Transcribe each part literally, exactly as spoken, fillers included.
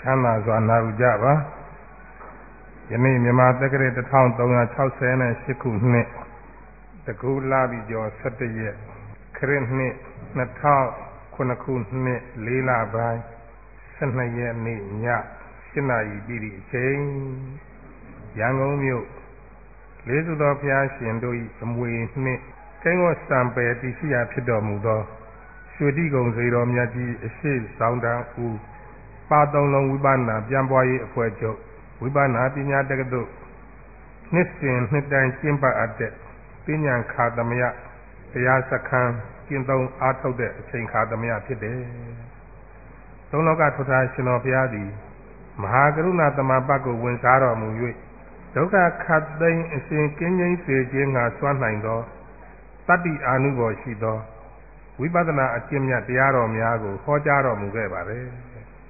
ချမ်းသာစွာနာယူကြပါယနေ့မြန်မာတက္ကရာတစ်ထောင်သုံးရာခြောက်ဆယ်နဲ့ရှစ်ခုနှစ်တကူလာပြီးကျော်ဆယ်တရက်ခရစ်နှစ်နှစ်ထောင်ခုနှစ်ခုနှစ်လေးလပိုင်းဆယ်နှစ်ရက်နေ့ညရှစ်နာရီပြည့်အချိန်ရန်ကုန်မြို့လေးစုတော်ဘုရားရှင်တို့၏အမွေနှင့်ကိန်းဝတ်စံပယ်တည်ရှိရာဖြစ်တော်မူသောရွှေတိဂုံစေတော်မြတ်ကြီးအရှိဆောင်တန်းဦးပါသုံးလုံးဝိပဿနာပြန်ပွားရေးအဖွဲ့ချုပ်ဝိပဿနာပညာတက္ကသိုလ်နှစ်စဉ်နှစ်တိုင်းကျင်းပအပ်တဲ့ပညာခါသမယတရားစခန်းကျင့်သုံးအားထုတ်တဲ့အချိန်ခါသမယဖြစ်တယ်။သုံးလောကထွဋ္ဌာရှင်တော်ဘုရားသည်မဟာကရုဏာသမပတ်ကိုဝင်စားတော်မူ၍ဒုက္ခခတ်သိမ်းအရှင်ကင်းငြိမ်းစေခြင်းငါစွမ်းနိုင်သောတတ္တိအာနုဘော်ရှိသောဝိပဿနာအကျင့်မြတ်တရားတော်များကိုဟောကြားတော်မူခဲ့ပါတယ်။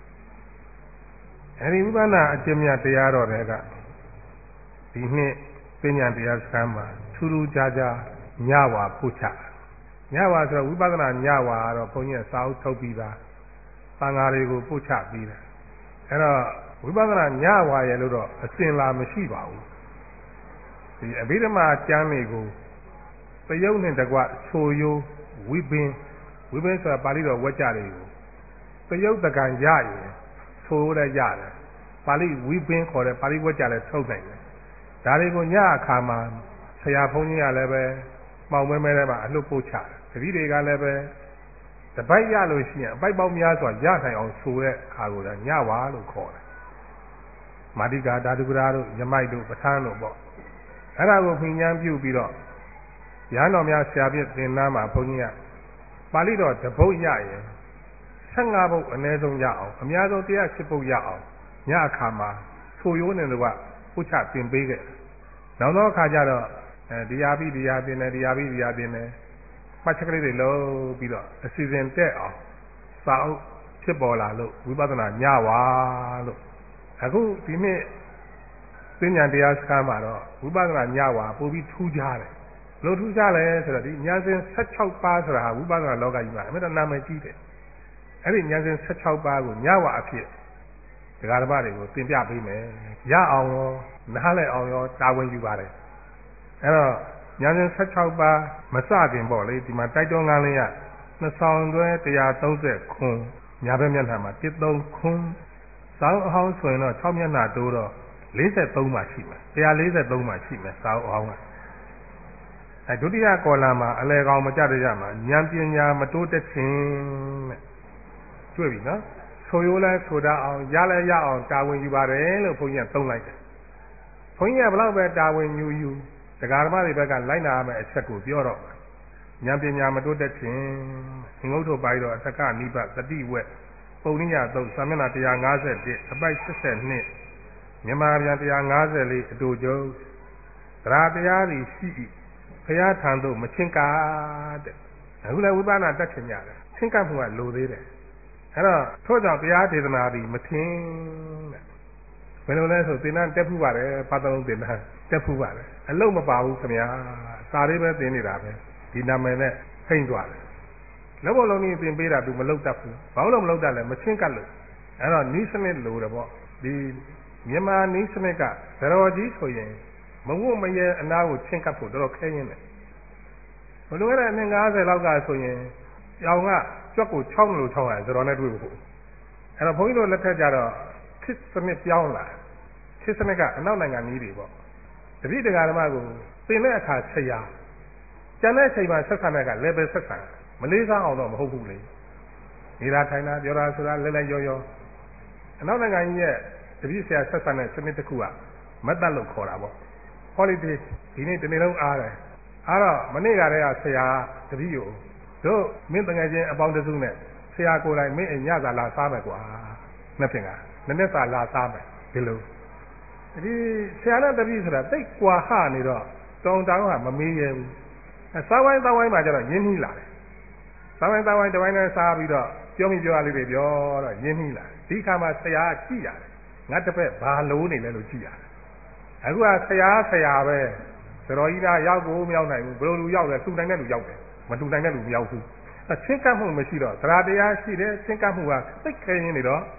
အဲဒီဝိပဿနာအကျင့်မြတ်တရားတော်တွေကဒီနှစ်ပညာတရားစခန်းမှာထူးထူးခြားခြားညဝါပို့ချညဝါဆိုတော့ဝိပဿနာညဝါကတော့ဘုန်းကြီးကစာအုပ်ထုတ်ပြီးသားသံဃာတွေကိုပို့ချပြီးတယ်အဲတော့ဝိပဿနာညဝါရဲ့လို့တော့အစဉ်လာမရှိပါဘူးဒီအဘိဓမ္မာကျမ်းတွေကိုသရုပ်နဲ့တကွဆိုရိုးဝိပင်းဝိပင်းဆိုတာပါဠိတော်ဝါကျတွေကိုသရုပ်တကံရရင်ဆိုလည်းရတယ်ပါဠိဝိပင်းခေါ်တဲ့ပါဠိဝါကျလည်းထုတ်နိုင်တယ်ဒါတွေကိုညအခါမှာဆရာဘုန်းကြီးကလည်းပဲမှောင်မဲမဲထဲမှာအလှုပ်ပို့ချတယ်တတိတွေကလည်းပဲတပိုက်ရလို့ရှိရင်အပိုက်ပေါင်းများစွာရနိုင်အောင်ဆိုတဲ့အခါကိုလည်းညဝါလို့ခေါ်တယ်မာတိကာဓာတုကရာတို့ယမိုက်တို့ပဋ္ဌာန်းတို့ပေါ့အဲ့ဒါကိုပြင်ဉာဏ်ပြုပြီးတော့ရဟန်းတော်များဆရာပြည့်သင်္နာမှာဘုန်းကြီးကပါဠိတော်တပုတ်ရရင်ဆယ့်ငါးပုတ်အနည်းဆုံးရအောင်အများဆုံးတရားရှစ်ပုတ်ရအောင်ညအခါမှာဆိုရိုးနေတော့ပို့ချသင်ပေးခဲ့နောက်တော့အခါကျတော့အဲဒီယာပြီးဒီယာသင်တယ်ဒီယာပြီးဒီယာသင်တယ်မှတ်ချက်ကလေးတွေလုံးပြီးတော့အစီအစဉ်တက်အောင်စာအုပ်ဖြစ်ပေါ်လာလို့ဝိပဿနာညဝါလို့အခုဒီနေ့ပညာတရားစခန်းမှာတော့ဝိပဿနာညဝါပို့ပြီးထူးခြားတယ်လို့ထူးခြားလဲဆိုတော့ဒီဉာဏ်စဉ်ဆယ့်ခြောက်ပါးဆိုတာဟာဝိပဿနာလောကကြီးမှာအမှန်တနာမည်ကြီးတယ်အဲ့ဒီဉာဏ်စဉ်ဆယ့်ခြောက်ပါးကိုညဝါအဖြစ်ဒကာဓမ္မတွေကိုသင်ပြပေးမယ်ရအောင်ရောနားလည်အောင်ရောတာဝန်ယူပါတယ်အဲ့တော့ဉာဏ်စဉ်ဆယ့်ခြောက်ပါးမစခင်ပေါ့လေဒီမှာတိုက်တွန်းကားလေးရနှစ်ဆောင်တွဲတစ်ရာသုံးဆယ်ခွန်းညာဘက်မျက်နှာမှာတစ်သုံးခွန်းစောင်းအဟောင်းဆိုရင်တော့ခြောက်မျက်နှာတိုးတော့လေးဆယ်သုံးမှာရှိမယ်တစ်ရာလေးဆယ်သုံးမှာရှိမယ်စောင်းအဟောင်းကအဲဒုတိယကောလာမှာအလဲကောင်မကြတဲ့ကြမှာဉာဏ်ပညာမတိုးတက်ခြင်းတဲ့တွေ့ပြီနော်ဆိုရိုးလဲဆိုတာအောင်ရလဲရအောင်တာဝန်ယူပါတယ်လို့ဘုန်းကြီးကသုံးလိုက်တယ်ဘုန်းကြီးကဘလောက်ပဲတာဝန်ယူယူတရားဓမ္မတွေဘက်ကလိုက်နာရမယ့်အချက်ကိုပြောတော့ဉာဏ်ပညာမတိုးတက်ခြင်းငုတ်ထုတ်ပိုင်းတော့အသက္ကနိဗ္ဗတတိဝက်ပုံရိယသုံးသာမျက်နှာတစ်ရာငါးဆယ်တစ်အပိုက်ဆက်ဆယ်နှစ်မြန်မာပြန်တစ်ရာငါးဆယ်လေးအတူကျုံသရတရားတွေရှိ၏ဘုရားထံသို့မချင်းကားတဲ့အခုလည်းဝိပဿနာတက်ချင်ကြတယ်ချင်းကပ်မှုကလိုသေးတယ်အဲ့တော့ထို့ကြောင့်တရားဒေသနာသည်မထင်တဲ့ဘယ်လိုလဲဆိုသင်္นานတက်ဖူးပါတယ်ပါတလုံးသင်္นานတက်ဖူးပါတယ်အလုံးမပါဘူးခင်ဗျာစာလေးပဲသင်နေတာပဲဒီနာမည်နဲ့ဖိမ့်သွားတယ်လုံးဝလုံးကြီးသင်ပေးတာသူမလုပ်တတ်ဘူးဘာလို့မလုပ်တတ်လဲမချင်းကပ်လို့အဲ့တော့နီးစနစ်လိုတယ်ပေါ့ဒီမြန်မာနီးစနစ်ကဇရောကြီးဆိုရင်မဝတ်မရဲအနာကိုချင်းကပ်ဖို့တော်တော်ခဲရင်းတယ်ဘယ်လိုလဲအနည်းငါးဆယ်လောက်ကဆိုရင်ကြောင်ကကြွက်ကိုချောင်းလို့ချောင်းရတယ်ဇရောနဲ့တွေ့ဖို့အဲ့တော့ဘုန်းကြီးတို့လက်ထက်ကြတော့ခေတ်စနစ်ပြောင်းလာခေတ်စနစ်ကအနောက်နိုင်ငံကြီးတွေပေါ့တတိတရားဓမ္မကိုသင်တဲ့အခါဆရာကျန်တဲ့အချိန်မှာဆက်ဆံတဲ့က level ဆက်ဆံမလေးစားအောင်တော့မဟုတ်ဘူးလေနေတာထိုင်တာပြောတာဆိုတာလဲလဲရောရောအနောက်နိုင်ငံကြီးရဲ့တတိဆရာဆက်ဆံတဲ့စနစ်တစ်ခုကမတ်တက်လို့ခေါ်တာပေါ့ holiday ဒီနေ့တနေ့လုံးအားတယ်အားတော့မနေ့ကတည်းကဆရာတတိကိုတို့မင်းတငယ်ချင်းအပေါင်းတစုနဲ့ဆရာကိုယ်တိုင်မင်းအညစာလာစားမယ်ကွာနှစ်ဖြင့်ကနည်းနည်းစာလာစားမယ်ဒီလိုဒီဆရာနဲ့တတိဆိုတာတိတ်ကွာဟနေတော့တောင်းတောင်းကမမေးရဘူးစားဝိုင်းသားဝိုင်းမှာကျတော့ရင်းနှီးလာတယ်စားဝိုင်းသားဝိုင်းတဝိုင်းနဲ့စားပြီးတော့ပြောမိပြောရလေးတွေပြောတော့ရင်းနှီးလာဒီခါမှာဆရာကြည့်ရတယ်ငါတစ်ဖက်ဘာလို့နေလဲလို့ကြည့်ရတယ်အခုကဆရာဆရာပဲစတော်ကြီးကရောက်ကိုမရောက်နိုင်ဘူးဘယ်လိုလူရောက်လဲသူနိုင်တဲ့လူရောက်တယ်မတူနိုင်တဲ့လူမရောက်ဘူးအချင်းကပ်မှုမရှိတော့သရတရားရှိတယ်ချင်းကပ်မှုကသိခဲရင်းနေတော့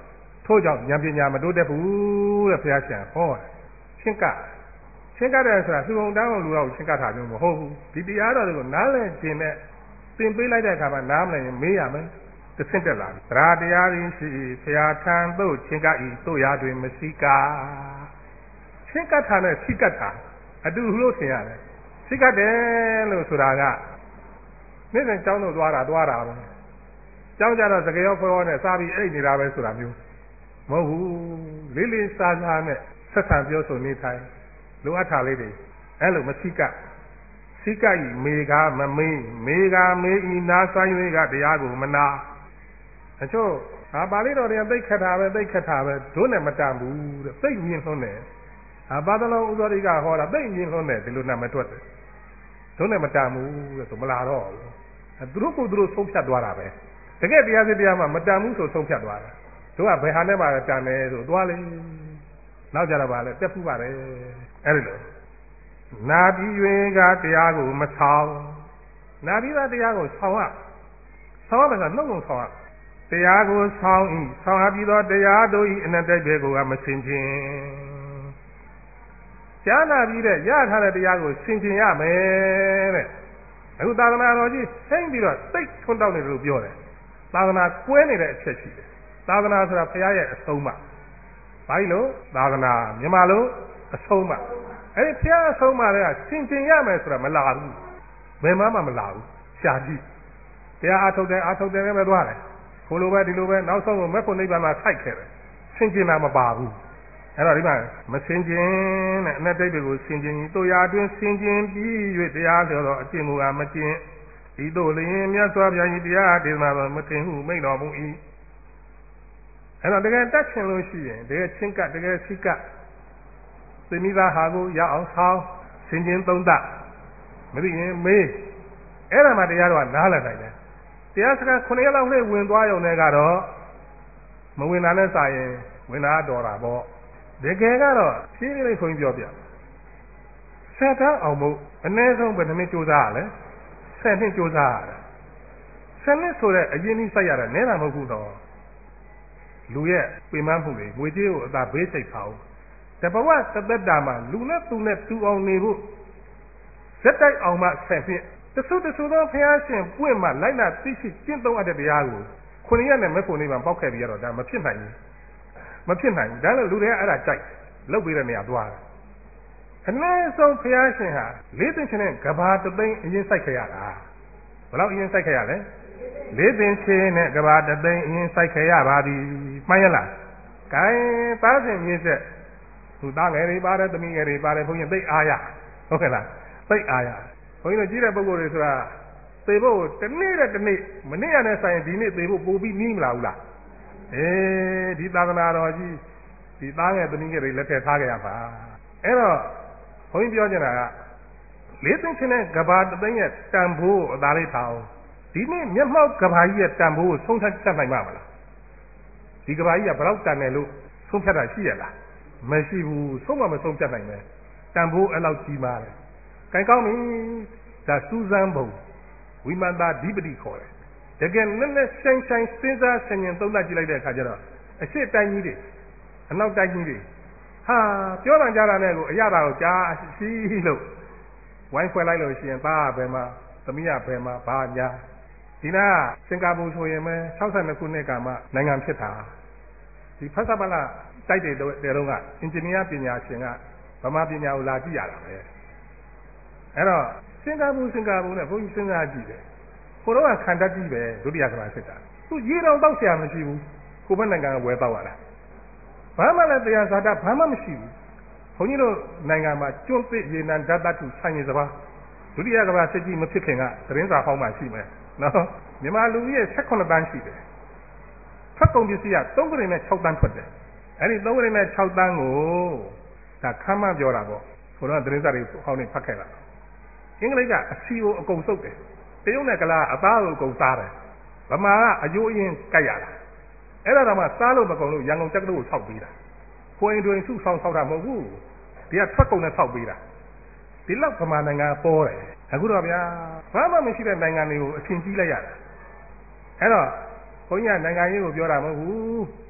ထို့ကြောင့်ဉာဏ်ပညာမတိုးတက်ဘူးတဲ့ဘုရားရှင်ဟောရှင်းကရှင်းကတယ်ဆိုတာသူုံတောင်းလူတော်ကိုရှင်းကတာမျိုးမဟုတ်ဘူးဒီတရားတော်တွေကိုနားလည်ခြင်းနဲ့သင်ပေးလိုက်တဲ့အခါမှာနားမလည်ရင်မေးရမယ်သဆင့်တက်လာပြီသရတရားရင်းရှိဘုရားထံသို့ရှင်းကဤတို့ရာတွင်မရှိကရှင်းကတာနဲ့ရှိကတာအတူလို့ထင်ရတယ်ရှိကတယ်လို့ဆိုတာကနေ့စဉ်ကျောင်းတို့သွားတာသွားတာပဲကျောင်းကြတော့စကားရောခေါ်ရောနဲ့စားပြီးအိတ်နေတာပဲဆိုတာမျိုးမဟုတ်ဘူးလေးလေးစားစားနဲ့ဆက်ဆံပြောဆိုနေထိုင်လိုအပ်တာလေးတွေအဲ့လိုမရှိကစိကဤမေကမမေးမေကမေးဤနာဆိုင်၍ကတရားကိုမနာအချို့ဟာပါဠိတော်တွေကသိခက်တာပဲသိခက်တာပဲဒုနဲ့မတန်ဘူးတဲ့သိမြင်လွန်းတယ်ဟာပါဒလောဥဇောတိကဟောတာသိမြင်လွန်းတယ်ဒီလိုနဲ့မတွက်တယ်ဒုနဲ့မတန်ဘူးတဲ့ဆိုမလာတော့သူတို့ကိုသူတို့ဆုံးဖြတ်သွားတာပဲတကယ်တရားစစ်တရားမှမတန်ဘူးဆိုဆုံးဖြတ်သွားတာတို့ကဘယ်ဟာနဲ့မှတန်တယ်ဆိုသွားလေနောက်ကြတော့ဗာလဲတက်ဖူးပါတယ်အဲ့ဒီလိုနာပြီး၍ကတရားကိုမဆောင်နာပြီးသားတရားကိုဆောင်ရဆောင်ရမယ်ဆိုနှုတ်လုံးဆောင်ရတရားကိုဆောင်ဤဆောင်ရပြီးတော့တရားတို့ဤအနတ္တဘေကိုကမစင်ခြင်းကြားနာပြီးတဲ့ရထားတဲ့တရားကိုစင်ခြင်းရမယ်တဲ့အခုသာသနာတော်ကြီးသိမ့်ပြီးတော့သိတ်ထွန်းတောက်နေတယ်လို့ပြောတယ်သာသနာကွဲနေတဲ့အချက်ရှိတယ်သာသနာဆိုတာဘုရားရဲ့အဆုံးအမဘာလို့သာသနာမြန်မာလိုအဆုံးအမအဲ့ဒီဘုရားအဆုံးအမတွေကစင်ကြင်ရမယ်ဆိုတာမလာဘူးဘယ်မှမမလာဘူးရှာကြည့်တရားအထုတ်တယ်အထုတ်တယ်ပဲသွားတယ်ကိုလိုပဲဒီလိုပဲနောက်ဆုံးကိုမက်ဖို့နိဗ္ဗာန်မှာဆိုက်ခဲ့တယ်စင်ကြင်တာမပါဘူးအဲ့တော့ဒီမှာမစင်ကြင်တဲ့အနတ္တိတွေကိုစင်ကြင်ကြီးတို့ရာအတွင်းစင်ကြင်ပြီး၍တရားပြောတော့အကျင့်မူကမကျင့်ဤတို့လျင်မြတ်စွာဘုရားကြီးတရားဒေသနာတော်မတင်ဟုမိန့်တော်မူ၏အဲ့တော့တကယ်တတ်ချင်လို့ရှိရင်တကယ်ချင်းကတကယ်စိကသိမိသားဟာကိုရအောင်ဆောင်စင်ကျင်သုံးသမသိရင်မေးအဲ့ဒါမှတရားတော်ကနားလည်နိုင်တယ်တရားစကားခုနှစ်ရက်လောက်နဲ့ဝင်သွားရုံနဲ့ကတော့မဝင်တာနဲ့စာရင်ဝင်တာတော်တာပေါ့တကယ်ကတော့ဖြည်းဖြည်းလေးခွန်ကြီးပြောပြဆက်ထားအောင်မို့အနည်းဆုံးဘယ်နှနှစ်ကြိုးစားရလဲဆယ်နှစ်ကြိုးစားရတယ်ဆယ်နှစ်ဆိုတဲ့အရင်ကြီးစိုက်ရတာနဲတာမဟုတ်ဘူးတော့လူရဲ့ပြင်ပန်းမှုတွေငွေကြေးကိုအသာဘေးစိတ်ထားအောင်တဘဝသတ္တတာမှာလူနဲ့သူနဲ့တူအောင်နေဖို့ဇက်တိုက်အောင်မှဆက်ဖြင့်တဆုတဆုသောဘုရားရှင်ပွင့်မှလိုက်လာသိရှိကျင့်သုံးအပ်တဲ့တရားကိုခုနှစ်ရက်နဲ့မဲ့ဖို့နေမှာပေါက်ခဲ့ပြီးတော့ဒါမဖြစ်နိုင်ဘူးမဖြစ်နိုင်ဘူးဒါလို့လူတွေကအဲ့ဒါကြိုက်လောက်ပြီးတဲ့နေရာသွားတယ်အနည်းဆုံးဘုရားရှင်ဟာလေးသိန်းချင်းနဲ့ကဘာတသိန်းအရင်စိုက်ခဲ့ရတာဘယ်လောက်အရင်စိုက်ခဲ့ရလဲလေးသိန်းချင်းနဲ့ကဘာတသိန်းအရင်စိုက်ခဲ့ရပါသည်မှန်ရလားဂိုင်းသားစဉ်မြင့်ဆက်သူသားငယ်တွေပါတယ်သမီးငယ်တွေပါတယ်ဘုန်းကြီးသိအားရဟုတ်ကဲ့လားသိအားရဘုန်းကြီးတို့ကြီးတဲ့ပုဂ္ဂိုလ်တွေဆိုတာသေဖို့တနေ့တဲ့တနေ့မနေ့ကနဲ့ဆိုင်ဒီနေ့သေဖို့ပို့ပြီးနီးမလာဘူးလားအေးဒီသာသနာတော်ကြီးဒီသားငယ်သမီးငယ်တွေလက်ထက်ထားကြရပါအဲ့တော့ဘုန်းကြီးပြောချင်တာကလေးသိန်းချင်းနဲ့ကဘာတသိန်းရဲ့တန်ဖိုးအသာလေးထားအောင်ဒီနေ့မျက်မှောက်ကဘာကြီးရဲ့တန်ဖိုးကိုဆုံးဖြတ်ချက်နိုင်မှာမလားဒီကဘာကြီးကဘယ်တော့တန်တယ်လို့ဆုံးဖြတ်တာရှိရလားမရှိဘူးဆုံးမမဆုံးဖြတ်နိုင်ပဲတန်ဖိုးအဲ့လောက်ကြီးပါတယ်ကံကောင်းပြီဒါစူးစမ်းပုံဝိမန္တာဓိပတိခေါ်တယ်တကယ်နဲ့နဲ့ဆိုင်ဆိုင်စဉ်းစားဆင်ခြင်သုံးသပ်ကြည့်လိုက်တဲ့အခါကျတော့အရှိတိုင်းကြီးတွေအနောက်တိုင်းကြီးတွေဟာပြောတာကြားတာနဲ့ကိုအရသာကိုကြားရှိလို့ဝိုင်းခွဲလိုက်လို့ရှိရင်သားဘယ်မှာသမီးကဘယ်မှာဘာညာဒီနာစင်ကာပူဆိုရင်ပဲ၆၂ခုနှစ်ကမှနိုင်ငံဖြစ်တာဒီဖတ်စပလာတိုက်တဲ့တဲတုန်းကအင်ဂျင်နီယာပညာရှင်ကဗမာပညာကိုလာကြည့်ရတာပဲအဲ့တော့စင်ကာပူစင်ကာပူနဲ့ဘုန်းကြီးစဉ်းစားကြည့်တယ်ကိုတော့ကခံတတ်ကြည့်ပဲဒုတိယကမ္ဘာစစ်တာသူရေတော်တောက်ဆရာမရှိဘူးကိုဘက်နိုင်ငံကဝယ်တောက်ရတာဘာမှလည်းတရားစာတဘာမှမရှိဘူးဘုန်းကြီးတို့နိုင်ငံမှာကျွန်းသစ်ရေနံဓာတ်တတုဆိုင်ရည်စပါးဒုတိယကမ္ဘာစစ်ကြီးမဖြစ်ခင်ကသတင်းစာဟောင်းမှရှိမယ်နော်မြန်မာလူကြီးရဲ့၁၈တန်းရှိတယ်ဖက်ကုန်ပစ္စည်းက၃ကရင်နဲ့၆တန်းထွက်တယ်အဲ့ဒီ၃ကရင်နဲ့၆တန်းကိုဒါခမ်းမပြောတာပေါ့ဆိုတော့သတင်းစာတွေဟောင်းနေဖတ်ခဲ့တာအင်္ဂလိပ်ကအစီကိုအကုန်စုပ်တယ်တရုတ်နဲ့ကလားအသားကိုအကုန်စားတယ်ဗမာကအယိုးအရင်ကြိုက်ရတာအဲ့ဒါတော့မှစားလို့မကုန်လို့ရန်ကုန်တက္ကသိုလ်ကိုဆောက်ပေးတာခွင်တွင်စုဆောင်ဆောက်တာမဟုတ်ဘူးဒီကထွက်ကုန်နဲ့ဆောက်ပေးတာဒီလောက်ဗမာနိုင်ငံပေါ်တယ်အခုတော့ဗျာဘာမှမရှိတဲ့နိုင်ငံတွေကိုအချင်းကြီးလိုက်ရတာအဲ့တော့ဘုန်းကြီးကနိုင်ငံရေးကိုပြောတာမဟုတ်ဘူး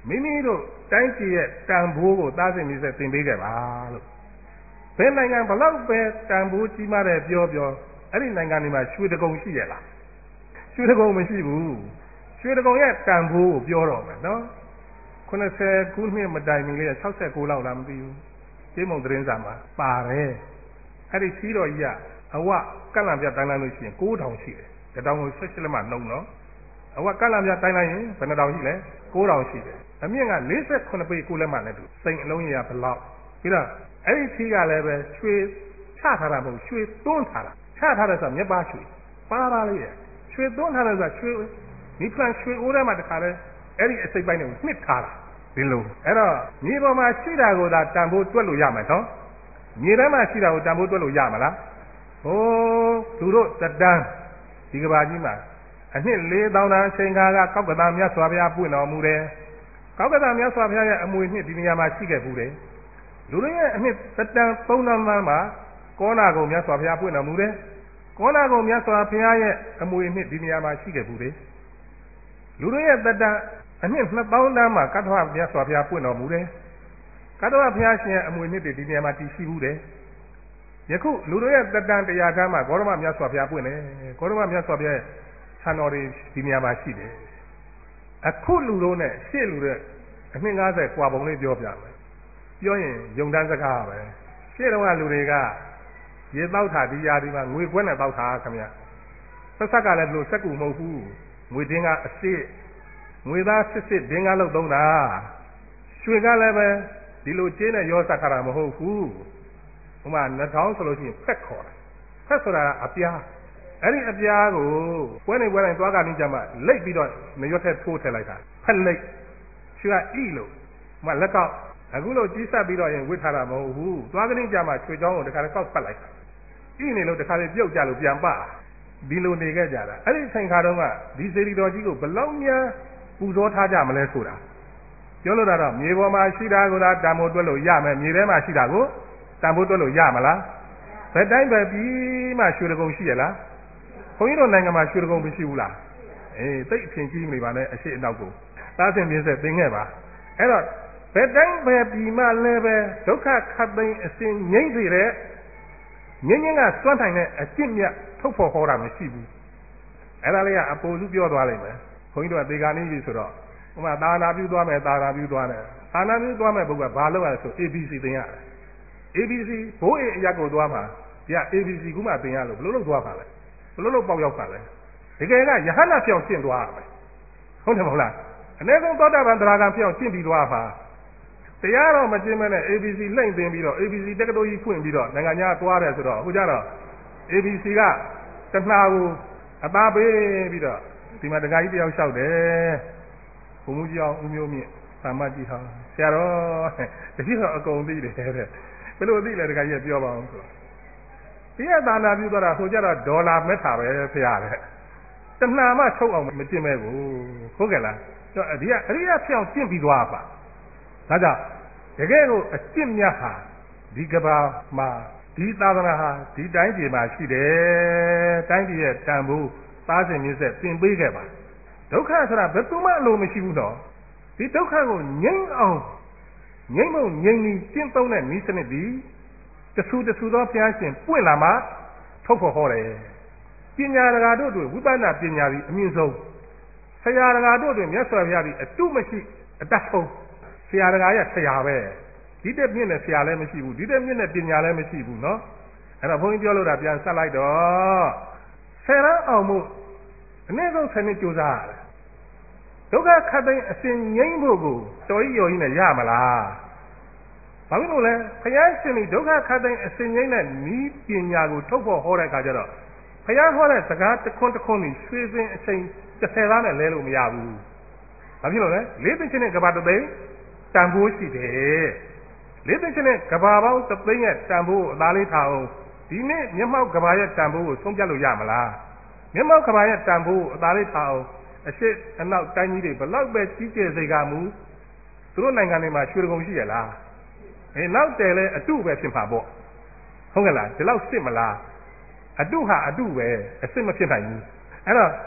မိမိတို့တိုင်းပြည်ရဲ့တန်ဖိုးကိုသားစဉ်မိဆက်သင်ပေးခဲ့ပါလို့ဘယ်နိုင်ငံဘလောက်ပဲတန်ဖိုးကြီးမားတဲ့ပြောပြောအဲ့ဒီနိုင်ငံတွေမှာရွှေတကုံရှိရဲ့လားရွှေတကုံမရှိဘူးရွှေတကုံရဲ့တန်ဖိုးကိုပြောတော့မယ်နော်ခုနှစ်ဆယ်ခုနှစ်မတိုင်မီလေး၆၉လောက်လားမသိဘူးကျေးမုံသတင်းစာမှာပါတယ်အဲ့ဒီစီးတော်ကြီးကအဝကန့်လန့်ပြတိုင်းလိုက်လို့ရှိရင်၉ထောင်ရှိတယ်တတောင်ကို၁၈လက်မှနှုံနော်အဝကန့်လန့်ပြတိုင်းလိုက်ရင်ဘယ်နှတောင်ရှိလဲ၉ထောင်ရှိတယ်အမြင့်က၄၈ပေကိုလက်မှနဲ့တူစိန်အလုံးကြီးကဘလောက်ပြီးတော့အဲ့ဒီစီးကလည်းပဲရွှေချထားတာမဟုတ်ရွှေသွန်းထားတာချထားတယ်ဆိုတာမြက်ပါရွှေပါပါလေးရရွှေသွန်းထားတယ်ဆိုတာရွှေဒီဖလန်ရွှေအိုးထဲမှာတခါလဲအဲ့ဒီအစိပ်ပိုင်းတွေကိုနှစ်ထားတာဒီလိုအဲ့တော့မြေပေါ်မှာရှိတာကိုသာတန်ဖိုးတွက်လို့ရမယ်နော်မြေထဲမှာရှိတာကိုတန်ဖိုးတွက်လို့ရမလားဟိုးသူတို့တတန်းဒီကဘာကြီးမှာအနှစ်လေးသောင်းတန်းအချိန်ခါကကောက်ကသာမြတ်စွာဘုရားပွင့်တော်မူတယ်ကောက်ကသာမြတ်စွာဘုရားရဲ့အမွေနှစ်ဒီနေရာမှာရှိခဲ့ဘူးတယ်လူတွေရဲ့အနှစ်တတန်းသုံးတန်းမှာကောနာကုံမြတ်စွာဘုရားပွင့်တော်မူတယ်ကောနာကုံမြတ်စွာဘုရားရဲ့အမွေနှစ်ဒီနေရာမှာရှိခဲ့ဘူးတယ်လူတွေရဲ့တတန်းအနှစ်နှစ်သောင်းတန်းမှာကတ္တဝမြတ်စွာဘုရားပွင့်တော်မူတယ်ကတ္တဝဘုရားရှင်ရဲ့အမွေနှစ်တွေဒီနေရာမှာတည်ရှိဘူးတယ်ယခုလူတို့ရဲ့တတန်တရားဓမ္မဂေါရမမြတ်စွာဘုရားပွင့်တယ်ဂေါရမမြတ်စွာဘုရားရဲ့ဆံတော်တွေဒီနေရာမှာရှိတယ်အခုလူတို့နဲ့ရှေ့လူတဲ့အနှစ်၅၀กว่าပုံလေးပြောပြမယ်ပြောရင်ယုံတန်းစကားပဲရှေ့တုန်းကလူတွေကရေတောက်တာဒီရာဒီမှာငွေကွက်နဲ့တောက်တာခင်ဗျဆက်ဆက်ကလည်းဘလို့စက်ကူမဟုတ်ဘူးငွေတင်းကအစ်စ်ငွေသားစစ်စစ်ဒင်းကားလို့သုံးတာရွှေကလည်းပဲဒီလိုကျင်းနဲ့ရောဆက်ထားတာမဟုတ်ဘူးဥမာနှစ်ထောင်ဆိုလို့ရှိရင်ဖက်ခေါ်တယ်ဖက်ဆိုတာကအပြားအဲ့ဒီအပြားကိုပွဲနေပွဲတိုင်းသွားကနေကြမှာလိတ်ပြီးတော့မရွက်ထက်ထိုးထည့်လိုက်တာဖက်လိတ်ရွှေကဣလို့ဥမာလက်ကောက်အခုလို့ကြီးဆက်ပြီးတော့ရင်ဝစ်ထားတာမဟုတ်ဘူးသွားကနေကြမှာရွှေချောင်းကိုတခါတည်းကောက်ဖက်လိုက်တာဣနေလို့တခါတည်းပြုတ်ကြလို့ပြန်ပဒီလိုနေခဲ့ကြတာအဲ့ဒီချိန်ခါတုန်းကဒီစေတီတော်ကြီးကိုဘလောက်များပူဇော်ထားကြမလဲဆိုတာပြောလို့တော့မြေပေါ်မှာရှိတာကိုသာတန်ဖိုးတွက်လို့ရမယ်မြေထဲမှာရှိတာကိုတန်ဖိုးတွက်လို့ရမလားဘယ်တိုင်းပဲပြီးမှရွှေတကုံရှိရလားဘုန်းကြီးတို့နိုင်ငံမှာရွှေတကုံမရှိဘူးလားအေးသိအထင်ကြီးမနေပါနဲ့အရှိအနောက်ကိုသားစဉ်ပြင်းဆက်သင်ခဲ့ပါအဲ့တော့ဘယ်တိုင်းပဲပြီးမှလည်းပဲဒုက္ခခတ်သိမ်းအစဉ်ငြိမ့်စေတဲ့ငြင်းငင်းကစွန့်နိုင်တဲ့အကျင့်မြတ်ထုတ်ဖော်ဟောတာမရှိဘူးအဲ့ဒါလေးကအပေါ်စုပြောသွားလိုက်မယ်ဘုန်းကြီးတို့ကသေကာနေပြီဆိုတော့ဥမာသာနာပြုသွားမယ်သာနာပြုသွားတယ်သာနာပြုသွားမယ်ဘုရားဘာလုပ်ရလဲဆို A B C သင်ရတယ်A B C ဘိုးအေအရက်ကိုသွားမှာဒီက A B C ခုမှသင်ရလို့ဘလို့လို့သွားပါလဲဘလို့လို့ပေါက်ရောက်ပါလဲတကယ်ကယဟန္တာပြောင်းရှင်းသွားရမယ်ဟုတ်တယ်မဟုတ်လားအနည်းဆုံးသောတာပန်တရားကပြောင်းရှင်းပြီးသွားပါတရားတော့မရှင်းမဲနဲ့ A B C လှိမ့်သိမ်းပြီးတော့ A B C တက္ကသိုလ်ကြီးဖွင့်ပြီးတော့နိုင်ငံခြားသွားတယ်ဆိုတော့ဟိုကြတော့ A B C ကတဏှာကိုအသားပေးပြီးတော့ဒီမှာတခါကြီးတယောက်လျှောက်တယ်ဘုံမူကြီးအောင်ဦးမျိုးမြင့်သာမကြီးဟောင်းဆရာတော်တတိတော့အကုန်သိတယ်တဲ့ဘယ်လိုသိလဲတခါကြီးပြောပါအောင်ဆိုဒီကသာနာပြုသွားတာဟိုကြတော့ဒေါ်လာမက်တာပဲဖရာတဲ့တဏှာမှထုတ်အောင်မကျင့်မဲ့ဘူးဟုတ်ကဲ့လားဒီကအရိယာဖြစ်အောင်ကျင့်ပြီးသွားပါဒါကြောင့်တကယ်ကိုအကျင့်မြတ်ဟာဒီကဘာမှာဒီသာသနာဟာဒီတိုင်းပြည်မှာရှိတယ်တိုင်းပြည်ရဲ့တန်ဖိုးသားစဉ်မြင့်ဆက်သင်ပေးခဲ့ပါဒုက္ခဆိုတာဘယ်သူမှအလိုမရှိဘူးတော့ဒီဒုက္ခကိုငြိမ်းအောင်ငြိမ်းဖို့ငြိမ်းပြီးကျင့်သုံးတဲ့ဤစနစ်ဒီတဆူတဆူသောဘုရားရှင်ပွင့်လာမှထုတ်ဖို့ဟောတယ်ပညာတကာတို့တွေဝိပဿနာပညာပြီးအမြင့်ဆုံးဆရာတကာတို့တွေမြတ်စွာဘုရားဒီအတုမရှိအတတ်ဆုံးဆရာတကာရဲ့ဆရာပဲဒီတက်မြင့်တဲ့ဆရာလည်းမရှိဘူးဒီတက်မြင့်တဲ့ပညာလည်းမရှိဘူးเนาะအဲ့တော့ဘုန်းကြီးပြောလို့တာပြန်ဆက်လိုက်တော့ဆယ်ရန်အောင်မှုအနည်းဆုံးဆယ်နှစ်ကြိုးစားရတယ်ဒုက္ခခတ်သိမ်းအစဉ်ငြိမ်းဖို့ကိုတော်ကြီးရော်ကြီးနဲ့ရမလားဘာလို့လဲဘုရားရှင်ဒီဒုက္ခခတ်သိမ်းအစဉ်ငြိမ်းတဲ့ဤပညာကိုထုတ်ဖို့ဟောတဲ့အခါကျတော့ဘုရားဟောတဲ့စကားတစ်ခွန်းတစ်ခွန်းนี่ရွှေစင်အချိန်တစ်ဆယ်သားနဲ့လဲလို့မရဘူးဘာဖြစ်လို့လဲလေးသိချင်းနဲ့ကဘာတသိန်းတန်ဖိုးရှိတယ်လေးသိချင်းနဲ့ကဘာပေါင်းတသိန်းရဲ့တန်ဖိုးအသားလေးထားအောင်ဒီနေ့မျက်မှောက်ကဘာရဲ့တန်ဖိုးကိုဆုံးဖြတ်လို့ရမလားမျက်မှောက်ကဘာရဲ့တန်ဖိုးအသားလေးထားအောင်အရှိအနောက်တိုင်းကြီးတွေဘလောက်ပဲကြီးကျယ်စေကမူသူတို့နိုင်ငံတွေမှာရွှေတကုံရှိရလားအေးနောက်တယ်လဲအတုပဲဖြစ်မှာပေါ့ဟုတ်ကဲ့လားဒီလောက်စစ်မလားအတုဟာအတုပဲအစစ်မဖြစ်နိုင်ဘူးအဲ့တော့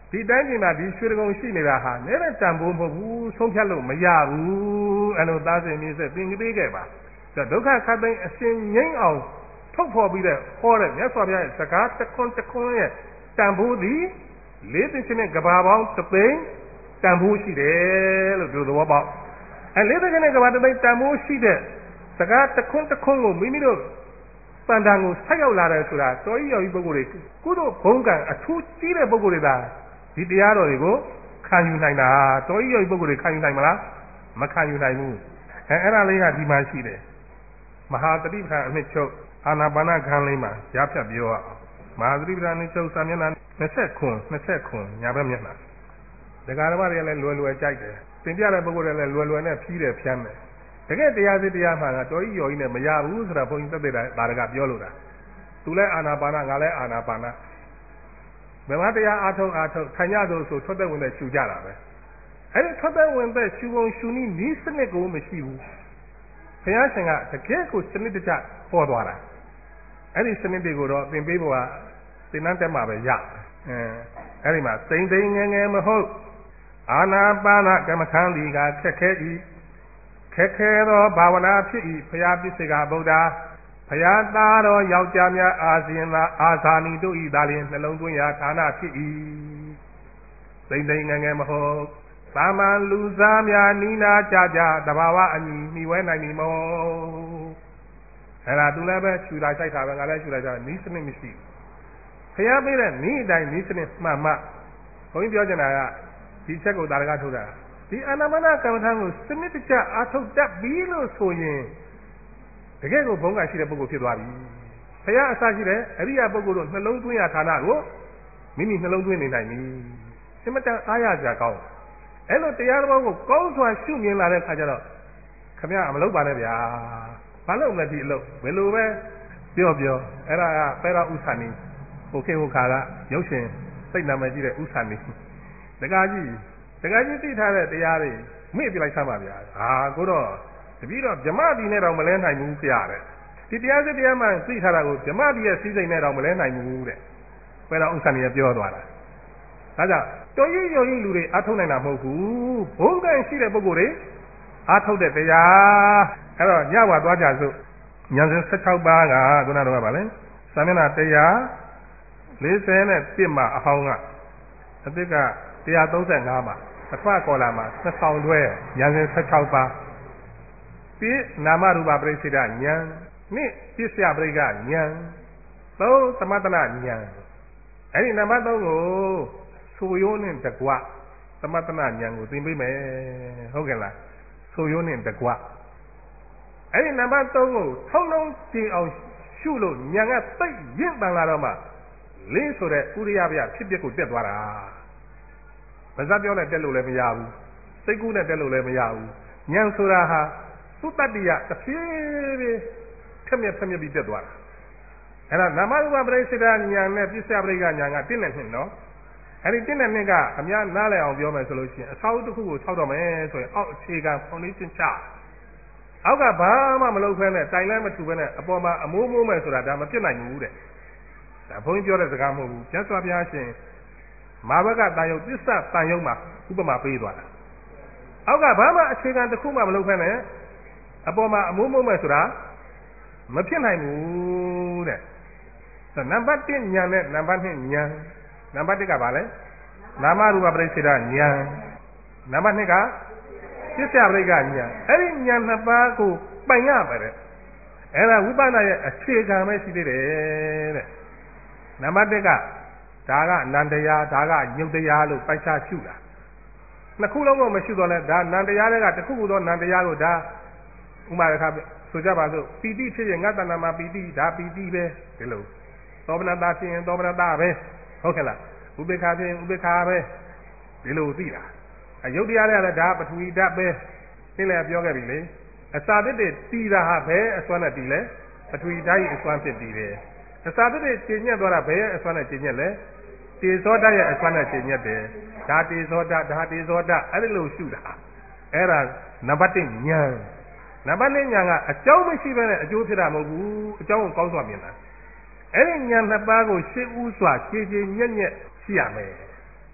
ဒီတိုင်းပြည်မှာဒီရွှေကုံရှိနေတာဟာနည်းနည်းတန်ဖိုးမဟုတ်ဘူးဆုံးဖြတ်လို့မရဘူးအဲ့လိုသားစဉ်မျိုးဆက်သင်ပေးခဲ့ပါဒုက္ခခတ်သိမ်းအရှင်ငိမ့်အောင်ထုတ်ဖော်ပြီးတဲ့ဟောတဲ့မြတ်စွာဘုရားရဲ့စကားတစ်ခွန်းတစ်ခွန်းရဲ့တန်ဖိုးသည်လေးသိချင်းနဲ့ကဘာပေါင်းတစ်သိန်းတန်ဖိုးရှိတယ်လို့ပြောသဘောပေါက်အဲလေးသိချင်းနဲ့ကဘာတစ်သိန်းတန်ဖိုးရှိတဲ့စကားတစ်ခွန်းတစ်ခွန်းကိုမိမိတို့တန်တန်ကိုဆက်ရောက်လာတယ်ဆိုတာတော်ကြီးရော်ကြီးပုဂ္ဂိုလ်တွေကုသိုလ်ဘုံကံအထူးကြီးတဲ့ပုဂ္ဂိုလ်တွေသာဒီတရားတော်တွေကိုခံယူနိုင်တာတော်ကြီးရော်ကြီးပုဂ္ဂိုလ်တွေခံယူနိုင်မလားမခံယူနိုင်ဘူးအဲအဲ့ဒါလေးကဒီမှာရှိတယ်မဟာတတိပဌာန်အနှစ်ချုပ်အာနာပါနခန်းလေးမှာရားဖြတ်ပြောအောင်မဟာတတိပဌာန်အနှစ်ချုပ်စာမျက်နှာနှစ်ဆက်ခွန်နှစ်ဆက်ခွန်ညာဘက်မျက်နှာဒကာဓမ္မတွေလည်းလွယ်လွယ်ကြိုက်တယ်သင်ပြတဲ့ပုဂ္ဂိုလ်တွေလည်းလွယ်လွယ်နဲ့ဖြီးတယ်ဖြန်းတယ်တကယ်တရားစစ်တရားမှန်ကတော်ကြီးရော်ကြီးနဲ့မရဘူးဆိုတာဘုန်းကြီးသက်သက်တာဒါကပြောလို့တာသူလည်းအာနာပါနငါလည်းအာနာပါနဘယ်မှာတရားအားထုတ်အားထုတ်ခံရဆိုဆိုထွက်သက်ဝင်တဲ့ရှူကြတာပဲအဲ့ဒီထွက်သက်ဝင်တဲ့ရှူပုံရှူနည်းနီးစနစ်ကိုမရှိဘူးဘုရားရှင်ကတကယ်ကိုစနစ်တကျပေါ်သွားတာအဲ့ဒီစနစ်တွေကိုတော့သင်ပေးဖို့ကသင်္นานတက်မှာပဲရအဲအဲ့ဒီမှာသိမ့်သိမ့်ငယ်ငယ်မဟုတ်အာနာပါနကမ္မထာဒီကခက်ခဲဤခက်ခဲသောဘာဝနာဖြစ်ဤဘုရားပြစ္ဆေကဗုဒ္ဓဘုရားသားတော်ယောက်ျားများအာဇင်သာအာဇာနီတို့ဤသာလျှင်နှလုံးသွင်းရာဌာနဖြစ်၏သိမ့်သိမ့်ငယ်ငယ်မဟုတ်သာမန်လူသားများနိနာကြကြတဘာဝအညီမိဝဲနိုင်ပြီမို့အဲ့ဒါသူလည်းပဲရှူတာဆိုင်တာပဲငါလည်းရှူလိုက်ကြနီးစနစ်မရှိဘုရားပေးတဲ့နီးအတိုင်းနီးစနစ်မှန်မှဘုန်းကြီးပြောချင်တာကဒီချက်ကိုတာရကထုတ်တာဒီအာနာပါနကမ္မထာကိုစနစ်တကျအားထုတ်တတ်ပြီလို့ဆိုရင်တကယ်ကိုဘုံကရှိတဲ့ပုဂ္ဂိုလ်ဖြစ်သွားပြီဘုရားအစရှိတဲ့အရိယာပုဂ္ဂိုလ်တို့နှလုံးသွင်းရာဌာနကိုမိမိနှလုံးသွင်းနေနိုင်ပြီအမတန်အားရစရာကောင်းအဲ့လိုတရားတော်ကိုကောင်းစွာရှုမြင်လာတဲ့အခါကျတော့ခမရမလုပ်ပါနဲ့ဗျာဘာလို့မလဲဒီအလုပ်ဘယ်လိုပဲပြောပြောအဲ့ဒါကပဲရဥစ္စာနေဟိုခေဟိုခါကရုပ်ရှင်စိတ်နာမည်ကြီးတဲ့ဥစ္စာနေတကားကြီးတကားကြီးသိထားတဲ့တရားတွေမေ့ပြလိုက်သမ်းပါဗျာဟာကိုတော့တပည့်တော့ဗြဟ္မတိနဲ့တော့မလဲနိုင်ဘူးကြရတယ်ဒီတရားစစ်တရားမှသိထားတာကိုဗြဟ္မတိရဲ့စည်းစိမ်နဲ့တော့မလဲနိုင်ဘူးတဲ့ပဲရဥစ္စာနေပြောသွားတာဒါကြောင့်တော်ကြီးရော်ကြီးလူတွေအားထုတ်နိုင်တာမဟုတ်ဘူးဘုံကံရှိတဲ့ပုဂ္ဂိုလ်တွေအားထုတ်တဲ့တရားအဲ့တော့ညဝါသွားကြစို့ဉာဏ်စဉ်၁၆ပါးကခုနတော့ကပါလေသာမျက်နှာတရားလေးဆယ်နဲ့ပြစ်မှာအဟောင်းကအသစ်ကတရားသုံးဆယ်ငါးမှာအထွတ်ကောလာမှာနှစ်ဆောင်တွဲဉာဏ်စဉ်၁၆ပါးပြည့်နာမရူပပရိစ္ဆေဒဉာဏ်နှစ်ပြစ္ဆယပရိကဉာဏ်သုံးသမတနာဉာဏ်အဲ့ဒီနံပါတ်သုံးကိုဆိုရိုးနဲ့တကွသမတနာဉာဏ်ကိုသင်ပေးမယ်ဟုတ်ကဲ့လားဆိုရိုးနဲ့တကွအဲ့ဒီနံပါတ်သုံးကိုထုံလုံးကြည့်အောင်ရှုလို့ဉာဏ်ကသိရင့်တန်လာတော့မှလေးဆိုတဲ့ဥရိယဗျဖြစ်ဖြစ်ကိုတက်သွားတာမစပ်ပြောနဲ့တက်လို့လည်းမရဘူးစိတ်ကူးနဲ့တက်လို့လည်းမရဘူးဉာဏ်ဆိုတာဟာသုတ္တတိယတစ်ဖြည်းဖြည်းထက်မြက်ထက်မြက်ပြီးတက်သွားတာအဲ့ဒါနာမရူပပရိစ္ဆေဒဉာဏ်နဲ့ပြစ္ဆယပရိကဉာဏ်ကတစ်နဲ့နှစ်နော်အဲ့ဒီတစ်နဲ့နှစ်ကအများနားလည်အောင်ပြောမယ်ဆိုလို့ရှိရင်အဆောက်တစ်ခုကိုဆောက်တော့မယ်ဆိုရင်အောက်အခြေခံ foundation ချအောက်ကဘာမှမလုပ်ဖဲနဲ့တိုင်လည်းမထူဖဲနဲ့အပေါ်မှာအမိုးမိုးမယ်ဆိုတာဒါမဖြစ်နိုင်ဘူးတဲ့ဒါဘုန်းကြီးပြောတဲ့စကားမဟုတ်ဘူးကျမ်းစွာဘုရားရှင်မာဘကတန်ယုတ်ပစ္စတန်ယုတ်မှာဥပမာပေးသွားတာအောက်ကဘာမှအခြေခံတစ်ခုမှမလုပ်ဖဲနဲ့အပေါ်မှာအမိုးမိုးမယ်ဆိုတာမဖြစ်နိုင်ဘူးတဲ့နံပါတ်တစ်ဉာဏ်နဲ့နံပါတ်နှစ်ဉာဏ်နံပါတ်တစ်ကဘာလဲနာမရူပပရိစ္ဆေဒဉာဏ်နံပါတ်နှစ်ကပြစ္ဆယပရိကဉာဏ်အဲ့ဒီဉာဏ်နှစ်ပါးကိုပိုင်ရပါတဲ့အဲ့ဒါဝိပဿနာရဲ့အခြေခံပဲရှိသေးတယ်တဲ့နံပါတ်တစ်ကဒါကအနန္တရားဒါကညုတ်တရားလို့ပိုက်ချရှုတာနှစ်ခုလုံးကိုမရှိတော့လဲဒါနန္တရားတွေကတစ်ခုခုသောနန္တရားကိုဒါဥမာတစ်ခါဆိုကြပါစို့ပီတိဖြစ်ရင်ငါတဏ္ဍာမှာပီတိဒါပီတိပဲဒီလိုသောမနတာဖြစ်ရင်သောမနတာပဲဟုတ်ကဲ့လားဥပေက္ခဖြစ်ရင်ဥပေက္ခပဲဒီလိုသိတာအယုတ်တရားတွေကလည်းဒါပထဝီဓာတ်ပဲသိလဲပြောခဲ့ပြီလေအစာသစ်တွေတည်တာဟာဘယ်အစွမ်းနဲ့တည်လဲပထဝီဓာတ်ရဲ့အစွမ်းဖြစ်တည်တယ်အစာသစ်တွေကျဉ်ညက်သွားတာဘယ်ရဲ့အစွမ်းနဲ့ကျဉ်ညက်လဲတေဇောဓာတ်ရဲ့အစွမ်းနဲ့ကျဉ်ညက်တယ်ဒါတေဇောဓာတ်ဒါတေဇောဓာတ်အဲ့ဒီလိုရှုတာအဲ့ဒါနံပါတ်တစ်ဉာဏ်နံပါတ်နှစ်ဉာဏ်ကအကြောင်းမရှိဘဲနဲ့အကျိုးဖြစ်တာမဟုတ်ဘူးအကြောင်းကိုကောင်းစွာမြင်တာအဲ့ဒီဉာဏ်နှစ်ပါးကိုရှင်းဥစွာခြေခြေညက်ညက်ရှိရမယ်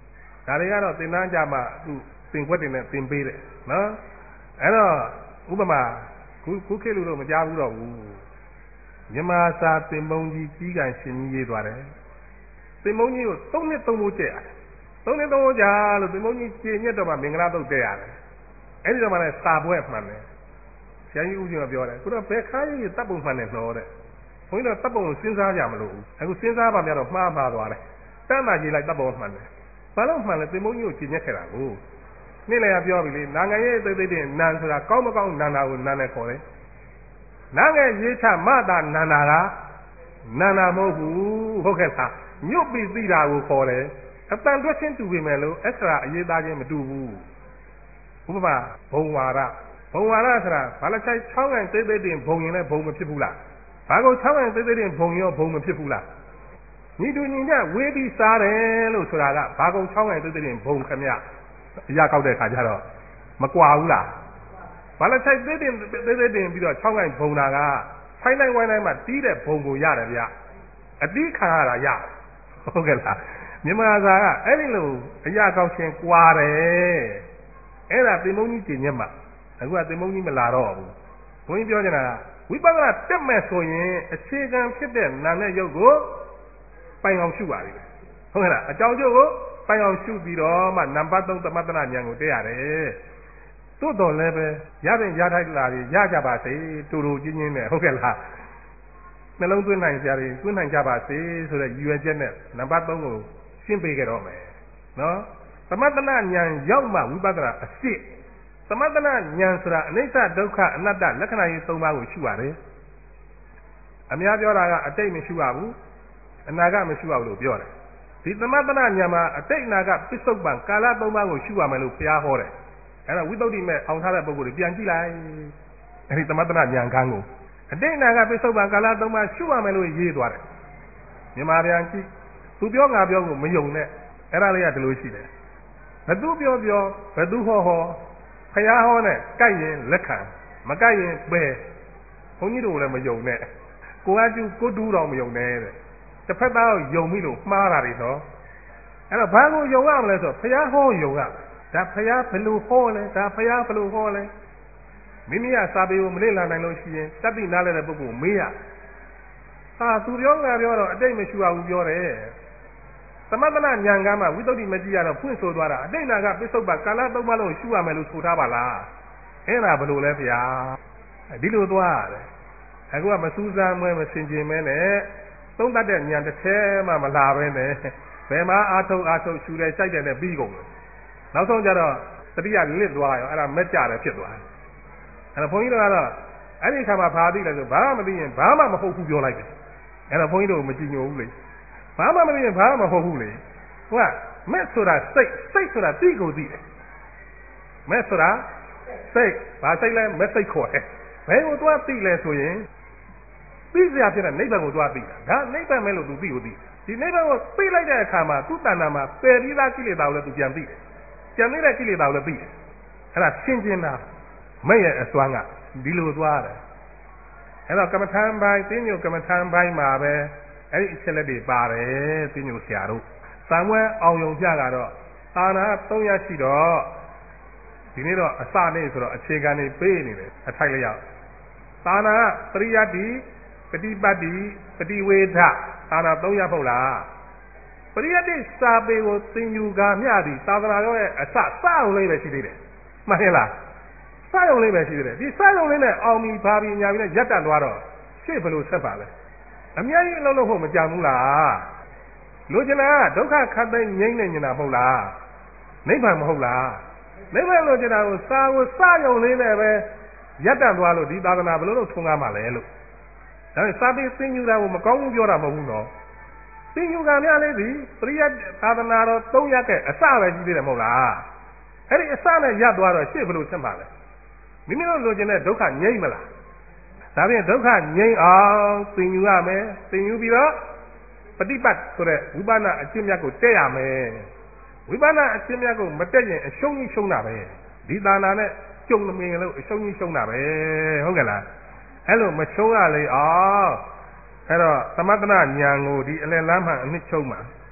ဒါတွေကတော့သင်္นานကြမှာသူသင်ခွက်တွေနဲ့သင်ပေးတယ်နော်အဲ့တော့ဥပမာခုခုခေတ်လူတော့မကြားဘူးတော့ဘူးမြန်မာစာသင်ပုံကြီးကြီးကန်ရှင်ကြီးရေးသွားတယ်သင်ပုံကြီးကိုသုံးနှစ်သုံးဖို့ကျက်ရတယ်သုံးနှစ်သုံးဖို့ကြာလို့သင်ပုံကြီးကျင့်ညက်တော့မှမင်္ဂလာတုတ်တက်ရတယ်အဲ့ဒီတော့မှလည်းစာပွဲမှန်တယ်ဆရာကြီးဦးကျော်ပြောတယ်ခုတော့ဘယ်ခါကြီးတပ်ပုံမှန်တယ်တော့တဲ့ဘုန်းကြီးတော့တပ်ပုံကိုစဉ်းစားကြမလို့အခုစဉ်းစားပါများတော့မှားမှားသွားတယ်တန်းတာကြီးလိုက်တပ်ပုံမှန်တယ်ဘာလို့မှန်လဲသင်ပုံကြီးကိုကျင့်ညက်ခဲ့တာကိုနေ့လည်းပြောပြီလေနာငယ်ရေးသိသိတဲ့နန်ဆိုတာကောင်းမကောင်းနန္တာကိုနန်နဲ့ခေါ်တယ်နာငယ်ရေးချမတာနန္တာကနန္တာမဟုတ်ဘူးဟုတ်ကဲ့လားညွတ်ပြီးသိတာကိုခေါ်တယ်အတန်တွက်ချင်းတူပြီမယ်လို့အဲ့ဒါအရေးသားချင်းမတူဘူးဥပမာဘုံဝါရဘုံဝါရဆိုတာဘာလဲချိုက်ချောင်းကန်သိသိတဲ့ဘုံရင်လည်းဘုံမဖြစ်ဘူးလားဘာကိုချောင်းကန်သိသိတဲ့ဘုံရောဘုံမဖြစ်ဘူးလားညီတူညီမျှဝေးပြီးစားတယ်လို့ဆိုတာကဘာကုန်ချောင်းကန်သိသိတဲ့ဘုံခမရအရာကောက်တဲ့ခါကျတော့မကွာဘူးလားဘာလဲချိုက်သိသိသိသိတင်ပြီးတော့ချောင်းကန်ဘုံတာကဖိုင်းတိုင်းဝိုင်းတိုင်းမှာတီးတဲ့ဘုံကိုရတယ်ဗျအတီးခံရတာရဟုတ်ကဲ့လားမြန်မာစာကအဲ့ဒီလိုအရာကောက်ခြင်းကွာတယ်အဲ့ဒါသင်္ဘုံကြီးကျင့်ညက်မှာအခုကသင်္ဘုံကြီးမလာတော့ဘူးဘုန်းကြီးပြောချင်တာကဝိပဿနာတက်မဲ့ဆိုရင်အခြေခံဖြစ်တဲ့နာနဲ့ရုပ်ကိုပိုင်အောင်ရှုပါလိမ့်မယ်ဟုတ်ကဲ့လားအကြောင်းကျိုးကိုပိုင်အောင်ရှုပြီးတော့မှနံပါတ်သုံးသမထနာဉာဏ်ကိုတက်ရတယ်သို့တော်လည်းပဲရတဲ့ရထိုက်လာပြီးရကြပါစေတူတူချင်းချင်းနဲ့ဟုတ်ကဲ့လားနှလုံးသွင်းနိုင်ကြတယ်သွင်းနိုင်ကြပါစေဆိုတဲ့ရည်ရွယ်ချက်နဲ့နံပါတ်သုံးကိုရှင်းပေးကြတော့မယ်နော်သမထနာဉာဏ်ရောက်မှဝိပဿနာအစစ်သမထနာဉာဏ်ဆိုတာအနိစ္စဒုက္ခအနတ္တလက္ခဏာကြီးသုံးပါးကိုရှုရတယ်အများပြောတာကအတိတ်မရှုရဘူးအနာဂတ်မရှုရဘူးလို့ပြောတယ်ဒီသမထနာဉာဏ်မှာအတိတ်အနာဂတ်ပစ္စုပန်ကာလသုံးပါးကိုရှုရမယ်လို့ဘုရားဟောတယ်အဲ့ဒါဝိသုဒ္ဓိမဲ့အောင်ထားတဲ့ပုဂ္ဂိုလ်တွေပြန်ကြည့်လိုက်အဲ့ဒီသမထနာဉာဏ်ခန်းကိုအတိတ်အနာဂတ်ပစ္စုပန်ကာလသုံးပါးရှုရမယ်လို့ရေးသွားတယ်မြန်မာပြန်ကြည့်သူပြောငါပြောကိုမယုံနဲ့အဲ့ဒါလေးကဒီလိုရှိတယ်ဘသူပြောပြောဘသူဟောဟောဖျားဟောနဲ့ကြိုက်ရင်လက်ခံမကြိုက်ရင်ပယ်ဘုန်းကြီးတို့လည်းမယုံနဲ့ကိုကကျူကိုတူးတော်မယုံနဲ့တဲ့တစ်ဖက်သားကိုယုံပြီလို့မှားတာတွေတော့အဲ့တော့ဘာကိုယုံရမလဲဆိုဖျားဟောယုံရဒါဖျားဘယ်လိုဟောလဲဒါဖျားဘယ်လိုဟောလဲမိမိကစာပေကိုမလေ့လာနိုင်လို့ရှိရင်တတ်သိနားလဲတဲ့ပုဂ္ဂိုလ်မေးရဟာသူပြောငါပြောတော့အတိတ်မရှိပါဘူးပြောတယ်သမထနာဉာဏ်ကမှဝိသုဒ္ဓိမကြည့်ရတော့ဖွင့်ဆိုသွားတာအတိတ်နာကပစ္စုပ္ပန်ကာလသုံးပါးလုံးရှုရမယ်လို့ဆိုထားပါလားအဲ့ဒါဘယ်လိုလဲဗျာဒီလိုသွားရတယ်အခုကမစူးစမ်းမွဲမစင်ကြင်မဲနဲ့သုံးတတ်တဲ့ဉာဏ်တစ်ထဲမှမလာပဲနဲ့ဘယ်မှာအာထုတ်အာထုတ်ရှုတယ်စိုက်တယ်နဲ့ပြီးကုန်တယ်နောက်ဆုံးကျတော့တတိယလစ်သွားရောအဲ့ဒါမက်ကြတယ်ဖြစ်သွားတယ်အဲ့တော့ဘုန်းကြီးတို့ကတော့အဲ့ဒီခါမှာဘာသိလဲဆိုဘာမှမသိရင်ဘာမှမဟုတ်ဘူးပြောလိုက်တယ်အဲ့တော့ဘုန်းကြီးတို့မကြည်ညိုဘူးလေဘာမှမသိရင်ဘာမှမဟုတ်ဘူးလေဟိုကမက်ဆိုတာစိတ်စိတ်ဆိုတာသိကိုသိတယ်မက်ဆိုတာစိတ်ဘာစိတ်လဲမက်စိတ်ခေါ်တယ်ဘယ်ကိုသွားသိလဲဆိုရင်သိစရာဖြစ်တဲ့နိဗ္ဗာန်ကိုသွားသိတာဒါနိဗ္ဗာန်ပဲလို့သူသိကိုသိဒီနိဗ္ဗာန်ကိုသိလိုက်တဲ့အခါမှာသူ့တဏ္ဍာမှာပယ်ပြီးသားကိလေသာကိုလည်းသူပြန်သိတယ်ကျန်နေတဲ့ကိလေသာကိုလည်းသိတယ်အဲ့ဒါရှင်းရှင်းသားမဲ့ရဲ့အစွမ်းကဒီလိုသွားတယ်အဲ့တော့ကမ္မထံပိုင်းသိညိုကမ္မထံပိုင်းမှာပဲအဲ့ဒီအချက်လက်တွေပါတယ်သိညိုဆရာတို့သံဝဲအောင်ယုံပြကတော့သာနာသုံးရရှိတော့ဒီနေ့တော့အစနေ့ဆိုတော့အခြေခံတွေပေးနေတယ်အထိုက်လျောက်သာနာပရိယတ္တိပฏิပတ်တိပฏิဝေဒသာနာသုံးရဖို့လားပရိယတ္တိစာပေကိုသင်ယူကာမျှသည်သာသနာတော်ရဲ့အစစအောင်လေးပဲရှိသေးတယ်မှန်ရဲ့လားစရုံလေးပဲရှိသေးတယ်ဒီစရုံလေးနဲ့အောင်ပြီးပါပြီးညာပြီးနဲ့ရက်တန့်သွားတော့ရှေ့ဘယ်လိုဆက်ပါလဲအများကြီးအလုံးလုံးဖို့မကြံဘူးလားလူကျင်တာဒုက္ခခတ်သိမ်းငြိမ့်နေနေတာမဟုတ်လားနိဗ္ဗာန်မဟုတ်လားနိဗ္ဗာန်လို့ကျင်တာကိုစာကိုစရုံလေးနဲ့ပဲရက်တန့်သွားလို့ဒီသာသနာဘယ်လိုလုပ်ထုံးကားမှာလဲလို့ဒါပေမဲ့စာပေသင်ယူတာကိုမကောင်းဘူးပြောတာမဟုတ်ဘူးနော်သင်ယူကများလေးဒီပရိယသာသနာတော်သုံးရက်ကအစပဲရှိသေးတယ်မဟုတ်လားအဲ့ဒီအစနဲ့ရပ်သွားတော့ရှေ့ဘယ်လိုဆက်မှာလဲမိမိတို့လိုချင်တဲ့ဒုက္ခငြိမ့်မလားဒါဖြင့်ဒုက္ခငြိမ့်အောင်သင်ယူရမယ်သင်ယူပြီးတော့ပฏิပတ်ဆိုတဲ့ဝိပဿနာအကျင့်မြတ်ကိုတက်ရမယ်ဝိပဿနာအကျင့်မြတ်ကိုမတက်ရင်အရှုံးကြီးရှုံးတာပဲဒီသာနာနဲ့ကြုံမမြင်လို့အရှုံးကြီးရှုံးတာပဲဟုတ်ကဲ့လားအဲ့လိုမရှုံးရလေအောင်အဲ့တော့သမထနာဉာဏ်ကိုဒီအလယ်လမ်းမှအနှစ်ချုပ်မှာ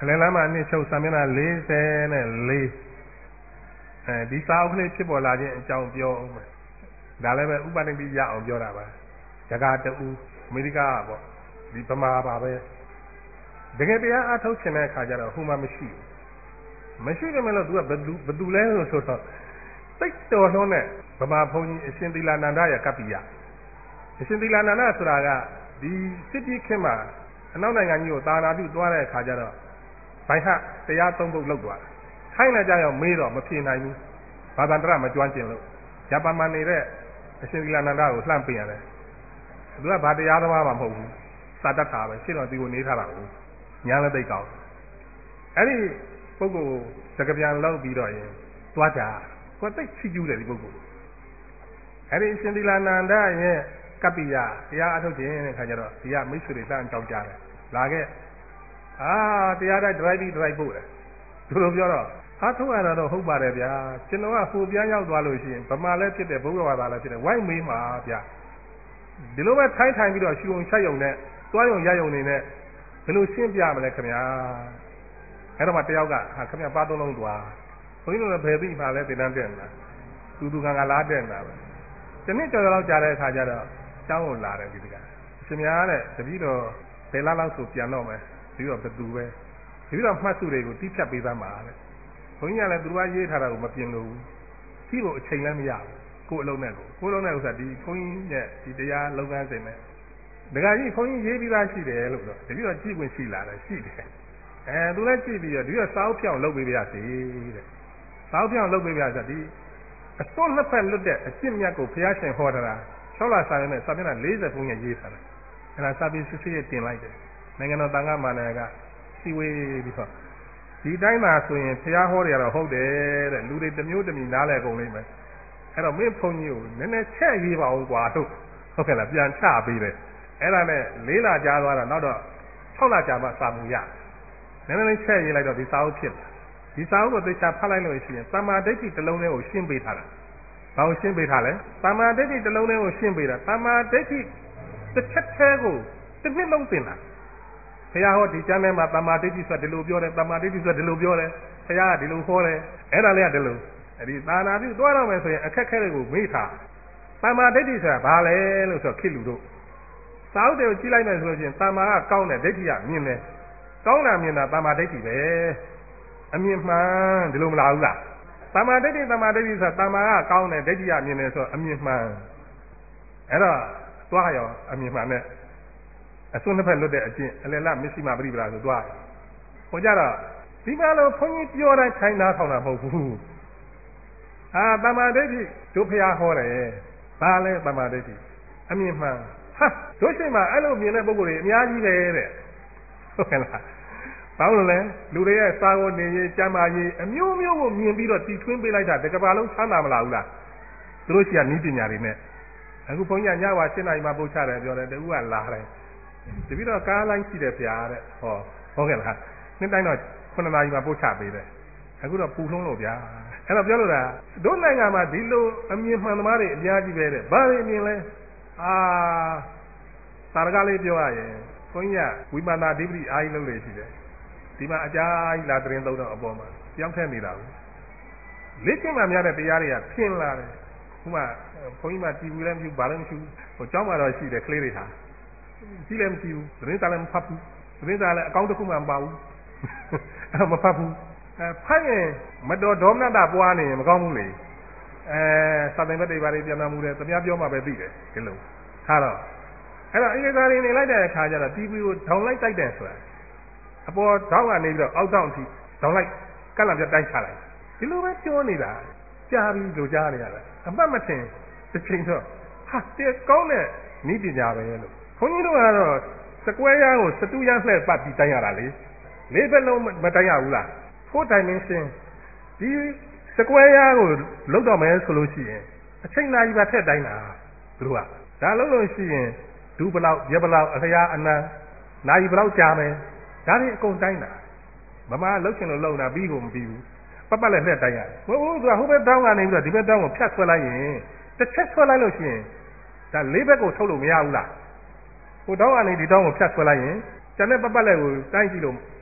အလယ်လမ်းမှာနှစ်ချုပ်စာမျက်နှာလေးဆယ်နဲ့လေးအဲဒီစာအုပ်ကလေးဖြစ်ပေါ်လာခြင်းအကြောင်းပြောအောင်မယ်ဒါလည်းပဲဥပဒိတိရအောင်ပြောတာပါဇဂါတူအမေရိကပေါ့ဒီဗမာပါပဲတကယ်တရားအထုတ်ခြင်းတဲ့အခါကျတော့ဟိုမှာမရှိဘူးမရှိတယ်မလို့ तू ကဘသူဘသူလဲလို့ဆိုတော့တိတ်တော်လုံးနဲ့ဗမာဘုန်းကြီးအရှင်သီလနန္ဒရဲ့ကပ္ပိယအရှင်သီလနန္ဒဆိုတာကဒီစစ်တီခေတ်မှာအနောက်နိုင်ငံကြီးကိုသာနာပြုသွားတဲ့အခါကျတော့ဘိုင်ဟတရားသုံးဖို့လုပ်သွားတယ်ခိုင်းလိုက်ကြရောမေးတော့မဖြေနိုင်ဘူးဘာသာတရမကျွမ်းကျင်လို့ဂျပန်မှာနေတဲ့အရှင်သီလနန္ဒကိုလှမ်းပေးရတယ်သူကဘာတရားသမားမှမဟုတ်ဘူးစာတတ်တာပဲရှင်းတော့ဒီကိုနေထားတာကိုညာလည်းသိကောင်းအဲ့ဒီပုဂ္ဂိုလ်စကပြန်လောက်ပြီးတော့ရင်သွားကြကိုသိချီကျူးတယ်ဒီပုဂ္ဂိုလ်အဲ့ဒီအရှင်သီလနန္ဒရဲ့ကပ္ပိယတရားအထုတ်ခြင်းတဲ့ခါကျတော့ဒီကမိတ်ဆွေတွေတန်းကြောက်ကြတယ်လာခဲ့အာတရားတိုက်ဒရိုက်ပြီးဒရိုက်ပို့တယ်သူတို့ပြောတော့ဟာထုတ်ရတာတော့ဟုတ်ပါတယ်ဗျာကျွန်တော်ကဟိုပြန်ရောက်သွားလို့ရှိရင်ဗမာလည်းဖြစ်တယ်ဘုရားဘာသာလည်းဖြစ်တယ်ဝိုင်းမေးမှာဗျာဒီလိုပဲထိုင်းထိုင်ပြီးတော့ရှူုံချက်ယုံနဲ့သွားယုံရယုံနေနဲ့ဘယ်လိုရှင်းပြမလဲခင်ဗျာအဲ့တော့မှတယောက်ကဟာခင်ဗျာပါသုံးလုံးသွားဘုန်းကြီးတို့လည်းဘယ်သိမှလဲတင်တန်းတက်နေတာသူသူကငါလားတက်နေတာပဲဒီနေ့တော်တော်ကြာတဲ့အခါကျတော့ကျောင်းကိုလာတယ်ဒီတကအရှင်များတဲ့တပည့်တော်ဘယ်လားလောက်ဆိုပြန်တော့မယ်ပြီးတော့ဘသူပဲပြီးတော့မှတ်စုတွေကိုတိဖြတ်ပေးသမှာတဲ့ဘုန်းကြီးကလည်းသူတို့ကရေးထားတာကိုမပြင်လို့ဘူးဒီကိုအချိန်လည်းမရဘူးကိုယ်အလုံးနဲ့ကိုကိုယ်လုံးနဲ့ဥစ္စာဒီဘုန်းကြီးရဲ့ဒီတရားလုံငန်းစဉ်နဲ့ဒကာကြီးဘုန်းကြီးရေးပြီးသားရှိတယ်လို့ဆိုတပည့်တော်ကြည့်ခွင့်ရှိလာတယ်ရှိတယ်အဲသူလည်းကြည့်ပြီးတော့ဒီကစာအုပ်ပြောင်းလုပ်ပေးပါရစေတဲ့စာအုပ်ပြောင်းလုပ်ပေးပါဆိုဒီအစွန်းနှစ်ဖက်လွတ်တဲ့အကျင့်မြတ်ကိုဘုရားရှင်ဟောတာ၆လစာရင်းနဲ့စာမျက်နှာ၄၀ဘုန်းကြီးရေးထားတယ်အဲဒါစာပေစစ်စစ်တင်လိုက်တယ်နိုင်ငံတော်တန်ခါမာနကစီဝေးပြီးတော့ဒီတိုင်းမှာဆိုရင်ဘုရားဟောတယ်ကတော့ဟုတ်တယ်တဲ့လူတွေတစ်မျိုးတစ်မျိုးနားလဲကုန်လိမ့်မယ်အဲ့တော့မင်းဘုန်းကြီးကိုနည်းနည်းချက်ရေးပါအောင်ကွာတို့ဟုတ်ကဲ့လားပြန်ချပေးတယ်အဲ့ဒါနဲ့၄လကြာသွားတာနောက်တော့၆လကြာမှစာမှုရနည်းနည်းလေးချက်ရေးလိုက်တော့ဒီစာအုပ်ဖြစ်လာဒီစာအုပ်ကိုသေချာဖတ်လိုက်လို့ရှိရင်သမာဓိဋ္ဌိတစ်လုံးလေးကိုရှင်းပေးထားတာဘာကိုရှင်းပေးထားလဲသမာဓိဋ္ဌိတစ်လုံးလေးကိုရှင်းပေးတာသမာဓိဋ္ဌိတစ်ချက်သေးကိုတစ်နှစ်လုံးသင်တာဘုရားဟောဒီကျမ်းထဲမှာသမာဓိဋ္ဌိဆိုတာဒီလိုပြောတယ်သမာဓိဋ္ဌိဆိုတာဒီလိုပြောတယ်ဘုရားကဒီလိုဟောတယ်အဲ့ဒါလေးကဒီလိုအဲဒီသာနာပြုတွားတော့မယ်ဆိုရင်အခက်ခဲတွေကိုမေ့ထားသမာဓိဋ္ဌိဆိုတာဘာလဲလို့ဆိုခေတ်လူတို့စာအုပ်တွေကိုကြည့်လိုက်မယ်ဆိုလို့ရှိရင်သမာကကောင်းတယ်ဒိဋ္ဌိကမြင်တယ်ကောင်းတာမြင်တာသမာဓိဋ္ဌိပဲအမြင်မှန်ဒီလိုမလားဘူးလားသမာဓိဋ္ဌိသမာဓိဋ္ဌိဆိုတာသမာကကောင်းတယ်ဒိဋ္ဌိကမြင်တယ်ဆိုအမြင်မှန်အဲ့တော့တွားရောအမြင်မှန်နဲ့အစွန်းတစ်ဖက်လွတ်တဲ့အကျင့်အလယ်လမရှိမှပြိပလာဆိုတွားဟိုကြတော့ဒီမှာလို့ဘုန်းကြီးပြောတိုင်းထိုင်သားဆောင်တာမဟုတ်ဘူးအာသမာဓိဋ္ဌိတို့ဖျားဟောတယ်ဘာလဲသမာဓိဋ္ဌိအမြင်မှန်ဟာတို့ရှိမှအဲ့လိုမြင်တဲ့ပုဂ္ဂိုလ်တွေအများကြီးပဲတဲ့ဟုတ်ကဲ့လားဘာလို့လဲလူတွေရဲ့စာဝတ်နေရေးကျမ်းမာရေးအမျိုးမျိုးကိုမြင်ပြီးတော့တီထွင်းပေးလိုက်တာတကဘာလုံးချမ်းသာမလားဘူးလားသူတို့ရှိရနည်းပညာတွေနဲ့အခုဘုန်းကြီးကညဝါရှင်းနိုင်မှပို့ချတယ်ပြောတယ်တူကလာတယ်တပည့်တော့ကားလိုင်းရှိတယ်ဗျာတဲ့ဟောဟုတ်ကဲ့လားနှစ်တိုင်းတော့ခုနှစ်နာရီမှပို့ချပေးတယ်အခုတော့ပူလုံးလို့ဗျာအဲ့တော့ပြောလို့တာတို့နိုင်ငံမှာဒီလိုအမြင်မှန်သမားတွေအများကြီးပဲတဲ့ဘာတွေအမြင်လဲအာသာရကလေးပြောရရင်ဘုန်းကြီးကဝိပဿနာဓိပတိအားကြီးလုပ်လေရှိတယ်ဒီမှာအကြာကြီးလာသတင်းသုံးတော့အပေါ်မှာကြောင်းထက်နေတာဘူးလေ့ကျင့်မှများတဲ့တရားတွေကဖြင်းလာတယ်ခုမှဘုန်းကြီးမှတီဗီလည်းမရှိဘူးဘာလည်းမရှိဘူးဟိုကျောင်းမှာတော့ရှိတယ်ကလေးတွေဟာကြည့်လည်းမရှိဘူးသတင်းစာလည်းမဖတ်ဘူးသတင်းစာလည်းအကောင့်တစ်ခုမှမပါဘူးအဲ့မဖတ်ဘူးအဲဖတ်ရင်မတော်ဒေါမနတာပွားနေရင်မကောင်းဘူးလေအဲစာသင်ဘက်တွေဘာတွေပြန်လာမှုတယ်သူများပြောမှပဲသိတယ်ဒီလိုထားတော့အဲ့တော့အင်္ဂါတွေနေလိုက်တဲ့အခါကျတော့တီဗီကိုထောင်လိုက်တိုက်တယ်ဆိုတာအပေါ်ထောင်းကနေပြီးတော့အောက်တောင်အထိထောင်လိုက်ကက်လာပြတိုက်ချလိုက်ဒီလိုပဲပြောနေတာကြားပြီးလိုကြားနေရတာအမှတ်မထင်တစ်ချိန်တော့ဟာတေကောင်းတဲ့ဤပညာပဲလို့ခွန်ကြီးတို့ကတော့စကွဲရန်ကိုစတူရန်လှည့်ပတ်ပြီးတိုင်းရတာလေလေးဘက်လုံးမတိုင်းရဘူးလားfour dimensionဒီစကွဲရန်ကိုလုံးတော့မယ်ဆိုလို့ရှိရင်အချိန်နာကြီးပါထက်တိုင်းတာသူတို့ကဒါလုံးလို့ရှိရင်ဒူးဘလောက်ရက်ဘလောက်အလျားအနံနာရီဘလောက်ကြာမယ်ဒါတွေအကုန်တိုင်းတာမမလှုပ်ချင်လို့လှုပ်တာပြီးကိုမပြီးဘူးပတ်ပတ်လည်းလှည့်တိုင်းရတယ်ဟိုဟိုသူကဟိုဘက်တောင်းကနေပြီးတော့ဒီဘက်တောင်းကိုဖြတ်ဆွဲလိုက်ရင်တစ်ချက်ဆွဲလိုက်လို့ရှိရင်ဒါလေးဘက်ကိုထုတ်လို့မရဘူးလားဟိုတောင်းကနေဒီတောင်းကိုဖြတ်ဆွဲလိုက်ရင်ကျန်တဲ့ပတ်ပတ်လည်းကိုတိုင်းကြည့်လို့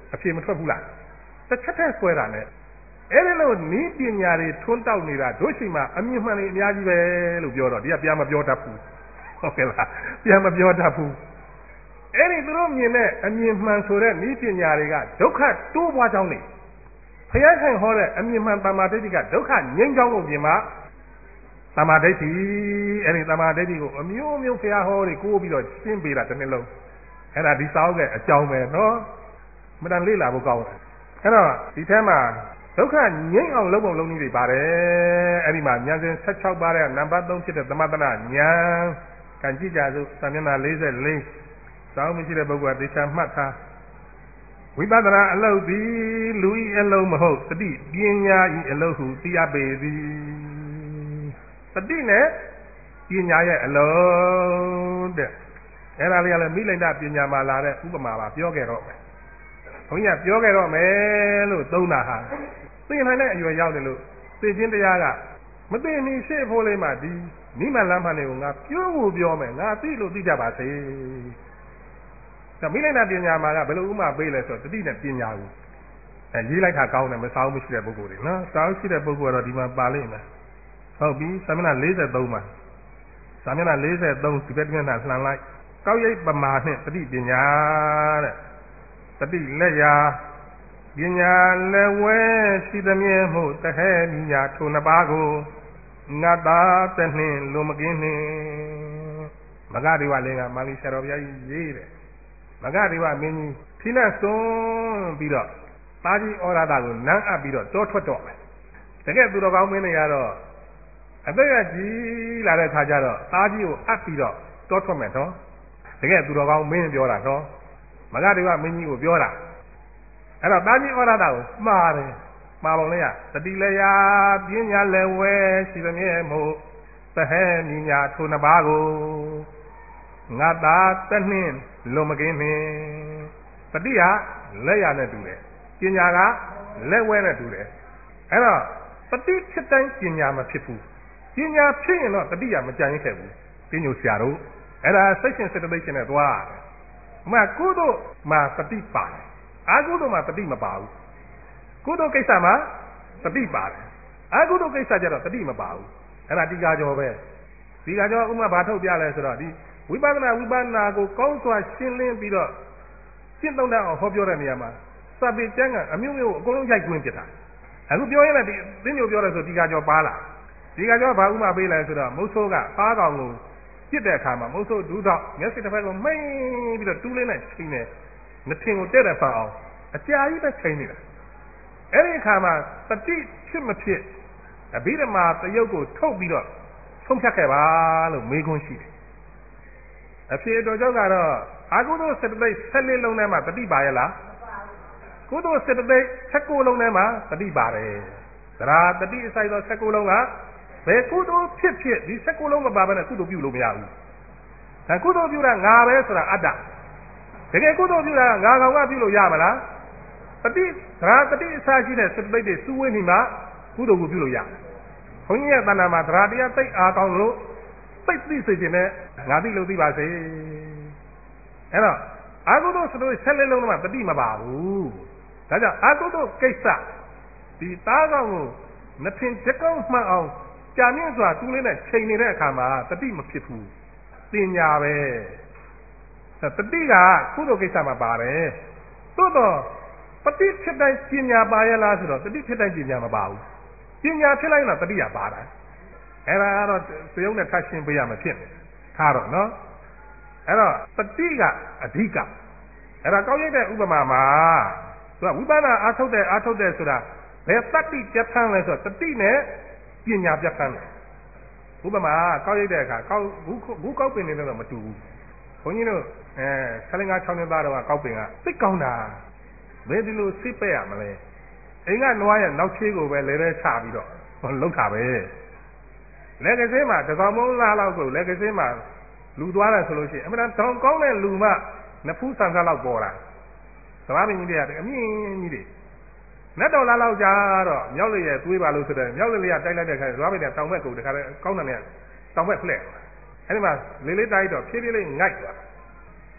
အဖြေမထွက်ဘူးလားတစ်ချက်တည်းဆွဲတာနဲ့အဲ့ဒီလိုနီးပညာတွေထွန်းတောက်နေတာတို့ရှိမှအမြင်မှန်တွေအများကြီးပဲလို့ပြောတော့ဒီကပြန်မပြောတတ်ဘူးဟုတ်ကဲ့လားပြန်မပြောတတ်ဘူးအဲ့ဒီသူတို့မြင်တဲ့အမြင်မှန်ဆိုတဲ့နီးပညာတွေကဒုက္ခတိုးပွားကြောင်းနေဘုရားရှင်ဟောတဲ့အမြင်မှန်တမ္မာဒိဋ္ဌိကဒုက္ခငြိမ်းချောင်းကိုပြင်မှာတမ္မာဒိဋ္ဌိအဲ့ဒီတမ္မာဒိဋ္ဌိကိုအမျိုးမျိုးဘုရားဟောတွေကိုးပြီးတော့ရှင်းပေးတာတစ်နှစ်လုံးအဲ့ဒါဒီစာအုပ်ရဲ့အကြောင်းပဲနော်မတန်လေ့လာဖို့ကောင်းတယ်အဲ့တော့ဒီထဲမှာဒုက္ခငြိမ်းအောင်လုပ်ပုံလုပ်နည်းတွေပါတယ်အဲ့ဒီမှာဉာဏ်စဉ်ဆက်၆ပါးတဲ့နံပါတ်၃ဖြစ်တဲ့သမထနာဉာဏ်ကံကြည့်ကြစို့စာမျက်နှာ၄၄စာအုပ်မရှိတဲ့ပုဂ္ဂိုလ်ကသေချာမှတ်ထားဝိပဿနာအလုပ်သည်လူဤအလုံးမဟုတ်တတိပညာဤအလုပ်ဟုသိရပေသည်တတိနဲ့ပညာရဲ့အလုံးတဲ့အဲ့ဒါလေးကလည်းမိလိန်ဒပညာမှာလာတဲ့ဥပမာပါပြောခဲ့တော့မယ်ဘုန်းကြီးကပြောခဲ့တော့မယ်လို့သုံးတာဟာသိနိုင်တဲ့အရွယ်ရောက်တယ်လို့သိချင်းတရားကမသိမီရှေ့ဖို့လေးမှဒီနိမလမ်းမှန်တွေကိုငါပြောဖို့ပြောမယ်ငါသိလို့သိကြပါစေဒါမိလိန်ဒပညာမှာကဘယ်လိုဥမာပေးလဲဆိုတော့တတိနဲ့ပညာကိုအဲရေးလိုက်တာကောင်းတယ်မစားဘူးမရှိတဲ့ပုဂ္ဂိုလ်တွေနော်စားဘူးရှိတဲ့ပုဂ္ဂိုလ်ကတော့ဒီမှာပါလိမ့်မယ်ဟုတ်ပြီစာမျက်နှာ၄၃မှာစာမျက်နှာ၄၃ဒီဘက်မျက်နှာလှန်လိုက်ကောက်ရိပ်ပမာနဲ့တတိပညာတဲ့တတိလက်ရာပညာလက်ဝဲရှိသမျှမှုတဟဲမိညာထိုနှစ်ပါးကိုငါသာတနှင်းလွန်မကင်းနှင့်မဂ္ဂဒေဝလင်္ကာမာလီဆရာတော်ဘုရားကြီးရေးတယ်မဂ္ဂဒေဝမင်းကြီးဖိနတ်စွန်းပြီးတော့တာကြီးဩရတာကိုနန်းအပ်ပြီးတော့တောထွက်တော့မယ်တကယ်သူတော်ကောင်းမင်းတွေကတော့အသက်ကကြီးလာတဲ့ခါကျတော့တာကြီးကိုအပ်ပြီးတော့တောထွက်မယ်နော်တကယ်သူတော်ကောင်းမင်းပြောတာနော်မဂ္ဂဒေဝမင်းကြီးကိုပြောတာအဲ့တော့တာကြီးဩရတာကိုမှားတယ်မှားပုံလေးကတတိလျာပညာလည်းဝဲရှိသမျှမို့သဟဲမိညာထိုနှစ်ပါးကိုငါသာတနှင်းလွန်မကင်းနှင့်တတိကလက်ရနဲ့တူတယ်ပညာကလက်ဝဲနဲ့တူတယ်အဲ့တော့တတိဖြစ်တိုင်းပညာမဖြစ်ဘူးပညာဖြစ်ရင်တော့တတိကမကြံရခဲ့ဘူးပညိုဆရာတို့အဲ့ဒါစိတ်ရှင်စေတသိက်ရှင်နဲ့သွားတယ်။မှကုသိုလ်မှာတတိပါတယ်။အကုသိုလ်မှာတတိမပါဘူး။ကုသိုလ်ကိစ္စမှာတတိပါတယ်။အကုသိုလ်ကိစ္စကျတော့တတိမပါဘူး။အဲ့ဒါတိကာကျော်ပဲ။ဒီကာကျော်ဥမာဘာထုတ်ပြလဲဆိုတော့ဒီဝိပဿနာဝိပဿနာကိုကောင်းစွာရှင်းလင်းပြီးတော့ရှင်းသုံးတတ်အောင်ဟောပြောတဲ့နေရာမှာစပစ်ကျမ်းကအမျိုးမျိုးအကုန်လုံးရိုက်ကွင်းပြတာ။အခုပြောရင်လည်းဒီသင်ညိုပြောတယ်ဆိုဒီကာကျော်ပါလာ။ဒီကာကျော်ဘာဥမာပေးလဲဆိုတော့မုတ်ဆိုးကပါးကောင်ကိုပြစ်တဲ့အခါမှာမုတ်ဆိုးဒူးတော့မျက်စိတစ်ဖက်ကိုမှိန်ပြီးတော့တူးလေးနဲ့ချိန်နေနှထင်ကိုတက်တဲ့ဖန်အောင်အကြာကြီးပဲချိန်နေတာအဲ့ဒီအခါမှာတတိဖြစ်မဖြစ်အဘိဓမ္မာတယုတ်ကိုထုတ်ပြီးတော့ဆုံးဖြတ်ခဲ့ပါလို့မေးခွန်းရှိတယ်အဖြေတော်ကြောင့်ကတော့အာကုသိုလ်စေတသိက်၁၄လုံးထဲမှာတတိပါရဲ့လားကုသိုလ်စေတသိက်၁၉လုံးထဲမှာတတိပါတယ်ဒါရာတတိအစိုက်သော၁၉လုံးကဘယ်ကုသိုလ်ဖြစ်ဖြစ်ဒီ၁၉လုံးမပါဘဲနဲ့ကုသိုလ်ပြုလို့မရဘူးဒါကုသိုလ်ပြုတာငါပဲဆိုတာအတ္တတကယ်ကုသိုလ်ပြုတာငါကောင်ကပြုလို့ရမလားတတိဒါရာတတိအစာရှိတဲ့စေတသိက်တွေစုဝေးနေမှာကုသိုလ်ကိုပြုလို့ရတယ်ဘုန်းကြီးရဲ့တဏ္ဍာမှာဒါရာတရားသိအားကောင်းလို့သိသိစေခြင်းနဲ့ငါသိလို့သိပါစေအဲ့တော့အာကုသိုလ်ဆိုလို့၁၄လုံးမှာတတိမပါဘူးဒါကြောင့်အာကုသိုလ်ကိစ္စဒီသားကောင်ကိုမထင်ချက်ကောင်းမှန်အောင်ကြာမြင့်စွာသူ့လေးနဲ့ချိန်နေတဲ့အခါမှာတတိမဖြစ်ဘူးပညာပဲတတိကကုသိုလ်ကိစ္စမှာပါတယ်သို့တော့ပฏิဖြစ်တိုင်းပညာပါရလားဆိုတော့တတိဖြစ်တိုင်းပညာမပါဘူးပညာဖြစ်လိုက်တော့တတိကပါတာအဲ့ဒါကတော့သရုပ်နဲ့ထပ်ရှင်းပေးရမှာဖြစ်နေထားတော့နော်အဲ့တော့တတိကအဓိကအဲ့ဒါကောင်းရတဲ့ဥပမာမှာသူကဝိပဿနာအားထုတ်တဲ့အားထုတ်တဲ့ဆိုတာဘယ်တတိပြတ်ထမ်းလဲဆိုတော့တတိနဲ့ပညာပြတ်ထမ်းတယ်ဥပမာကောက်ရိုက်တဲ့အခါကောက်ဘူးဘူးကောက်ပင်နေတော့မတူဘူးဘုန်းကြီးတို့အဲဆလင်္ကာ၆နှစ်သားတော့ကောက်ပင်ကစိတ်ကောင်းတာဘယ်ဒီလိုစိတ်ပဲ့ရမလဲအိမ်ကနွားရဲ့နောက်ချေးကိုပဲလဲလဲချပြီးတော့လှုပ်တာပဲလက်ကစင်းမှာတကောင်မုံလားလောက်ကိုလက်ကစင်းမှာလူသွားတယ်ဆိုလို့ရှိရင်အမှန်တောင်ကောင်းတဲ့လူမှနဖူးဆန်ဆန်လောက်ပေါ်တာသမားမင်းကြီးတွေကအမြင့်ကြီးတွေနတ်တော်လာလောက်ကြာတော့မြောက်လေးရဲ့သွေးပါလို့ဆိုတဲ့မြောက်လေးလေးကတိုက်လိုက်တဲ့ခါဇွားပိနဲ့တောင်ဘက်ကိုတခါကောင်းတယ်နဲ့တောင်ဘက်ဖလှဲ့အဲဒီမှာလေးလေးတိုက်တော့ဖြည်းဖြည်းလေးငိုက်သွား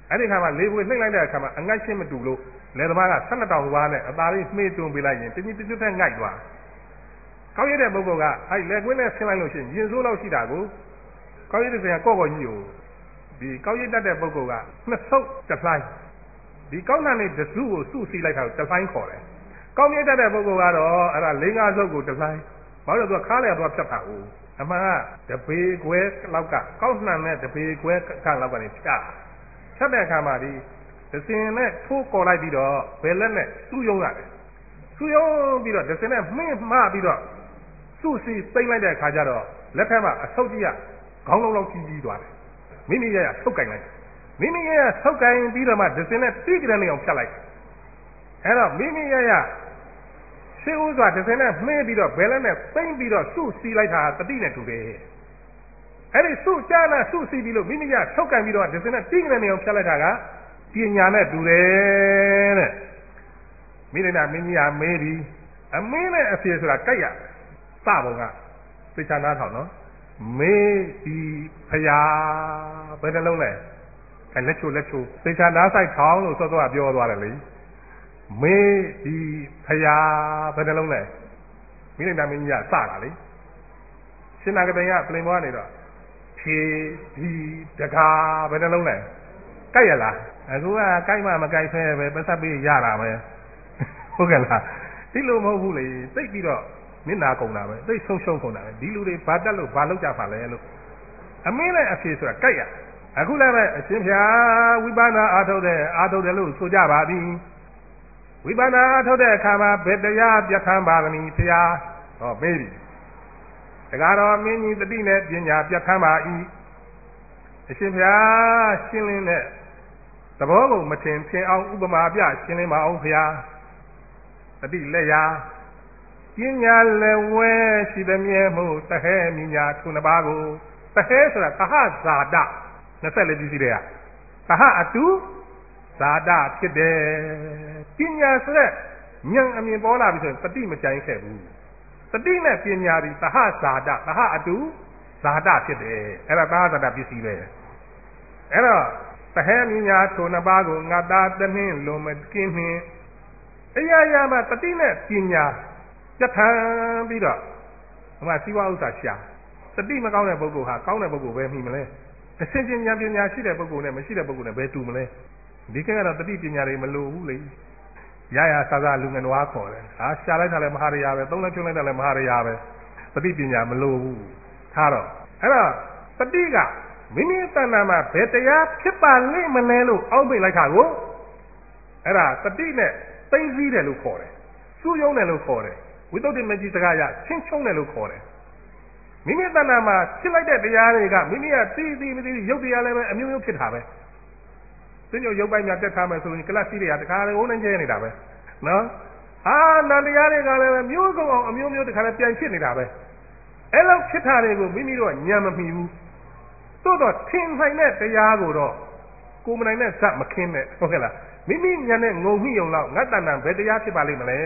အဲ့ဒီခါမှာလေပွေနှိမ့်လိုက်တဲ့အခါမှာအငတ်ရှင်းမတူလို့လေသမားကဆယ်နှစ်တောင်ဝါနဲ့အသားလေးမှေးတွန်းပေးလိုက်ရင်တညစ်တညွတ်ထက်ငိုက်သွားကောင်းရတဲ့ပုဂ္ဂိုလ်ကအဲ့လေကွင်းနဲ့ဆင်းလိုက်လို့ရှိရင်ရင်ဆိုးလောက်ရှိတာကိုကောင်းရတဲ့ဆင်ကကော့ကော့ကြီးကိုဒီကောင်းရတတ်တဲ့ပုဂ္ဂိုလ်ကနှစ်ဆုပ်တစ်လှိုင်းဒီကောင်းနှံလေးတစုကိုစုစည်းလိုက်တာကိုတစ်လှိုင်းခေါ်တယ်ကောင်းရတတ်တဲ့ပုဂ္ဂိုလ်ကတော့အဲ့ဒါလေးငါးဆုပ်ကိုတစ်လှိုင်းဘာလို့လဲသူကခါးလေတော့ဖြတ်တာဟုတ်အမှန်ကတပေခွဲလောက်ကကောက်နှံနဲ့တပေခွဲကလောက်ကနေဖြတ်ဖြတ်တဲ့အခါမှာဒီဒစင်နဲ့ထိုးကော်လိုက်ပြီးတော့ဘယ်လက်နဲ့စူးယုံရတယ်စူးယုံပြီးတော့ဒစင်နဲ့မှင်းမှားပြီးတော့စုစီသိမ့်လိုက်တဲ့အခါကျတော့လက်ထက်မှာအဆုပ်ကြီးကခေါင်းလုံးလောက်ကြီးကြီးသွားတယ်မိမိရရဆုပ်ကင်လိုက်မိမိရရဆုပ်ကင်ပြီးတော့မှဒစင်နဲ့တိကျတဲ့နေအောင်ဖြတ်လိုက်အဲ့တော့မိမိရရရှင်းဥစွာဒစင်နဲ့မှင်းပြီးတော့ဘယ်လက်နဲ့သိမ့်ပြီးတော့စုစီလိုက်တာတတိနဲ့တူတယ်အဲ့ဒီစုကြနာစုစီပြီးလို့မိမိရဆုပ်ကင်ပြီးတော့ဒစင်နဲ့တိကျတဲ့နေအောင်ဖြတ်လိုက်တာကပညာနဲ့တူတယ်တဲ့မိလိမ့်နာမင်းကြီးဟာမေးပြီးအမင်းနဲ့အဖေဆိုတာကြိုက်ရစပုံကသိချာနားထောင်နော်မေးဒီဖရာဘယ်နှလုံးလဲအဲလက်ချိုလက်ချိုသိချာနားဆိုင်ထောင်လို့စောစောကပြောသွားတယ်လေမေးဒီဖရာဘယ်နှလုံးလဲမိလိမ့်နာမင်းကြီးကစတာလေရှင်နာကတိန်ကပြင်ပွားနေတော့ဖြေဒီတကားဘယ်နှလုံးလဲကြိုက်ရလားအခုကကြိုက်မှမကြိုက်ဖဲပဲပတ်သက်ပြီးရတာပဲဟုတ်ကဲ့လားဒီလိုမဟုတ်ဘူးလေသိပြီးတော့နစ်နာကုန်တာပဲသိဆုံးရှုံးကုန်တာပဲဒီလူတွေဘာတက်လို့ဘာလောက်ကြပါလဲလို့အမင်းနဲ့အဖေဆိုတာကြိုက်ရအခုလည်းပဲအရှင်ဖျားဝိပဿနာအားထုတ်တဲ့အားထုတ်တယ်လို့ဆိုကြပါသည်ဝိပဿနာအားထုတ်တဲ့အခါမှာဘယ်တရားပြဋ္ဌာန်းပါသနည်းဖျားဟောမေးပြီတကားတော်မင်းကြီးတတိနဲ့ပညာပြဋ္ဌာန်းပါ၏အရှင်ဖျားရှင်းလင်းတဲ့သဘောကိုမထင်ထင်အောင်ဥပမာပြရှင်းလင်းပါအောင်ဖျားတတိလက်ရာပညာလည်းဝဲရှိသည်မြဲမှုတဟဲမြညာထုနှစ်ပါးကိုတဟဲဆိုတာသဟဇာတနှစ်ဆက်လေးကြည့်စီတဲ့ကသဟအတုဇာတဖြစ်တယ်ပညာဆိုတဲ့ဉာဏ်အမြင်ပေါ်လာပြီဆိုရင်တတိမကြိုင်ခဲ့ဘူးတတိနဲ့ပညာဒီသဟဇာတသဟအတုဇာတဖြစ်တယ်အဲ့ဒါသဟဇာတပစ္စည်းပဲအဲ့တော့တဟဲမြညာထုနှစ်ပါးကိုငါသားတနှင်းလုံးမကင်းနှင်းအရာရာမှာတတိနဲ့ပညာပြဋ္ဌာန်းပြီးတော့ဟိုမှာစီဝါဥစ္စာရှာတတိမကောင်းတဲ့ပုဂ္ဂိုလ်ဟာကောင်းတဲ့ပုဂ္ဂိုလ်ပဲမှီမလဲအစဉ်ချင်းဉာဏ်ပညာရှိတဲ့ပုဂ္ဂိုလ်နဲ့မရှိတဲ့ပုဂ္ဂိုလ်နဲ့ဘယ်တူမလဲဒီကဲကတော့တတိပညာတွေမလိုဘူးလေရရဆာဆာလူငနွားခေါ်တယ်ဟာရှာလိုက်တာလည်းမဟာရယာပဲသုံးလိုက်ချုံလိုက်တာလည်းမဟာရယာပဲတတိပညာမလိုဘူးထားတော့အဲ့တော့တတိကမိမိတဏ္ဍာမှာဘယ်တရားဖြစ်ပါလိမ့်မလဲလို့အောက်ပိတ်လိုက်တာကိုအဲ့ဒါတတိနဲ့သိသိတယ်လို့ခေါ်တယ်စူးယုံတယ်လို့ခေါ်တယ်ဝိသုဒ္ဓိမကြီးစကားရချင်းချုံတယ်လို့ခေါ်တယ်မိမိတဏ္ဍာမှာဖြစ်လိုက်တဲ့တရားတွေကမိမိကသိသိမသိရုပ်တရားလည်းပဲအမျိုးမျိုးဖြစ်တာပဲသိညုတ်ရုပ်ပိုင်းများတက်ထားမယ်ဆိုရင်ကလပ်စီးတွေကတခါလေဝုန်းနေကျဲနေတာပဲနော်အာနန္တရားတွေကလည်းပဲမျိုးစုံအောင်အမျိုးမျိုးတခါလေပြန်ဖြစ်နေတာပဲအဲ့လိုဖြစ်တာတွေကိုမိမိတို့ညံမမီဘူးသို့တော့ထင်နိုင်တဲ့တရားကိုတော့ကိုယ်မနိုင်တဲ့ဇတ်မခင်းနဲ့ဟုတ်ကဲ့လားမိမိညာနဲ့ငုံမိုံလောက်ငတ်တဏ္ဍဘယ်တရားဖြစ်ပါလိမ့်မလဲ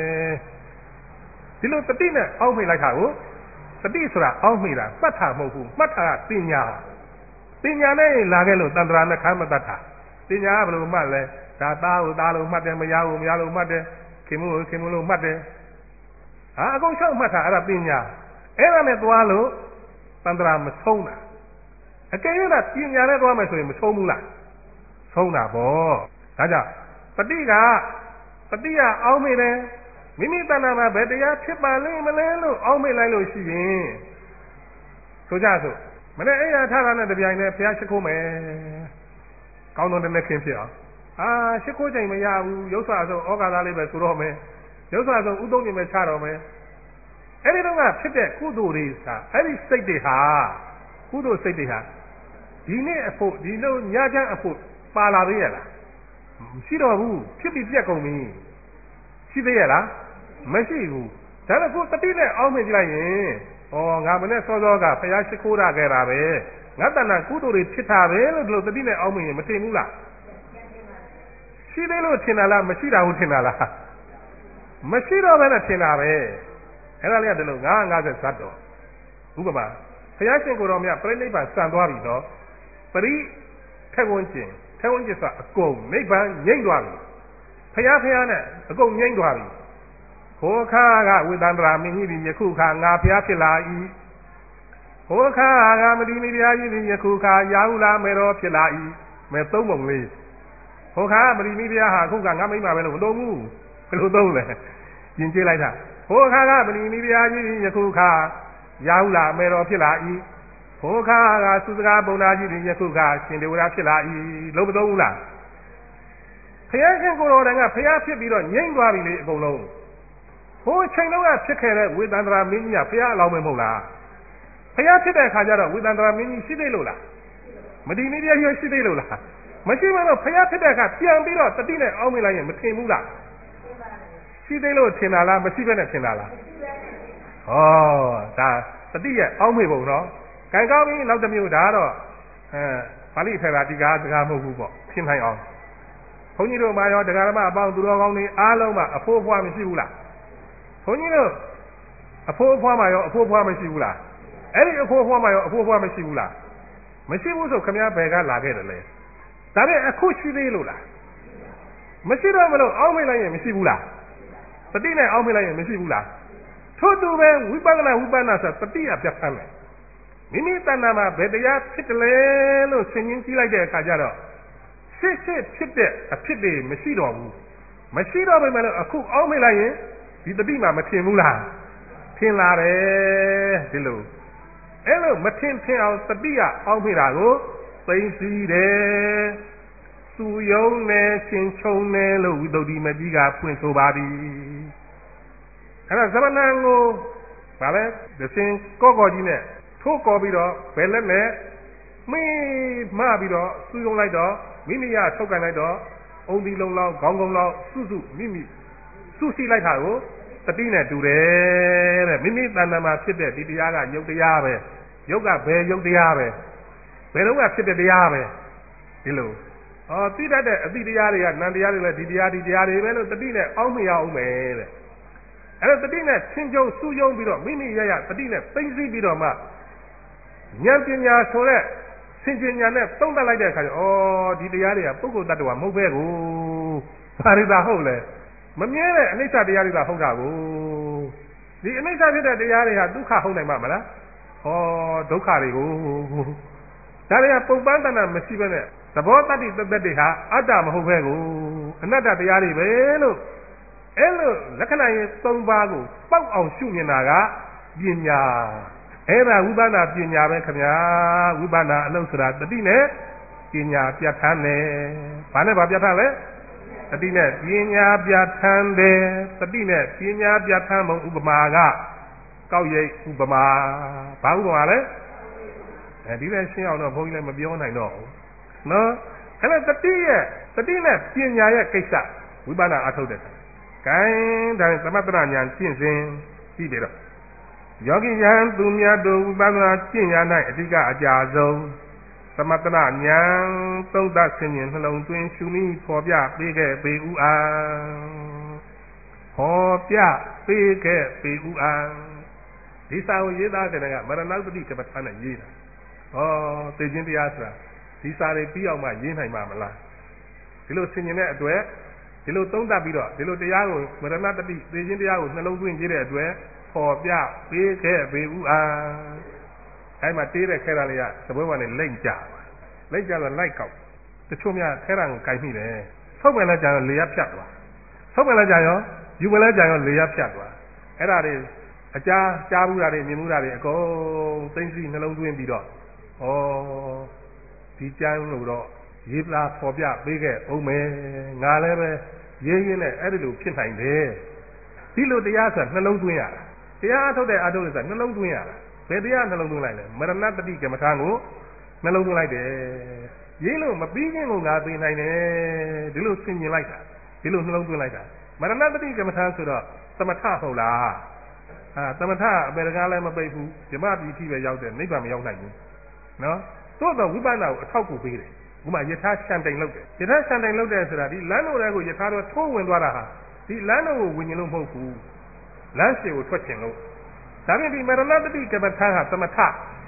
ဒီလိုတတိနဲ့အောက်မိလိုက်တာကိုတတိဆိုတာအောက်မိတာမှတ်တာမဟုတ်ဘူးမှတ်တာကပညာပညာနဲ့လာခဲ့လို့တန္တရာနဲ့ခမ်းမတတ်တာပညာကဘယ်လိုမှတ်လဲဒါသားကိုသားလို့မှတ်တယ်မယားကိုမယားလို့မှတ်တယ်ခင်မကိုခင်မလို့မှတ်တယ်ဟာအကုန်ရှောက်မှတ်တာအဲ့ဒါပညာအဲ့ဒါနဲ့သွားလို့တန္တရာမဆုံးတာအကယ်၍သာပညာနဲ့သွားမယ်ဆိုရင်မဆုံးဘူးလားဆုံးတာပေါ့ဒါကြောင့်တတိကတတိကအောင်းမိတယ်မိမိတဏ္ဍာမှာဘယ်တရားဖြစ်ပါလိမ့်မလဲလို့အောင်းမိလိုက်လို့ရှိရင်ဆိုကြစို့မနေ့အဲ့ရထားတာနဲ့တပြိုင်တည်းဘုရားရှိခိုးမယ်ကောင်းသောတနေ့ခင်းဖြစ်အောင်အာရှိခိုးချိန်မရဘူးရုပ်ဆွာဆုံးဩဃာသားလေးပဲဆိုတော့မယ်ရုပ်ဆွာဆုံးဥသုံးနေမယ်ချတော့မယ်အဲ့ဒီတော့ကဖြစ်တဲ့ကုသိုလ်တွေဟာအဲ့ဒီစိတ်တွေဟာကုသိုလ်စိတ်တွေဟာဒီနေ့အဖို့ဒီလိုညချမ်းအဖို့ပါလာသေးရဲ့လားမရှိတော့ဘူးဖြစ်ပြီးပြက်ကုန်ပြီရှိသေးရဲ့လားမရှိဘူးဒါပေမဲ့ကိုတတိနဲ့အောင်းမိကြလိုက်ရင်ဩငါမနဲ့စောစောကဘုရားရှိခိုးရခဲ့တာပဲငါတဏ္ဍကုသိုလ်တွေဖြစ်တာပဲလို့ဒီလိုတတိနဲ့အောင်းမိရင်မတင်ဘူးလားရှိသေးလို့ထင်တာလားမရှိတာဟုတ်ထင်တာလားမရှိတော့ဘဲနဲ့ထင်တာပဲအဲ့ဒါလေးကဒီလိုငါးငါးဆက်ဇတ်တော်ဥပမာဘုရားရှင်ကိုယ်တော်မြတ်ပြိဋိဘံစံသွားပြီတော့ပရိထက်ဝန်းကျင်ထဲဝန်းကျစ်အကုန်နိဗ္ဗာန်ငြိမ့်သွားပြီဖျားဖျားနဲ့အကုန်ငြိမ့်သွားပြီဟိုခါကဝိသန္တရာမင်းကြီးဒီယခုခါငါဖျားဖြစ်လာ၏ဟိုခါကမတိမိဖျားကြီးဒီယခုခါရာဟုလာမေတော်ဖြစ်လာ၏မဲသုံးပုံလေးဟိုခါမတိမိဖျားဟာအခုကငါမိမပဲလို့မသုံးဘူးဘယ်လိုသုံးလဲပြင်ကြည့်လိုက်တာဟိုခါကမတိမိဖျားကြီးယခုခါရာဟုလာမေတော်ဖြစ်လာ၏ဟိုခါကသုစကားဘုံသားကြီးဒီယခုခါရှင်ဒေဝရာဖြစ်လာ၏လုံးမသုံးဘူးလားဖျားခင်ကိုယ်တော်တိုင်ကဖျားဖြစ်ပြီးတော့ငြိမ့်သွားပြီလေအကုန်လုံးဟိုချိန်လုံးကဖြစ်ခဲ့တဲ့ဝေသန္တရာမင်းကြီးကဖျားအလောင်းမဟုတ်လားဖျားဖြစ်တဲ့အခါကျတော့ဝေသန္တရာမင်းကြီးရှိသေးလို့လားမတိမိဖျားကြီးရှိသေးလို့လားမရှိမလို့ဖျားဖြစ်တဲ့အခါပြန်ပြီးတော့တတိနဲ့အောင်းမိလိုက်ရင်မထင်ဘူးလားရှိသေးလို့ထင်တာလားမရှိဘဲနဲ့ထင်တာလားဟောဒါတတိရဲ့အောင်းမိပုံနော်ကံကောင်းပြီနောက်တစ်မျိုးဒါတော့အဲပါဠိထေရတိကာစကားမဟုတ်ဘူးပေါ့ရှင်းနိုင်အောင်ဘုန်းကြီးတို့မှာရောတရားဓမ္မအပေါင်းသူတော်ကောင်းတွေအားလုံးမှာအဖို့အဖွားမရှိဘူးလားဘုန်းကြီးတို့အဖို့အဖွားမှာရောအဖို့အဖွားမရှိဘူးလားအဲ့ဒီအဖို့အဖွားမှာရောအဖို့အဖွားမရှိဘူးလားမရှိဘူးဆိုခမည်းဘယ်ကလာခဲ့တယ်လဲဒါနဲ့အခုရှိသေးလို့လားမရှိတော့မလို့အောင်းမိလိုက်ရင်မရှိဘူးလားတတိနဲ့အောင်းမိလိုက်ရင်မရှိဘူးလားထို့တူပဲဝိပဿနာဝိပဿနာဆိုတတိအပြတ်ဖမ်းတယ်မိမိတဏ္ဍာမှာဘယ်တရားဖြစ်တယ်လဲလို့ဆင်ခြင်ကြည့်လိုက်တဲ့အခါကျတော့ရှစ်ရှစ်ဖြစ်တဲ့အဖြစ်တွေမရှိတော့ဘူးမရှိတော့ပေမဲ့လို့အခုအောင်းမိလိုက်ရင်ဒီတတိမှာမထင်ဘူးလားထင်လာတယ်ဒီလိုအဲ့လိုမထင်ထင်အောင်တတိကအောင်းမိတာကိုသိသိတယ်သူယုံနဲ့ရှင်ချုံနဲ့လို့ဝိသုဒ္ဓိမကြီးကဖွင့်ဆိုပါသည်အဲ့ဒါသမဏကိုဗာလဲဒစင်ကော့ကော်ကြီးနဲ့ထိုးကော်ပြီးတော့ဘယ်လက်နဲ့မေးမှပြီးတော့စူးယုံလိုက်တော့မိမိရထုတ်ကန်လိုက်တော့အုံဒီလုံးလောက်ခေါင်းကုန်းလောက်စုစုမိမိစုစီလိုက်တာကိုတတိနဲ့တူတယ်တဲ့မိမိတဏ္ဍာမှာဖြစ်တဲ့ဒီတရားကယုတ်တရားပဲယုတ်ကဘယ်ယုတ်တရားပဲဘယ်တော့ကဖြစ်တဲ့တရားပဲဒီလိုဟောသိတတ်တဲ့အတိတရားတွေကနံတရားတွေလည်းဒီတရားဒီတရားတွေပဲလို့တတိနဲ့အောင်းမရအောင်မယ်တဲ့အဲ့တော့တတိနဲ့ချင်းကျုံစူးယုံပြီးတော့မိမိရရတတိနဲ့သိသိပြီးတော့မှဉာဏ်ပညာဆိုတဲ့စင်ကြဉာဏ်နဲ့သုံးသပ်လိုက်တဲ့အခါကျဩဒီတရားတွေကပုဂ္ဂိုလ်တ attva မဟုတ်ပဲကိုဘာရိတာဟုတ်လဲမမြဲတဲ့အနိစ္စတရားတွေကဟုတ်တာကိုဒီအနိစ္စဖြစ်တဲ့တရားတွေဟာဒုက္ခဟုတ်နိုင်မှာမလားဟောဒုက္ခတွေကိုဒါတွေကပုပ္ပန္တနာမရှိဘဲနဲ့သဘောတတ္တိတသက်တွေဟာအတ္တမဟုတ်ပဲကိုအနတ္တတရားတွေပဲလို့အဲ့လိုလက္ခဏာရေး၃ပါးကိုပေါက်အောင်ရှုမြင်တာကပညာအဲ့ဒါဝိပဿနာပညာပဲခင်ဗျာဝိပဿနာအလုပ်ဆိုတာတတိနဲ့ပညာပြဋ္ဌာန်းတယ်ဘာနဲ့ဘာပြဋ္ဌာန်းလဲတတိနဲ့ပညာပြဋ္ဌာန်းတယ်တတိနဲ့ပညာပြဋ္ဌာန်းပုံဥပမာကကောက်ရိပ်ဥပမာဘာဥပမာလဲအဲဒီလည်းရှင်းအောင်တော့ဘုန်းကြီးလည်းမပြောနိုင်တော့ဘူးနော်အဲ့ဒါတတိရဲ့တတိနဲ့ပညာရဲ့ကိစ္စဝိပဿနာအထုတ်တဲ့ကဲဒါသမထဉာဏ်ကျင့်စဉ်ကြည့်တယ်တော့ယောဂီယံသူမြတ်တို့ဝိပဿနာကျင့်ရ၌အဓိကအကြဆုံးသမထဉာဏ်သုံးသပ်ဆင်ញင်နှလုံးသွင်းရှုနည်းပေါ်ပြပေးခဲ့ပေဥအာပေါ်ပြပေးခဲ့ပေဥအာဒီစာကိုရေးသားတဲ့ကမရဏပတိကပ္ပထာနဲ့ရေးတာဟောသိခြင်းတရားဆိုတာဒီစာတွေပြီးအောင်မှရေးနိုင်မှာမလားဒီလိုဆင်ញင်တဲ့အတွက်ဒီလိုသုံးသပ်ပြီးတော့ဒီလိုတရားကိုမရဏတတိသိခြင်းတရားကိုနှလုံးသွင်းရေးတဲ့အတွက်ပေါ်ပြပေးခဲ့ပေဥအာအဲ့မှာတေးတဲ့ခဲတာလေးကသပွဲဝင်နဲ့လိမ့်ကြလိမ့်ကြတော့လိုက်ကောက်တချို့များခဲတာကိုကြိုက်မိတယ်ဆုပ်မယ်လည်းကြာရောလေရဖြတ်သွားဆုပ်မယ်လည်းကြာရောယူမယ်လည်းကြာရောလေရဖြတ်သွားအဲ့ဒါတွေအကြားကြားဘူးတာတွေမြင်ဘူးတာတွေအကုန်သိသိနှလုံးသွင်းပြီးတော့ဩဒီကျမ်းလို့တော့ရေးပလာပေါ်ပြပေးခဲ့အောင်မယ်ငါလည်းပဲရေးရင်းနဲ့အဲ့ဒီလိုဖြစ်နိုင်တယ်ဒီလိုတရားဆိုနှလုံးသွင်းရတာတရားအထုတ်တဲ့အထုတ်ဆိုနှလုံးသွင်းရတာဘယ်တရားနှလုံးသွင်းလိုက်လဲမရဏတတိကမ္မထာကိုနှလုံးသွင်းလိုက်တယ်ရေးလို့မပြီးခြင်းကိုငါသိနိုင်တယ်ဒီလိုဆင်ញင်လိုက်တာဒီလိုနှလုံးသွင်းလိုက်တာမရဏတတိကမ္မထာဆိုတော့သမထဟုတ်လားအာသမထအပေရကားလည်းမပိတ်ဘူးဓမ္မပီတိပဲရောက်တယ်နိဗ္ဗာန်မရောက်နိုင်ဘူးနော်သို့တော့ဝိပဿနာကိုအထောက်ကိုပေးတယ်ဥမာယထာရှံတိုင်လုပ်တယ်ယထာရှံတိုင်လုပ်တယ်ဆိုတာဒီလမ်းတော်တွေကိုယထာတော့ထိုးဝင်သွားတာဟာဒီလမ်းတော်ကိုဝင်ရင်လို့မဟုတ်ဘူးလမ်းရှည်ကိုထွက်ချင်လို့ဒါပြင်ဒီမရဏတတိကမ္မထာဟာသမထ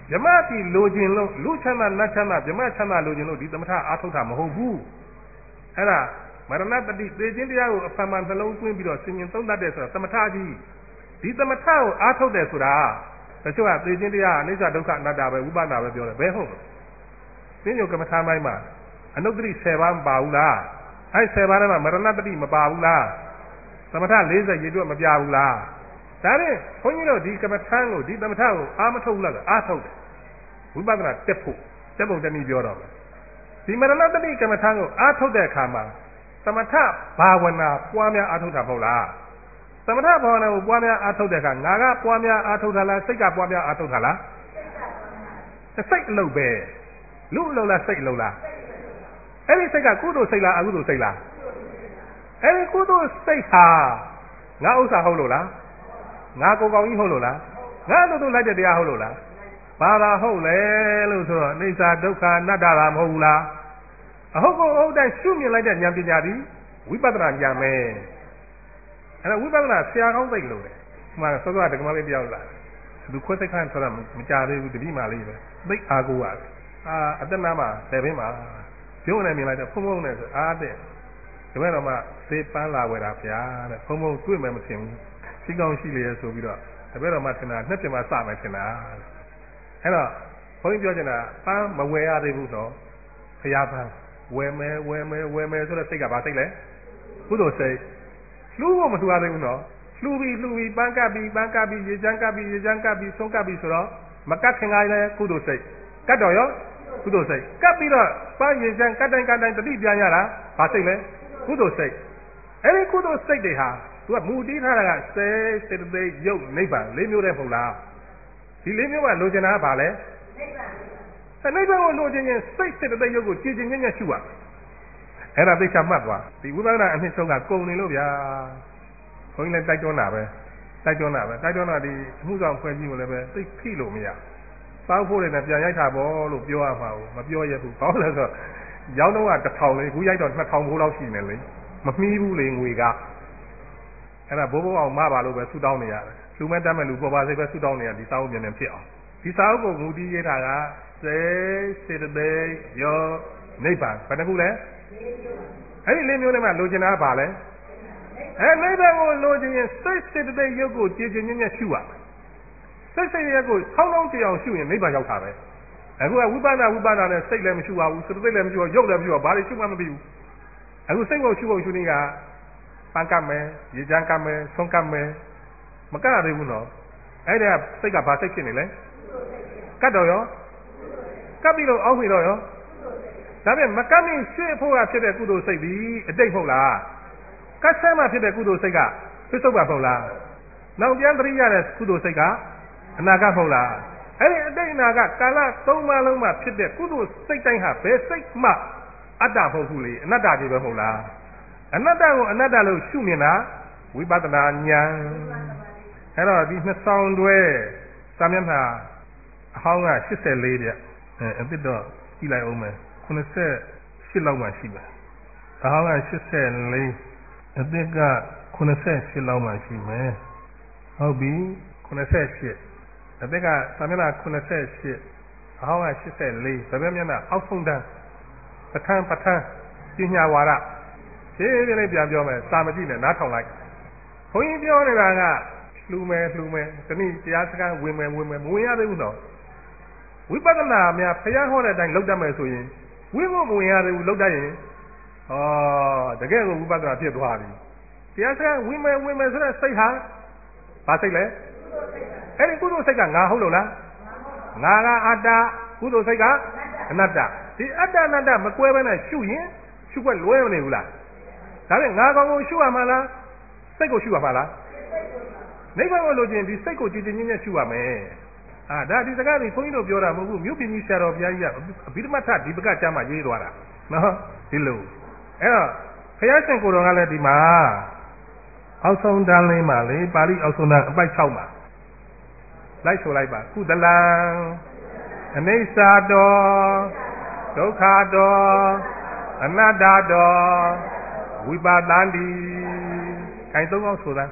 ဗြဟ္မတိလိုချင်လို့လူချမ်းသာနတ်ချမ်းသာဗြဟ္မချမ်းသာလိုချင်လို့ဒီသမထအားထုတ်တာမဟုတ်ဘူးအဲ့ဒါမရဏတတိသေခြင်းတရားကိုအဖန်မှန်နှလုံးသွင်းပြီးတော့ဆင်ញင်သုံးတတ်တယ်ဆိုတာသမထကြီးဒီသမထကိုအားထုတ်တယ်ဆိုတာတချို့ကသေခြင်းတရားအနိစ္စဒုက္ခအနတ္တပဲဝိပဿနာပဲပြောတယ်ဘယ်ဟုတ်လဲသိညုကမ္မထာမိုင်းမှာအနုတ္တိဆယ်ပါးမပါဘူးလားအဲ့ဆယ်ပါးထဲမှာမရဏတတိမပါဘူးလားသမထ၄၀ရေတွက်မပြဘူးလားဒါနဲ့ဘုန်းကြီးတို့ဒီကမ္မထာကိုဒီသမထကိုအားမထုတ်ဘူးလားအားထုတ်တယ်ဝိပဿနာတက်ဖို့တက်ဖို့တနည်းပြောတော့မယ်ဒီမရဏတတိကမ္မထာကိုအားထုတ်တဲ့အခါမှာသမထဘာဝနာပွားများအားထုတ်တာမဟုတ်လားသမထဘာဝနာကိုပွားများအားထုတ်တဲ့အခါငါကပွားများအားထုတ်တာလားစိတ်ကပွားများအားထုတ်တာလားစိတ်အလုပ်ပဲလူအလုပ်လားစိတ်အလုပ်လားအဲ့ဒီစိတ်ကကုသိုလ်စိတ်လားအကုသိုလ်စိတ်လားအဲ့ဒီကုသိုလ်စိတ်ဟာငါဥစ္စာဟုတ်လို့လားငါကိုယ်ကောင်းကြီးဟုတ်လို့လားငါတို့တို့လိုက်တဲ့တရားဟုတ်လို့လားဘာသာဟုတ်လဲလို့ဆိုတော့အိစ္ဆာဒုက္ခအနတ္တလားမဟုတ်ဘူးလားအဟုတ်ကိုဟုတ်တဲ့ရှုမြင်လိုက်တဲ့ဉာဏ်ပညာသည်ဝိပဿနာဉာဏ်ပဲအဲ့ဒါဝိပဿနာဆရာကောင်းသိလို့တယ်ဒီမှာစောစောကဓမ္မလေးပြောက်လာသူခွဲစိတ်ခန့်ဆိုတာမကြသေးဘူးတတိမာလေးပဲသိအားကိုးရအာအတ္တနာမှာတယ်ပင်မှာပြုံးနေမြင်လိုက်တော့ဖုံဖုံနဲ့ဆိုအားတဲ့ဒီမဲ့တော့မှသေပန်းလာဝယ်တာဗျာတဲ့ဖုံဖုံတွေ့မယ်မထင်ဘူးရှိကောင်းရှိလေဆိုပြီးတော့ဒီမဲ့တော့မှထင်တာနှစ်ပြင်မှာစမယ်ထင်တာအဲ့တော့ဘုန်းကြီးပြောချင်တာပန်းမဝယ်ရသေးဘူးတော့ဖျားပန်းဝယ်မယ်ဝယ်မယ်ဝယ်မယ်ဆိုတဲ့စိတ်ကဘာစိတ်လဲကုသိုလ်စိတ်လှူဖို့မလှူရသေးဘူးနော်လှူပြီးလှူပြီးပန်းကပ်ပြီးပန်းကပ်ပြီးရေချမ်းကပ်ပြီးရေချမ်းကပ်ပြီးဆုံးကပ်ပြီးဆိုတော့မကပ်ခင်ကလည်းကုသိုလ်စိတ်ကတ်တော်ရောကုသိုလ်စိတ်ကပ်ပြီးတော့ပန်းရေချမ်းကတ်တိုင်းကတ်တိုင်းတတိပြန်ရတာဘာစိတ်လဲကုသိုလ်စိတ်အဲ့ဒီကုသိုလ်စိတ်တွေဟာသူကမူတည်ထားတာကစေစေတသိက်ယုတ်နိဗ္ဗာန်လေးမျိုးတည်းမဟုတ်လားဒီလေးမျိုးကလိုချင်တာကဘာလဲနိဗ္ဗာန်နိဗ္ဗာန်ကိုလိုချင်ရင်စိတ်စေတသိက်ယုတ်ကိုကြည်ကြည်ညံ့ညံ့ရှုရအဲ့ဒါသိချမှတ်သွားဒီဝိပဿနာအနှစ်ဆုံးကကုန်နေလို့ဗျာဘုန်းကြီးလည်းတိုက်တွန်းတာပဲတိုက်တွန်းတာပဲတိုက်တွန်းတာဒီအမှုဆောင်ဖွဲ့ကြီးကိုလည်းပဲသိဖိလို့မရစောက်ဖို့လည်းပြန်ရိုက်တာပေါ့လို့ပြောရမှာမပြောရဘူးဘာလို့လဲဆိုတော့ရောက်တော့ကတစ်ထောင်လေခုရိုက်တော့နှစ်ထောင်ဘိုးလောက်ရှိနေလေမမီးဘူးလေငွေကအဲ့ဒါဘိုးဘိုးအောင်မပါလို့ပဲဆူတောင်းနေရတယ်လူမဲ့တတ်မဲ့လူပေါ်ပါစိတ်ပဲဆူတောင်းနေရဒီစာအုပ်မြန်မြန်ဖြစ်အောင်ဒီစာအုပ်ကိုမူတည်ရတာကစေစေတသိက်ယောနိဗ္ဗာန်ဘယ်နှခုလဲအဲ့ဒီလေးမျိုးနဲ့မှလိုချင်တာကဘာလဲအဲနိဗ္ဗာန်ကိုလိုချင်ရင်စိတ်စေတသိက်ယုတ်ကိုကြည်ကြည်ညံ့ညံ့ရှုရစိတ်စေတသိက်ကိုဆောင်းဆောင်းကြအောင်ရှုရင်နိဗ္ဗာန်ရောက်တာပဲအခုကဝိပဿနာဝိပဿနာနဲ့စိတ်လည်းမရှုရဘူးစေတသိက်လည်းမရှုရရုပ်လည်းမရှုရဘာတွေရှုမှမသိဘူးအခုစိတ်ကိုရှုဖို့ရှုနေကပန်းကပ်မယ်ရေချမ်းကပ်မယ်ဆုံးကပ်မယ်မကပ်ရသေးဘူးနော်အဲ့ဒါစိတ်ကဘာစိတ်ဖြစ်နေလဲကတ်တော့ရောကပ်ပြီးတော့အောက်ပြီးတော့ရောဒါပြန်မကပ်မင်းရှေ့ဖို့ကဖြစ်တဲ့ကုသိုလ်စိတ်ဒီအတိတ်မဟုတ်လားကတ်ဆဲမှဖြစ်တဲ့ကုသိုလ်စိတ်ကသစ္စုပ္ပန်မဟုတ်လားနောက်ပြန်သတိရတဲ့ကုသိုလ်စိတ်ကအနာဂတ်မဟုတ်လားအဲ့ဒီအတိတ်အနာဂတ်ကာလသုံးပါးလုံးမှာဖြစ်တဲ့ကုသိုလ်စိတ်တိုင်းဟာဘယ်စိတ်မှအတ္တမဟုတ်ဘူးလေအနတ္တကြီးပဲမဟုတ်လားအနတ္တကိုအနတ္တလို့ရှုမြင်တာဝိပဿနာဉာဏ်အဲ့တော့ဒီနှစ်ဆောင်တွဲစာမျက်နှာအဟောင်းက၈၄ပြအဲအစ်တော့ကြည့်လိုက်အောင်မယ်ခုနှစ်ဆယ့်ရှစ်လောက်မှရှိပါအဟောင်းက၈၄အစ်ကခုနှစ်ဆယ့်ရှစ်လောက်မှရှိမယ်ဟုတ်ပြီခုနှစ်ဆယ့်ရှစ်အစ်ကစာမျက်နှာခုနှစ်ဆယ့်ရှစ်အဟောင်းက၈၄ဗပဲမျက်နှာအောက်ဆုံးတန်းပဋ္ဌာန်းပဋ္ဌာန်းပညာဝါဒရှင်းရှင်းလေးပြန်ပြောမယ်စာမကြည့်နဲ့နားထောင်လိုက်ဘုန်းကြီးပြောနေတာကလှူမယ်လှူမယ်ဒီနေ့တရားစကားဝင်မယ်ဝင်မယ်မဝင်ရသေးဘူးနော်ဝိပဿနာများဘုရားဟောတဲ့အတိုင်းလုပ်တတ်မယ်ဆိုရင်ဝိမမဝင်ရသေးဘူးလုပ်တတ်ရင်ဟောတကယ်ကိုဝိပဿနာဖြစ်သွားပြီတရားစကားဝင်မယ်ဝင်မယ်ဆိုတဲ့စိတ်ဟာဘာစိတ်လဲအဲ့ဒီကုသိုလ်စိတ်ကငါဟုတ်လို့လားငါကအတ္တကုသိုလ်စိတ်ကအနတ္တဒီအတ္တအနတ္တမကွဲဘဲနဲ့ရှုရင်ရှုွက်လွဲမနေဘူးလားဒါနဲ့ငါကောင်ကိုရှုရမှာလားစိတ်ကိုရှုရမှာလားနိဗ္ဗာန်ကိုလိုချင်ဒီစိတ်ကိုကြည်ကြည်ညံ့ညံ့ရှုရမယ်အာဒါဒီစကားတွေခွန်ကြီးတို့ပြောတာမဟုတ်ဘူးမြို့ပြည်ကြီးဆရာတော်ဘုရားကြီးကအဘိဓမ္မထဒီပကကျမ်းမှာရေးသွားတာနော်ဒီလိုအဲ့တော့ဘုရားရှင်ကိုယ်တော်ကလည်းဒီမှာအောက်ဆုံးတန်းလေးမှာလေပါဠိအောက်ဆုံးတန်းအပိုက်၆မှာလိုက်ဆိုလိုက်ပါကုသလံအနိစ္စတောဒုက္ခတောအနတ္တတောဝိပါဒန္တိခိုင်သုံးအောင်ဆိုတာ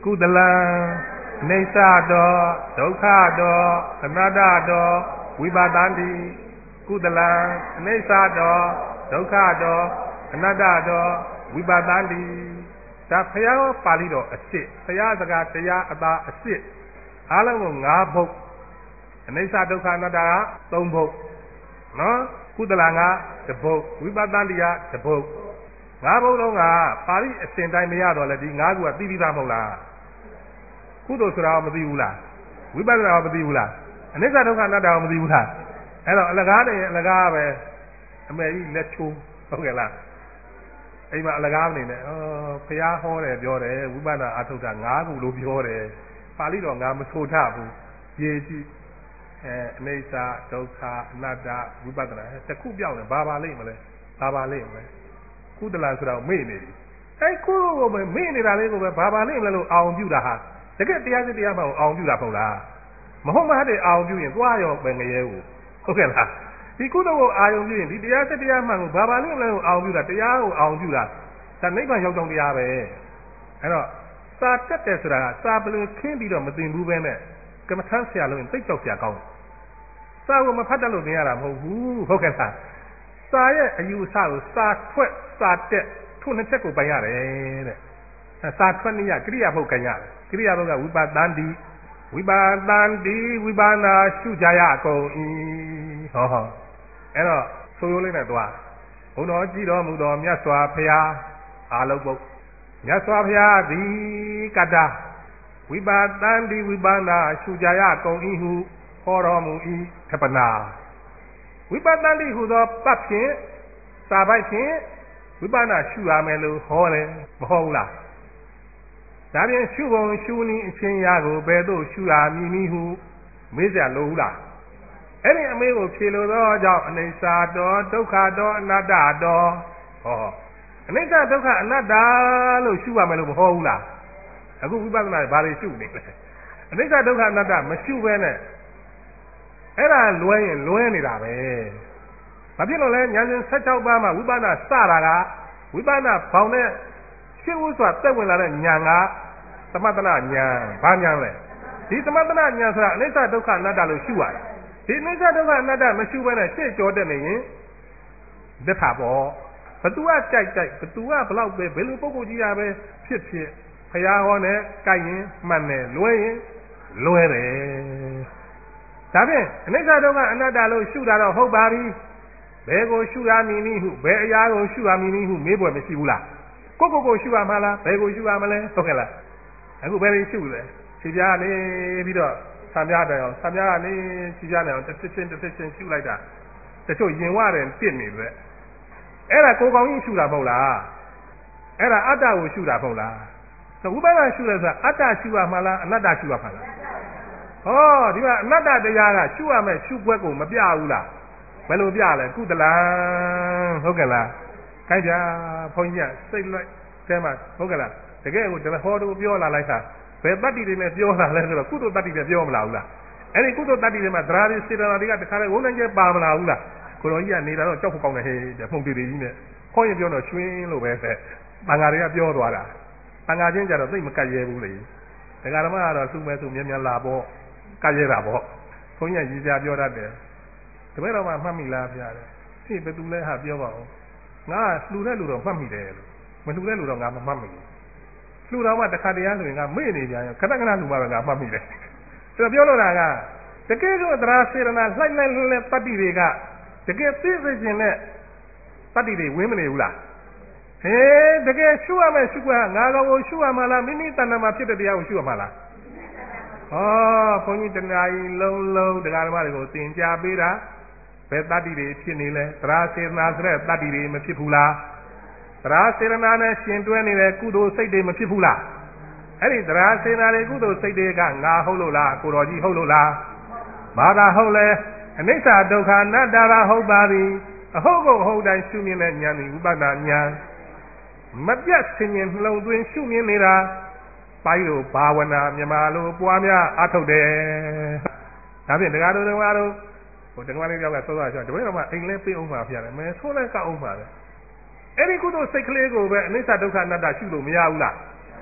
ကုသလံနေသတောဒုက္ခတောအနတ္တတောဝိပါဒန္တိကုသလံနေသတောဒုက္ခတောအနတ္တတောဝိပါဒန္တိဒါဘုရားပါဠိတော်အစ်စ်ဘုရားစကားတရားအသာအစ်စ်အားလုံးကို၅ဘုတ်အနိစ္စဒုက္ခအနတ္တက၃ဘုတ်နော်ကုသလံကတစ်ဘုတ်ဝိပဿနာကတစ်ဘုတ်ငါးဘုတ်လုံးကပါဠိအစဉ်တိုင်းမရတော့လေဒီငါးခုကသိပြီးသားမဟုတ်လားကုသိုလ်ဆိုတာမသိဘူးလားဝိပဿနာကမသိဘူးလားအနိစ္စဒုက္ခအနတ္တကမသိဘူးလားအဲ့တော့အလကားနဲ့အလကားပဲအမေကြီးလက်ချိုးဟုတ်ကဲ့လားအိမ်မှာအလကားနေနဲ့ဩဘုရားဟောတယ်ပြောတယ်ဝိပဿနာအထုတ်တာငါးခုလို့ပြောတယ်ပါဠိတော်ငါမဆိုထဘူးရေကြည့်အဲအနိစ္စဒုက္ခအနတ္တဝိပဿနာတစ်ခုပြောင်းတယ်ဘာပါလိမ့်မလဲဘာပါလိမ့်မလဲကုသလဆိုတာမေ့နေပြီအဲကုသိုလ်ကိုပဲမေ့နေတာလေးကိုပဲဘာပါလိမ့်မလဲလို့အောင်ပြုတာဟာတကယ်တရားစစ်တရားမှအောင်ပြုတာမဟုတ်လားမဟုတ်မှတဲ့အောင်ပြုရင်သွားရောပဲငရဲကိုဟုတ်ကဲ့လားဒီကုသိုလ်ကိုအာယုံပြုရင်ဒီတရားစစ်တရားမှကိုဘာပါလိမ့်မလဲလို့အောင်ပြုတာတရားကိုအောင်ပြုတာဒါနိဗ္ဗာန်ရောက်တော့တရားပဲအဲ့တော့စာတက်တယ်ဆိုတာကစာပလွင်ခင်းပြီးတော့မသိဘူးပဲနဲ့ကမ္မထမ်းဆရာလို့ရင်သိကြောက်ဆရာကောင်းစာကိုမဖတ်တတ်လို့သင်ရတာမဟုတ်ဘူးဟုတ်ကဲ့လားစာရဲ့အယူအဆကိုစာထွက်စာတက်ထို့နှစ်ချက်ကိုပိုင်ရတယ်တဲ့စာထွက်နည်းကကိရိယာပုတ်ခံရတယ်ကိရိယာပုတ်ကဝိပါဒန္တိဝိပါဒန္တိဝိပါနာရှုကြရကုန်၏ဟောဟောအဲ့တော့ဆိုရိုးလေးနဲ့သွားဘုံတော်ကြည်တော်မူသောမြတ်စွာဘုရားအာလုပုတ်မြတ်စွာဘုရားသည်ကတ္တဝိပါဒန္တိဝိပါနာရှုကြရကုန်၏ဟုဟောတော်မူ၏ထပနာဝိပဿနာတိဟူသောပတ်ဖြင့်စာပိုက်ဖြင့်ဝိပဿနာရှုရမယ်လို့ဟောတယ်မဟုတ်ဘူးလားဒါပြင်ရှုပုံရှုနည်းအချင်းရာကိုဘယ်သို့ရှုရမည်နည်းဟုမေးကြလို့ဘူးလားအဲ့ဒီအမေးကိုဖြေလို့သောကြောင့်အနိစ္စတောဒုက္ခတောအနတ္တတောဟောအနိစ္စဒုက္ခအနတ္တလို့ရှုရမယ်လို့မဟောဘူးလားအခုဝိပဿနာဘာတွေရှုနေလဲအနိစ္စဒုက္ခအနတ္တမရှုဘဲနဲ့အဲ့ဒါလွဲရင်လွဲနေတာပဲဘာဖြစ်လို့လဲဉာဏ်စဉ်၁၆ပါးမှာဝိပဿနာစတာကဝိပဿနာဘောင်နဲ့ရှင်းဥစွာတက်ဝင်လာတဲ့ဉာဏ်ကသမထနာဉာဏ်ဘာဉာဏ်လဲဒီသမထနာဉာဏ်ဆိုတာအနိစ္စဒုက္ခအနတ္တလို့ရှုရတယ်ဒီအနိစ္စဒုက္ခအနတ္တမရှုဘဲနဲ့ရှေ့ကျော်တက်နေရင်ဒိဋ္ဌာပေါ့ဘသူကကြိုက်ကြိုက်ဘသူကဘလောက်ပဲဘယ်လိုပုံကိုကြီးရပဲဖြစ်ဖြစ်ဘုရားဟောနဲ့ကြိုက်ရင်မှန်တယ်လွဲရင်လွဲတယ်ဒါဖြင့်အနိစ္စဒုက္ခအနတ္တလို့ရှုတာတော့ဟုတ်ပါပြီဘယ်ကိုရှုရမည်နည်းဟုဘယ်အရာကိုရှုရမည်နည်းဟုမေးပွဲမရှိဘူးလားကိုကိုကိုရှုရမှာလားဘယ်ကိုရှုရမလဲဟုတ်ကဲ့လားအခုဘယ်လိုရှုလဲခြေပြားနေပြီးတော့ဆံပြားတယ်အောင်ဆံပြားကနေခြေပြားနေအောင်တစ်ဖြစ်ချင်းတစ်ဖြစ်ချင်းရှုလိုက်တာတချို့ရင်ဝတယ်ပြစ်နေတယ်အဲ့ဒါကိုကောင်းကြီးရှုတာမဟုတ်လားအဲ့ဒါအတ္တကိုရှုတာမဟုတ်လားဝိပဿနာရှုလဲဆိုတာအတ္တရှုရမှာလားအနတ္တရှုရမှာလားဟောဒီမှာအနတ္တတရားကရှုရမယ်ရှုွက်ကိုမပြဘူးလားဘယ်လိုပြလဲကုသလံဟုတ်ကဲ့လားခိုင်းကြဘုန်းကြီးကစိတ်လိုက်တဲမှာဟုတ်ကဲ့လားတကယ်ကိုတဟောတို့ပြောလာလိုက်တာဘယ်တတ္တိတွေနဲ့ပြောလာလဲဆိုတော့ကုသိုလ်တတ္တိနဲ့ပြောမလာဘူးလားအဲ့ဒီကုသိုလ်တတ္တိတွေမှာသရာတိစေတနာတွေကတခါလေဝုန်းနိုင်ကျပါမလာဘူးလားကိုတော်ကြီးကနေတာတော့ကြောက်ဖို့ကောင်းတယ်ဟဲ့တဲ့မှုန်တေတွေကြီးနဲ့ခေါင်းရင်ပြောတော့ရွှင်းလို့ပဲတဲ့တန်ဃာတွေကပြောသွားတာတန်ဃာချင်းကြတော့သိမကတ်ရဲဘူးလေဒကာဓမ္မကတော့သူ့မဲ့သူမြဲမြဲလာပေါ့ကတ်ရဲတာပေါ့ဘုန်းကြီးကရည်ကြပြောတတ်တယ်တပည့်တော်မှမှတ်မိလားဗျာတဲ့ဟေ့ဘယ်သူလဲဟာပြောပါဦးငါလှူတဲ့လူတော့မှတ်မိတယ်လို့မလှူတဲ့လူတော့ငါမမှတ်မိဘူးလှူတော်မှတခါတည်းဆိုရင်ငါမေ့နေပြန်ရောခဏခဏလှူမှပဲငါမှတ်မိတယ်ဆိုတော့ပြောလို့တာကတကယ်တော့သရာစေရနာလှိုက်လိုက်လဲတတ္တိတွေကတကယ်သိသိချင်းနဲ့တတ္တိတွေဝင်းမနေဘူးလားဟေးတကယ်ရှုရမယ်ရှုခွင့်ငါကောင်ကိုရှုရမှာလားမိမိတဏ္ဍာမှာဖြစ်တဲ့တရားကိုရှုရမှာလားဟောဘုန်းကြီးတနာရီလုံးလုံးတရားဓမ္မတွေကိုသင်ကြားပေးတာဘယ်တတ္တိတွေဖြစ်နေလဲသရာစေရနာဆိုတဲ့တတ္တိတွေမဖြစ်ဘူးလားသရာစေရနာနဲ့ရှင်တွဲနေတဲ့ကုသိုလ်စိတ်တွေမဖြစ်ဘူးလားအဲ့ဒီသရာစေရနာတွေကုသိုလ်စိတ်တွေကငါဟုတ်လို့လားကိုတော်ကြီးဟုတ်လို့လားဘာသာဟုတ်လဲအနိစ္စဒုက္ခအနတ္တရာဟုတ်ပါသည်အဟုတ်ကိုဟုတ်တိုင်းရှုမြင်တဲ့ဉာဏ်ဤဥပဒနာဉာဏ်မပြတ်ဆင်ញင်နှလုံးသွင်းရှုမြင်နေတာပိုင်းလိုဘာဝနာမြန်မာလိုပွားများအထုတ်တယ်ဒါဖြင့်တရားတော်တော်တို့ဟိုတရားလေးပြောက်ကစောစောပြောတပည့်တော်မှအိမ်လဲပြေးအောင်ပါဖျားတယ်မဲဆိုးလဲကောက်အောင်ပါပဲအဲ့ဒီကုသိုလ်စိတ်ကလေးကိုပဲအနိစ္စဒုက္ခအနတ္တရှုလို့မရဘူးလား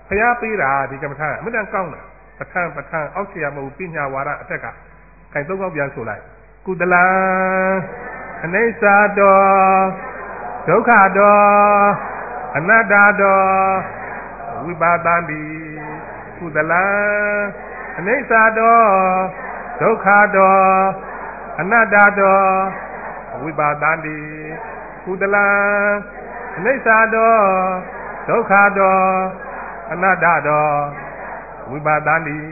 ဖျားပေးတာဒီကမ္မထာအမှန်တန်ကောင်းတယ်ပဋ္ဌာန်းပဋ္ဌာန်းအောက်ခြေရမဟုတ်ပညာဝါဒအထက်ကခိုင်သုံးကောက်ပြန်ဆိုလိုက်ကုသလံအနိစ္စတောဒုက္ခတောအနတ္တတောဝိပါဒံတိကုသလံအနိစ္စတောဒုက္ခတောအနတ္တတောဝိပါဒံတိကုသလံအနိစ္စတောဒုက္ခတောအနတ္တတောဝိပါဒံတိ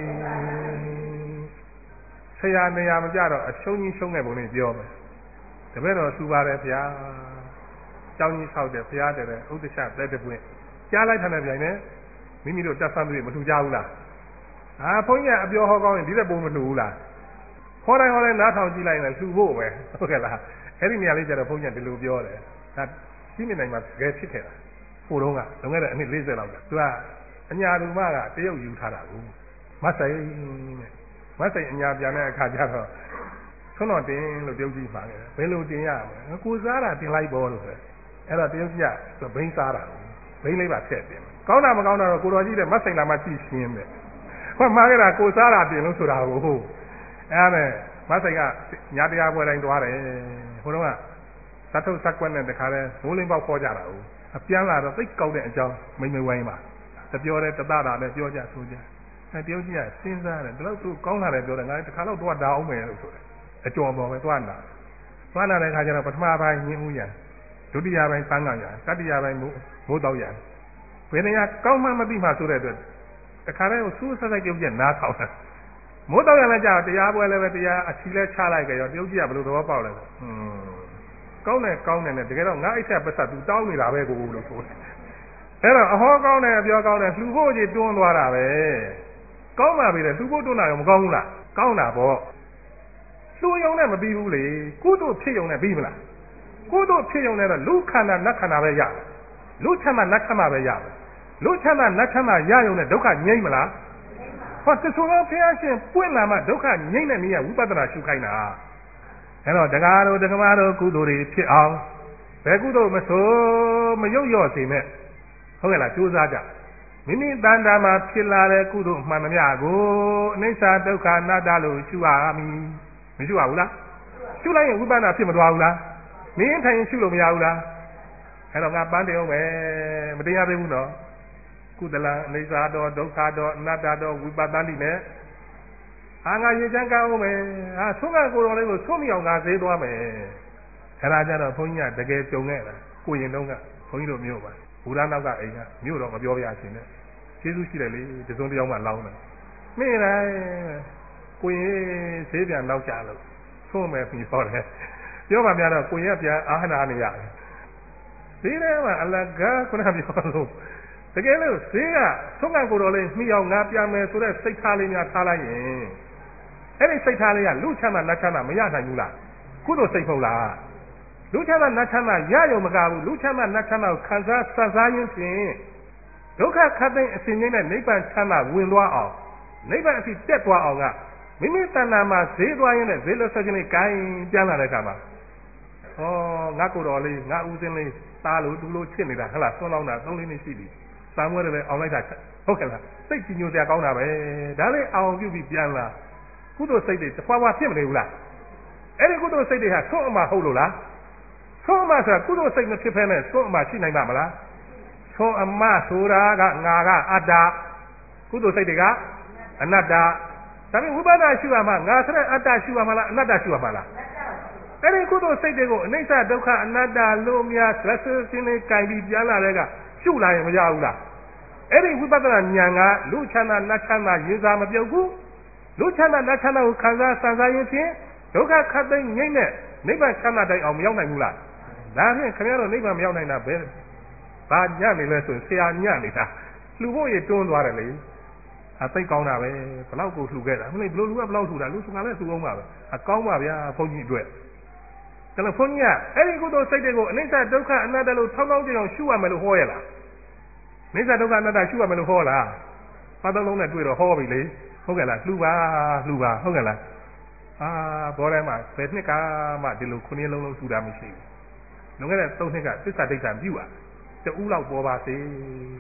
ဆရာနေရာမကြတော့အရှုံးကြီးရှုံးတဲ့ပုံလေးပြောမယ်တပည့်တော်သူပါတယ်ဗျာကျောင်းကြီးဆောက်တယ်ဘုရားတဲ့ဥဒ္ဒရှသက်တပွင့်ကြားလိုက်တဲ့ပြန်နဲ့မိမိတို့တက်ဆန်းတွေမထူကြဘူးလားအာဘုန်းကြီးကအပြောဟောကောင်းရင်ဒီတဲ့ပုံမထူဘူးလားဟောတိုင်းဟောတိုင်းနားထောင်ကြည့်လိုက်ရင်လှူဖို့ပဲဟုတ်ကဲ့လားအဲ့ဒီနေရာလေးကျတော့ဘုန်းကြီးကဒီလိုပြောတယ်ဒါရှိနေနိုင်မှာတကယ်ဖြစ်ခဲ့တာဟိုတုန်းကလွန်ခဲ့တဲ့အနှစ်၄၀လောက်ကသူကအညာလူမကတရုတ်ယူထားတာကိုမဆိုင်နဲ့မဆိုင်အညာပြန်တဲ့အခါကျတော့ဆွမ်းတော်တင်လို့တရုတ်ကြီးမှာခဲ့ဘယ်လိုတင်ရမလဲကိုစားတာတင်လိုက်ပေါ်လို့ဆိုအဲ့တော့တရုတ်ကြီးကဘိန်းစားတာဘိန်းလေးပါထည့်တင်ကောင်းတာမကောင်းတာတော့ကိုတော်ကြီးတဲ့မဆိုင်လာမှကြည့်ရှင်းပဲဟောမှားခဲ့တာကိုစားတာတင်လို့ဆိုတာကိုဟုတ်အဲ့ဒါမဆိုင်ကညာတရားပွဲတိုင်းသွားတယ်ဟိုတုန်းကသတ်ထုတ်ဆက်ကွက်နဲ့တခါလဲမိုးလင်းပေါက်ခေါ်ကြတာဟုတ်အပြန်လာတော့သိကောက်တဲ့အကြောင်းမိမဝိုင်းပါတပြောတယ်တသတာလည်းပြောကြဆိုကြအဲတရုတ်ကြီးကစဉ်းစားတယ်ဒီလောက်သူကောင်းလာတယ်ပြောတယ်ငါတခါတော့တော့ဒါအောင်မယ်လို့ဆိုတယ်အကျော်ပေါ်ပဲသွားလာသွားလာတဲ့အခါကျတော့ပထမပိုင်းညင်းဦးရဒုတိယပိုင်းပန်းကောင်ရတတိယပိုင်းမိုးတော့ရဘယ်နေရာကောင်းမှမသိမှဆိုတဲ့အတွက်တခါတည်းကိုစူးစက်လိုက်ပြုတ်ပြနားထောင်တယ်မိုးတော့ရလည်းကြာတရားပွဲလည်းပဲတရားအချီလဲချလိုက်ကြရောတရုတ်ကြီးကဘယ်လိုသဘောပေါက်လဲဟွန်းကောင်းတယ်ကောင်းတယ်နဲ့တကယ်တော့ငါအိတ်ဆက်ပတ်သက်သူတောင်းနေတာပဲကိုလို့ဆိုတယ်အဲ့တော့အဟောကောင်းတယ်အပြောကောင်းတယ်လှူဖို့ကြီးတွန်းသွားတာပဲကောင်းပါပြီလေလှူဖို့တွန်းတာရောမကောင်းဘူးလားကောင်းတာပေါ့လှူယုံနဲ့မပြီးဘူးလေကုသိုလ်ဖြစ်ယုံနဲ့ပြီးမလားကုသိုလ်ဖြစ်ယုံနဲ့တော့လူခန္ဓာနတ်ခန္ဓာပဲရလူချမ်းသာနတ်ချမ်းသာပဲရလူချမ်းသာနတ်ချမ်းသာရယုံနဲ့ဒုက္ခငြိမ့်မလားဟောတဆိုတော့ဘုရားရှင်ပွင့်လာမှဒုက္ခငြိမ့်တဲ့နည်းကဝိပဿနာရှုခိုင်းတာအဲ့တော့တရားတော်ဓမ္မတော်ကုသိုလ်တွေဖြစ်အောင်ဘယ်ကုသိုလ်မဆိုမယုတ်လျော့စေနဲ့ဟုတ်ကဲ့လားကြိုးစားကြမိမိတန်တာမှာဖြစ်လာတဲ့ကုသိုလ်မှန်သမျှကိုအနိစ္စဒုက္ခအနတ္တလို့ရှုရမည်မရှုရဘူးလားရှုလိုက်ရင်ဝိပဿနာဖြစ်မသွားဘူးလားမင်းထိုင်ရှုလို့မရဘူးလားအဲ့တော့ငါပန်းတင်အောင်ပဲမတင်ရသေးဘူးနော်ကုသလံအနိစ္စတော်ဒုက္ခတော်အနတ္တတော်ဝိပဿနာတိနဲ့အာငါရေချမ်းကောင်းအောင်မယ်ဟာသုံးကကိုယ်တော်လေးကိုသုံးမိအောင်ငါသေးသွားမယ်အဲ့ဒါကြတော့ဘုန်းကြီးကတကယ်ကြုံခဲ့တာကိုရင်တုန်းကဘုန်းကြီးတို့မြို့ပါဘူရနောက်ကအိမ်ကမြို့တော့မပြောပြချင်းနဲ့ကျေးဇူးရှိတယ်လေတစုံတစ်ယောက်မှလောင်းတယ်မိလိုက်ကိုရင်ဈေးပြန်နောက်ကြလို့သုံးမယ်ပြီးတော့တယ်ပြောပါများတော့ကိုရင်ကပြန်အာဟနာနေရတယ်ဈေးထဲမှာအလကားခုနပြောလို့တကယ်လို့ဈေးကသုံးကကိုယ်တော်လေးမိအောင်ငါပြန်မယ်ဆိုတဲ့စိတ်ထားလေးများထားလိုက်ရင်အဲ့ဒီစိတ်ထားလေးကလူချမ်းသာနတ်ချမ်းသာမရနိုင်ဘူးလားကုသိုလ်စိတ်မဟုတ်လားလူချမ်းသာနတ်ချမ်းသာရရုံမကဘူးလူချမ်းသာနတ်ချမ်းသာကိုခံစားစစားရင်းဖြင့်ဒုက္ခခတ်သိမ်းအစဉ်ချင်းနဲ့နိဗ္ဗာန်ချမ်းသာဝင်သွားအောင်နိဗ္ဗာန်အဖြစ်တက်သွားအောင်ကမိမိတဏ္ဍာမှာဈေးသွားရင်းနဲ့ဈေးလွတ်ဆက်ခြင်းလေးကိုင်းပြန်လာတဲ့အခါမှာဩငါကိုယ်တော်လေးငါဦးစင်းလေးသားလို့သူလို့ချစ်နေတာဟဟလားဆွမ်းလောင်းတာသုံးလေးနှစ်ရှိပြီစာမွေးတယ်လည်းအောင်လိုက်တာဟုတ်ကဲ့လားစိတ်ကြည်ညိုစရာကောင်းတာပဲဒါလေးအောင်ပြုပြီးပြန်လာကုသိုလ်စိတ်တွေတစ်ဖွာဖွာဖြစ်မနေဘူးလားအဲ့ဒီကုသိုလ်စိတ်တွေဟာဆုံးအမှဟုတ်လို့လားဆုံးအမှဆိုတာကုသိုလ်စိတ်မဖြစ်ဖဲနဲ့ဆုံးအမှရှိနိုင်ပါမလားဆုံးအမှဆိုတာကငါကအတ္တကုသိုလ်စိတ်တွေကအနတ္တဒါပေမဲ့ဝိပဿနာရှုရမှာငါဆိုတဲ့အတ္တရှုရမှာလားအနတ္တရှုရမှာလားအဲ့ဒီကုသိုလ်စိတ်တွေကိုအနိစ္စဒုက္ခအနတ္တလို့များသစ္စာစင်းလေးကြိုင်ပြီးပြန်လာတဲ့ကရှုလာရင်မရဘူးလားအဲ့ဒီဝိပဿနာဉာဏ်ကလူချမ်းသာနတ်ချမ်းသာရင်းစားမပြုတ်ဘူးလူချမ်းသာနတ်ချမ်းသာကိုခံစားစံစားရင်းဖြင့်ဒုက္ခခတ်သိမ်းငြိမ့်တဲ့နိဗ္ဗာန်ချမ်းသာတိုင်းအောင်မရောက်နိုင်ဘူးလားဒါဖြင့်ခင်ဗျားတို့နိဗ္ဗာန်မရောက်နိုင်တာဘယ်ဘာညံ့နေလဲဆိုရင်ဆရာညံ့နေတာလှူဖို့ရတွန်းသွားတယ်လေအသိကောင်းတာပဲဘလောက်ကိုလှူခဲ့တာမလို့ဘလို့လူကဘလောက်လှူတာလူစကားလည်းသူ့အောင်ပါပဲအကောင်းပါဗျာဘုန်းကြီးအတွက်တယ်လီဖုန်းကြီးကအဲ့ဒီကုသိုလ်စိတ်တွေကိုအနိစ္စဒုက္ခအနတ္တလို့ထောင်းထောင်းကြအောင်ရှုရမယ်လို့ဟောရလားအနိစ္စဒုက္ခအနတ္တရှုရမယ်လို့ဟောလားဘာသုံးလုံးနဲ့တွေ့တော့ဟောပြီလေဟုတ်ကဲ့လားလှူပါလှူပါဟုတ်ကဲ့လားအာဘောထဲမှာဘယ်နှစ်ကမှဒီလိုခုနှစ်လုံးလုံးလှူတာမရှိဘူးလွန်ခဲ့တဲ့သုံးနှစ်ကသစ္စာဒိဋ္ဌာန်ပြုတ်อ่ะတူးလောက်ပေါ်ပါစေ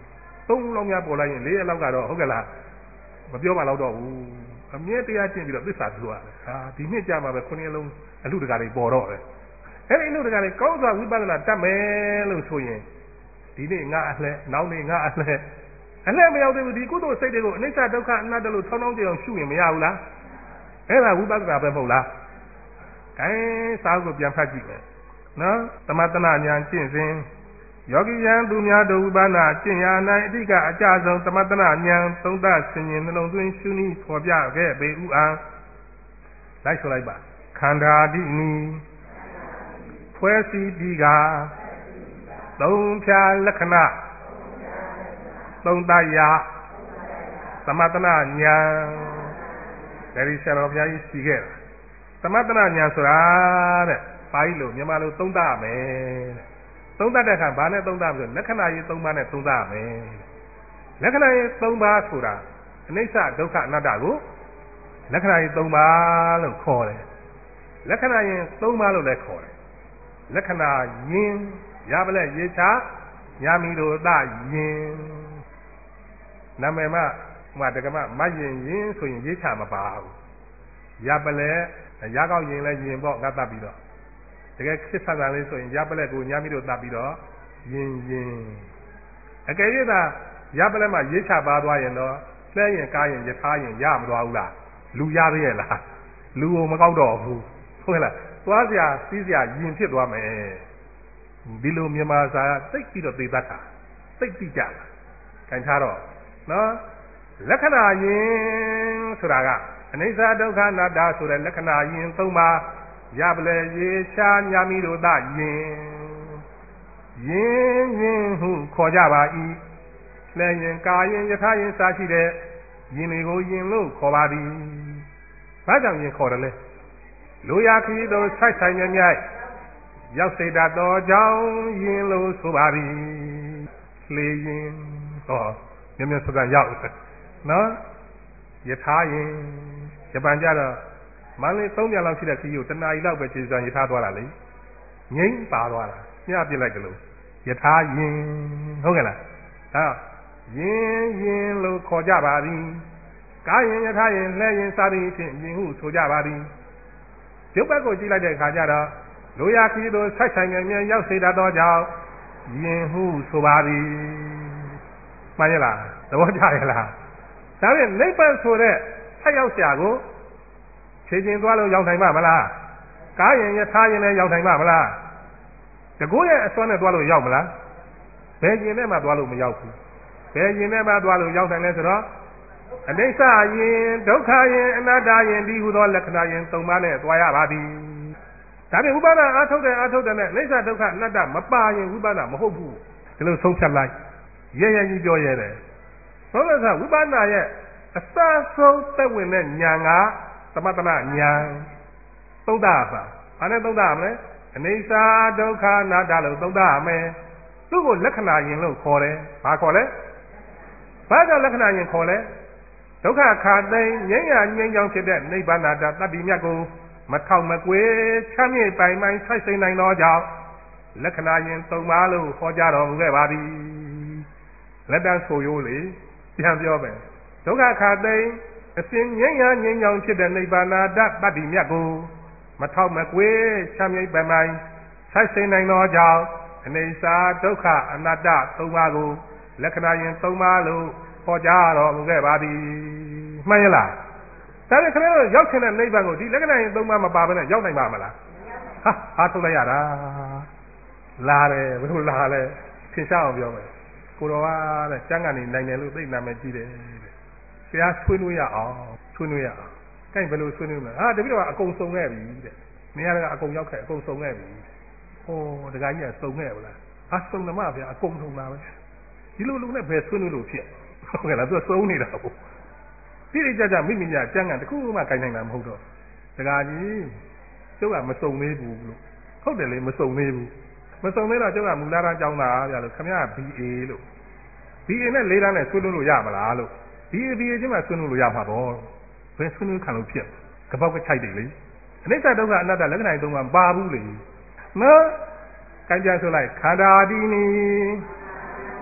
သုံးလုံးများပေါ်လိုက်ရင်လေးရက်လောက်ကတော့ဟုတ်ကဲ့လားမပြောမှတော့ဘူးအမြဲတရားကျင့်ပြီးတော့သစ္စာပြောရတယ်ဟာဒီနှစ်ကြာမှာပဲခုနှစ်လုံးအလူတကာတွေပေါ်တော့တယ်အဲ့ဒီအလူတကာတွေကောင်းစွာဝိပဿနာတတ်မယ်လို့ဆိုရင်ဒီနေ့ငါအလှဲနောက်နေ့ငါအလှဲအလှဲမရောက်သေးဘူးဒီကုသိုလ်စိတ်တွေကိုအနိစ္စဒုက္ခအနတ္တလို့ထောင်းထောင်းကြအောင်ရှုရင်မရဘူးလားအဲ့ဒါဝိပဿနာပဲမဟုတ်လားအဲစာအုပ်ကိုပြန်ဖတ်ကြည့်မယ်နော်သမတနာဉာဏ်ကျင့်စဉ်ယောဂီယံသူများတို့ဝိပဿနာကျင့်ရာ၌အဓိကအကြဆုံးသမတနာဉာဏ်သုံးသဆင်ញင်နှလုံးသွင်းရှုနည်းဖော်ပြခဲ့ပေဥအာလိုက်ဆိုလိုက်ပါခန္ဓာတိနီဖွဲ့စည်းပြီးကသုံးဖြာလက္ခဏာသုံးတရာသမတနာဉာဏ်ဒါရီဆရာတော်ဘုရားကြီးရှိခဲ့သမတနာဉာဏ်ဆိုတာတဲ့ပါဠိလိုမြန်မာလိုသုံးသရမယ်တဲ့သုံးသတဲ့အခါဘာနဲ့သုံးသမလဲလက္ခဏာရေးသုံးပါးနဲ့သုံးသရမယ်လက္ခဏာရေးသုံးပါးဆိုတာအနိစ္စဒုက္ခအနတ္တကိုလက္ခဏာရေးသုံးပါးလို့ခေါ်တယ်လက္ခဏာရေးသုံးပါးလို့လည်းခေါ်တယ်လက္ခဏာယင်ရပလက်ရေချာညာမီတို့သယင်နာမည်မဟိုတက္ကမမယင်ယင်ဆိုရင်ရေချာမပါဘူးရပလက်ရကောက်ရင်လည်းယင်ပေါ့ငါတတ်ပြီးတော့တကယ်ခစ်ဆန်ဆန်လေးဆိုရင်ရပလက်ကိုညာမီတို့တတ်ပြီးတော့ယင်ယင်အကယ်၍သာရပလက်မှာရေချပါသွားရင်တော့လဲရင်ကားရင်ယထာရင်ရမသွားဘူးလားလူရသေးရဲ့လားလူကိုမကောက်တော့ဘူးဟုတ်လားသွားစရာစီးစရာယင်ဖြစ်သွားမယ်ဒီလိုမြန်မာစာသိပ်ပြီးတော့သိတတ်တာသိပ်ပြီးကြတာခံထားတော့နော်လက္ခဏာယင်ဆိုတာကအနိစ္စဒုက္ခအနတ္တဆိုတဲ့လက္ခဏာယင်သုံးပါးရပလေရေရှားညာမိတို့သယင်ယင်ယင်ဟုခေါ်ကြပါ၏လဲရင်ကာယင်ယထာယင်စားရှိတဲ့ယင်တွေကိုယင်လို့ခေါ်ပါသည်ဘာကြောင့်ယင်ခေါ်တယ်လဲလိုရာခရီးတို့ဆိုင်ဆိုင်မြဲမြဲရောက်စေတတ်သောကြောင့်ယင်လို့ဆိုပါသည်လေရင်ဟောမြဲမြဲစကားရောက်နော်ယထာယင်ဂျပန်ကြတော့မန္တလေးသုံးပြန်လောက်ရှိတဲ့ခရီးကိုတနာရီလောက်ပဲခြေစွမ်းယထာသွားတာလေငိမ့်ပါသွားတာညှပြစ်လိုက်တယ်လို့ယထာယင်ဟုတ်ကဲ့လားဒါယင်ယင်လို့ခေါ်ကြပါသည်ကာယင်ယထာယင်လှဲယင်စာသည်ဖြင့်ယင်ဟုဆိုကြပါသည်ရုပ်ဘက်ကိုကြည့်လိုက်တဲ့အခါကျတော့လိုရာခရီးသို့ဆက်ဆိုင်ငယ်မြန်ရောက်စေတတ်သောကြောင့်ယင်ဟုဆိုပါသည်မှန်ရလားသဘောကျရလားဒါဖြင့်နိဗ္ဗာန်ဆိုတဲ့ဆက်ရောက်ရှာကိုခြေချင်းသွားလို့ရောက်နိုင်မှာမလားကားရင်ယထာရင်လည်းရောက်နိုင်မှာမလားတကူရဲ့အစွမ်းနဲ့သွားလို့ရောက်မလားဘယ်ရင်နဲ့မှသွားလို့မရောက်ဘူးဘယ်ရင်နဲ့မှသွားလို့ရောက်နိုင်လဲဆိုတော့အနိစ္စယင်ဒုက္ခယင်အနတ္တယင်ဒီဟုသောလက္ခဏာယင်သုံးပါးနဲ့သွားရပါသည်ဒါဖြင့်ဝိပဿနာအားထုတ်တယ်အားထုတ်တယ်နဲ့အနိစ္စဒုက္ခအနတ္တမပါရင်ဝိပဿနာမဟုတ်ဘူးဒီလိုဆုံးဖြတ်လိုက်ရဲရဲကြီးပြောရဲတယ်ဘုရားကဝိပဿနာရဲ့အစဆုံးသက်ဝင်တဲ့ဉာဏ်ကသမတနာဉာဏ်သုံးတာပါဘာနဲ့သုံးတာမလဲအနိစ္စဒုက္ခအနတ္တလို့သုံးတာမယ်သူ့ကိုလက္ခဏာယင်လို့ခေါ်တယ်ဘာခေါ်လဲဘာကြောင့်လက္ခဏာယင်ခေါ်လဲဒုက္ခခါသိငြိမ်းရငြိမ်းချောင်းဖြစ်တဲ့နိဗ္ဗာန်တတ္တိမြတ်ကိုမထောက်မကွေချမ်းမြေ့ပိုင်ပိုင်ဆိုက်စိမ့်နိုင်သောကြောင့်လက္ခဏာယင်သုံးပါးလို့ဟောကြားတော်မူခဲ့ပါသည်လက်တန်းဆိုရိုးလေပြန်ပြောမယ်ဒုက္ခခါသိအစဉ်ငြိမ်းရငြိမ်းချောင်းဖြစ်တဲ့နိဗ္ဗာန်တတ္တိမြတ်ကိုမထောက်မကွေချမ်းမြေ့ပိုင်ပိုင်ဆိုက်စိမ့်နိုင်သောကြောင့်အနိစ္စဒုက္ခအနတ္တသုံးပါးကိုလက္ခဏာယင်သုံးပါးလို့ဟောကြားတော်မူခဲ့ပါသည်မှန်ရလားဒါနဲ့ခဏတော့ရောက်ချင်တဲ့နိဗ္ဗာန်ကိုဒီလက္ခဏာယင်သုံးပါးမပါဘဲနဲ့ရောက်နိုင်ပါမလားဟာအားထုတ်လိုက်ရတာလာတယ်ဘယ်လိုလာလဲသင်ရှားအောင်ပြောမယ်ကိုတော်ကတဲ့ကျမ်းကနေနိုင်တယ်လို့သိနာမယ်ကြည့်တယ်တဲ့ဆရာဆွေးနွေးရအောင်ဆွေးနွေးရအောင်ကဲဘယ်လိုဆွေးနွေးမလဲဟာတပည့်တော်ကအကုန်စုံခဲ့ပြီတဲ့မင်းကအကုန်ရောက်ခဲ့အကုန်စုံခဲ့ပြီဟောတခါကြီးကစုံခဲ့ဗလားဟာစုံတယ်မဗျာအကုန်စုံလာပဲဒီလိုလူနဲ့ဘယ်ဆွေးနွေးလို့ဖြစ်ဟုတ်ကဲ့လားသူကစုံနေတာပေါ့တိတိကျကျမိမိညာကျမ်းကတခုမှခိုင်နိုင်တာမဟုတ်တော့တခါကြီးကျုပ်ကမစုံသေးဘူးလို့ဟုတ်တယ်လေမစုံသေးဘူးမစုံသေးတော့ကျုပ်ကမူလာတာကြောင်းသားဗျာလို့ခမရ ဘီ အေ လို့ ဘီ အေ နဲ့လေးတန်းနဲ့ဆွေးနွေးလို့ရမလားလို့ ဘီ အေ ဘီ အေ ချင်းမှဆွေးနွေးလို့ရမှာပေါ့ဘယ်ဆွေးနွေးခံလို့ဖြစ်ကပောက်ကချိုက်တယ်လေအနိစ္စဒုက္ခအနတ္တလက္ခဏာသုံးပါးပါဘူးလေနော်ကံကြဆိုလိုက်ခန္ဓာဒီနီဖ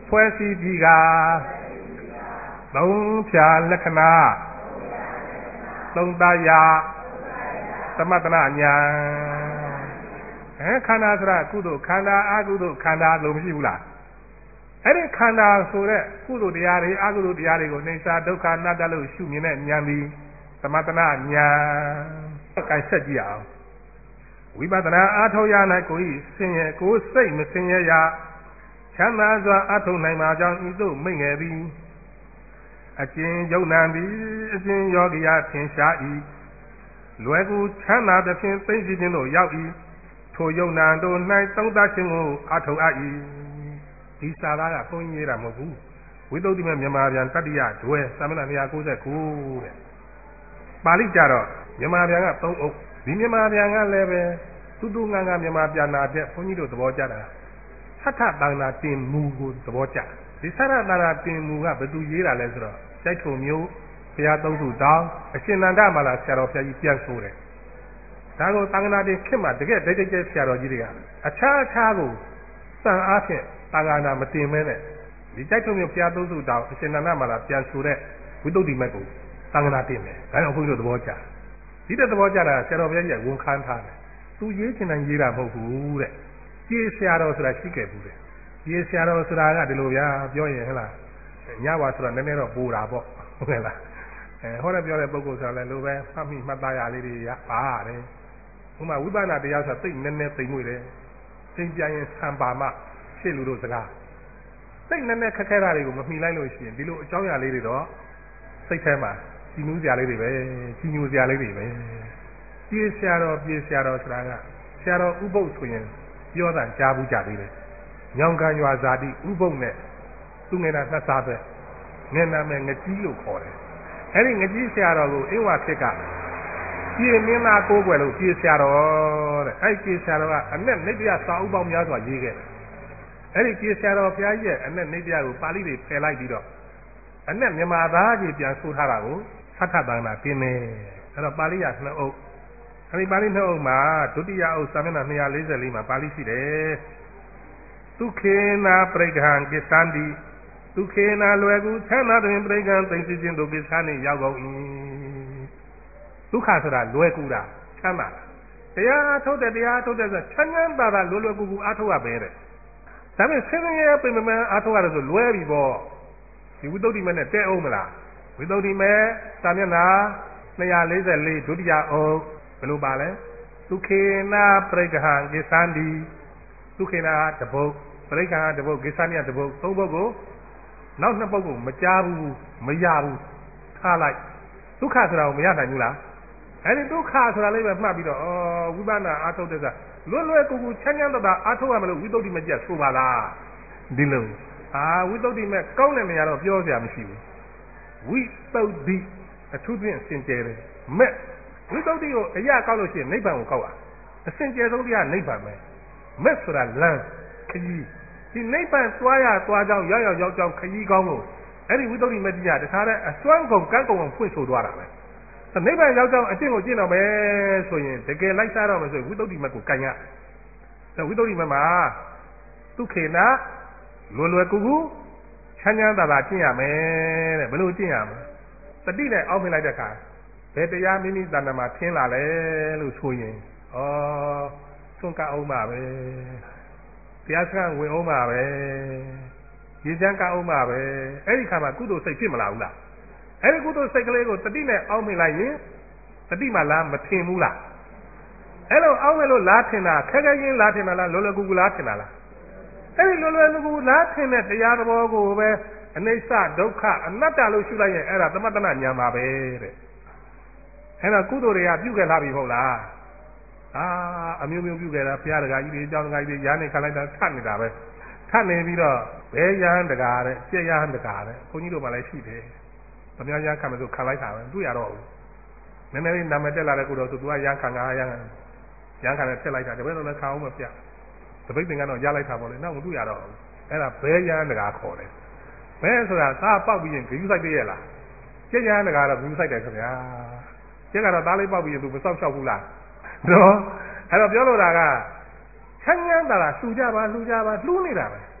ဖွဲ့စည်းပြီးကသုံးဖြာလက္ခဏာသုံးသားရာသမတနာညာအဲခန္ဓာဆိုတာကုသိုလ်ခန္ဓာအကုသိုလ်ခန္ဓာလို့မရှိဘူးလားအဲ့ဒီခန္ဓာဆိုတဲ့ကုသိုလ်တရားတွေအကုသိုလ်တရားတွေကိုနေစာဒုက္ခအနတ္တလို့ရှုမြင်တဲ့ဉာဏ်ဒီသမတနာညာကိုင်ဆက်ကြည့်အောင်ဝိပဿနာအားထုတ်ရ၌ကိုယ်ဤဆင်းရဲကိုယ်စိတ်မဆင်းရဲရချမ်းသာစွာအားထုတ်နိုင်မှာကြောင့်ဤသို့မိန့်ငယ်သည်အကျဉ်ယုံနာသည်အကျဉ်ယောဂီအားထင်ရှား၏လွယ်ကူချမ်းသာသဖြင့်သိသိချင်းတို့ရောက်၏ထိုယုံနာတို့၌သုံးသခြင်းကိုအားထုတ်အပ်၏ဒီစာသားကဘုန်းကြီးရေးတာမဟုတ်ဘူးဝိသုဒ္ဓိမမြန်မာပြန်တတ္တိယဒွဲသာမဏေ၂၉၉တဲ့ပါဠိကြတော့မြန်မာပြန်ကသုံးအုပ်ဒီမြန်မာပြန်ကလည်းပဲသူသူငန်းကမြန်မာပြန်လာတဲ့ဘုန်းကြီးတို့သဘောကျတာသတ္ထတန်တာတင်မူကိုသဘောကျဒီသတ္ထတန်တာတင်မူကဘယ်သူရေးတာလဲဆိုတော့ကျိုက်ထုံမျိုးဘုရားသုံးစုတောင်းအရှင်နန္ဒမလာဆရာတော်ဘုရားကြီးပြန်ဆိုတယ်ဒါကိုသံဃာတိခေတ်မှာတကယ်ဒိတ်ဒိတ်ကျဆရာတော်ကြီးတွေကအခြားအခြားကိုစံအားဖြင့်သံဃာနာမတင်မဲနဲ့ဒီကျိုက်ထုံမျိုးဘုရားသုံးစုတောင်းအရှင်နန္ဒမလာပြန်ဆိုတဲ့ဝိသုဒ္ဓိမက်ကိုသံဃာနာတင်တယ်ဒါကြောင့်ဘုန်းကြီးတို့သဘောကျဒီတဲ့သဘောကျတာဆရာတော်ဘုရားကြီးကဝန်ခံထားတယ်သူရေးချင်တယ်ရေးတာမဟုတ်ဘူးတဲ့ကြေးဆရာတော်ဆိုတာရှိခဲ့ဘူးတဲ့ကြေးဆရာတော်ဆိုတာကဒီလိုဗျာပြောရင်ဟဲ့လားညဝါဆိုတော့နည်းနည်းတော့ပူတာပေါ့ဟုတ်ကဲ့လားအဲဟောတယ်ပြောတဲ့ပုဂ္ဂိုလ်ဆိုတာလည်းလိုပဲမှတ်မိမှတ်သားရလေးတွေရပါတယ်ဥမာဝိပဿနာတရားဆိုတာသိနည်းနည်းသိမ့်မွေ့တယ်သိပြရင်ဆံပါမရှေ့လူတို့စကားသိနည်းနည်းခက်ခဲတာတွေကိုမမှီလိုက်လို့ရှိရင်ဒီလိုအကြောင်းအရာလေးတွေတော့စိတ်ထဲမှာကြီးနူးစရာလေးတွေပဲကြီးညိုစရာလေးတွေပဲပြေးဆရာတော်ပြေးဆရာတော်ဆိုတာကဆရာတော်ဥပုပ်ဆိုရင်ပြောတာကြားဘူးကြသေးတယ်ညောင်ကန်ရွာဇာတိဥပုပ်နဲ့သူငယ်တာနှစ်စားပဲငယ်နာမဲ့ငကြီးလို့ခေါ်တယ်အဲ့ဒီငကြီးဆရာတော်ကိုအင်းဝါခေတ်ကပြေးမင်းသားကိုးကွယ်လို့ပြေးဆရာတော်တဲ့အဲ့ဒီပြေးဆရာတော်ကအနဲ့နိတ္တရစာအုပ်ပေါင်းများစွာရေးခဲ့တယ်အဲ့ဒီပြေးဆရာတော်ဘုရားကြီးရဲ့အနဲ့နိတ္တရကိုပါဠိတွေဖယ်လိုက်ပြီးတော့အနဲ့မြန်မာသားကြီးပြန်ဆိုထားတာကိုသတ္ထတန်တာတင်းနေအဲ့တော့ပါဠိရနှစ်အုပ်အဲဒီပါဠိနှစ်အုပ်မှာဒုတိယအုပ်စာမျက်နှာ၂၄၄မှာပါဠိရှိတယ်ဒုခေနာပရိက္ခံကိစ္ဆန္တိဒုခေနာလွယ်ကူချမ်းသာတွင်ပရိက္ခံသိသိချင်းတို့ကိစ္ဆန္တိရောက်ကုန်၏ဒုက္ခဆိုတာလွယ်ကူတာချမ်းသာတရားထုတ်တဲ့တရားထုတ်တဲ့ဆိုချမ်းချမ်းသာသာလွယ်လွယ်ကူကူအားထုတ်ရပဲတဲ့ဒါပေမဲ့ဆင်းရဲပင်မအားထုတ်ရတယ်ဆိုလွယ်ပြီပေါ့ဒီဝိသုဒ္ဓိမနဲ့တဲအောင်မလားဝိသုဒ္ဓိမဲစာမျက်နှာ၂၄၄ဒုတိယအုပ်ဘယ်လိုပါလဲဒုခေနာပရိက္ခံကိစ္ဆန္တိဒုခေနာတပုတ်ပရိက္ခံတပုတ်ကိစ္ဆန္တိတပုတ်သုံးပုတ်ကိုနောက်နှစ်ပုတ်ကိုမကြားဘူးမရဘူးထားလိုက်ဒုက္ခဆိုတာကိုမရနိုင်ဘူးလားအဲဒီဒုက္ခဆိုတာလေးပဲမှတ်ပြီးတော့ဩဝိပဿနာအားထုတ်တဲ့ကလွတ်လွယ်ကူကူချမ်းချမ်းသာသာအားထုတ်ရမလို့ဝိသုဒ္ဓိမကျက်ဆိုပါလားဒီလိုအာဝိသုဒ္ဓိမဲ့ကောင်းတဲ့နေရာတော့ပြောစရာမရှိဘူးဝိသုဒ္ဓိအထူးဖြင့်စင်ကြယ်တယ်မဲ့ဝိသုဒ္ဓိကိုအရာကောက်လို့ရှိရင်နိဗ္ဗာန်ကိုကောက်ရအစင်ကြယ်ဆုံးတရားနိဗ္ဗာန်ပဲမဲ့ဆိုတာလမ်းခရီးဒီနိဗ္ဗာန်သွားရသွားကြောင်းရောက်ရောက်ရောက်ကြောင်းခရီးကောင်းကိုအဲ့ဒီဝိသုဒ္ဓိမတရားတခါတည်းအစွမ်းကုန်ကန်းကုန်အောင်ဖွင့်ဆိုသွားတာပဲနိဗ္ဗာန်ရောက်ကြောင်းအကျင့်ကိုကျင့်တော့မယ်ဆိုရင်တကယ်လိုက်စားတော့မယ်ဆိုရင်ဝိသုဒ္ဓိမကိုကန်ရဝိသုဒ္ဓိမမှာဒုခေနာလွယ်လွယ်ကူကူချမ်းချမ်းသာသာကျင့်ရမယ်တဲ့ဘယ်လိုကျင့်ရမလဲတတိနဲ့အောက်မြင်လိုက်တဲ့အခါဘယ်တရားမိမိတဏ္ဍာမှာထင်းလာလဲလို့ဆိုရင်ဩသွန်ကအောင်ပါပဲတရားစခန်းဝင်အောင်ပါပဲရေချမ်းကအောင်ပါပဲအဲ့ဒီခါမှာကုသိုလ်စိတ်ဖြစ်မလာဘူးလားအဲ့ဒီကုသိုလ်စိတ်ကလေးကိုတတိနဲ့အောက်မြင်လိုက်ရင်တတိမှလားမထင်ဘူးလားအဲ့လိုအောက်မြင်လို့လားထင်တာခက်ခဲချင်းလားထင်တာလားလောလောကူကူလားထင်တာလားအဲ့ဒီလောလောကူကူလားထင်တဲ့တရားသဘောကိုပဲအနိစ္စဒုက္ခအနတ္တလို့ရှုလိုက်ရင်အဲ့ဒါသမတ္တနာဉာဏ်ပါပဲတဲ့အဲ့ဒါကုသိုလ်တွေကပြုခဲ့လာပြီမဟုတ်လားအာအမျိုးမျိုးပြုခဲ့တာဘုရားတကာကြီးတွေအကြောင်းတကာကြီးတွေရားနေခံလိုက်တာထပ်နေတာပဲထပ်နေပြီးတော့ဘယ်ရဟန်းတကာတဲ့ကြက်ရဟန်းတကာတဲ့ဘုန်းကြီးတို့မှလည်းရှိတယ်ဗမာရဟန်းခံမယ်ဆိုခံလိုက်တာပဲတွေ့ရတော့ဘူးနည်းနည်းလေးနာမည်တက်လာတဲ့ကုသိုလ်ဆိုသူကရဟန်းခံငါရဟန်းရဟန်းခံနဲ့ဆက်လိုက်တာတပည့်တော်လည်းခံအောင်မပြတပိတ်သင်္ကန်းတော့ရလိုက်တာပေါ့လေနောက်မတွေ့ရတော့ဘူးအဲ့ဒါဘယ်ရဟန်းတကာခေါ်တယ်ဘယ်ဆိုတာသားပေါက်ပြီးရင်ဂရုစိုက်တည်းရဲ့လားကြက်ရဟန်းတကာတော့ဂရုစိုက်တယ်ခင်ဗျာကျက်ကတော့သားလေးပေါက်ပြီးရင်သူမစောက်ရှောက်ဘူးလားနော်အဲ့တော့ပြောလို့တာကချမ်းချမ်းသာသာလှူကြပါလှူကြပါလှူနေတာပဲ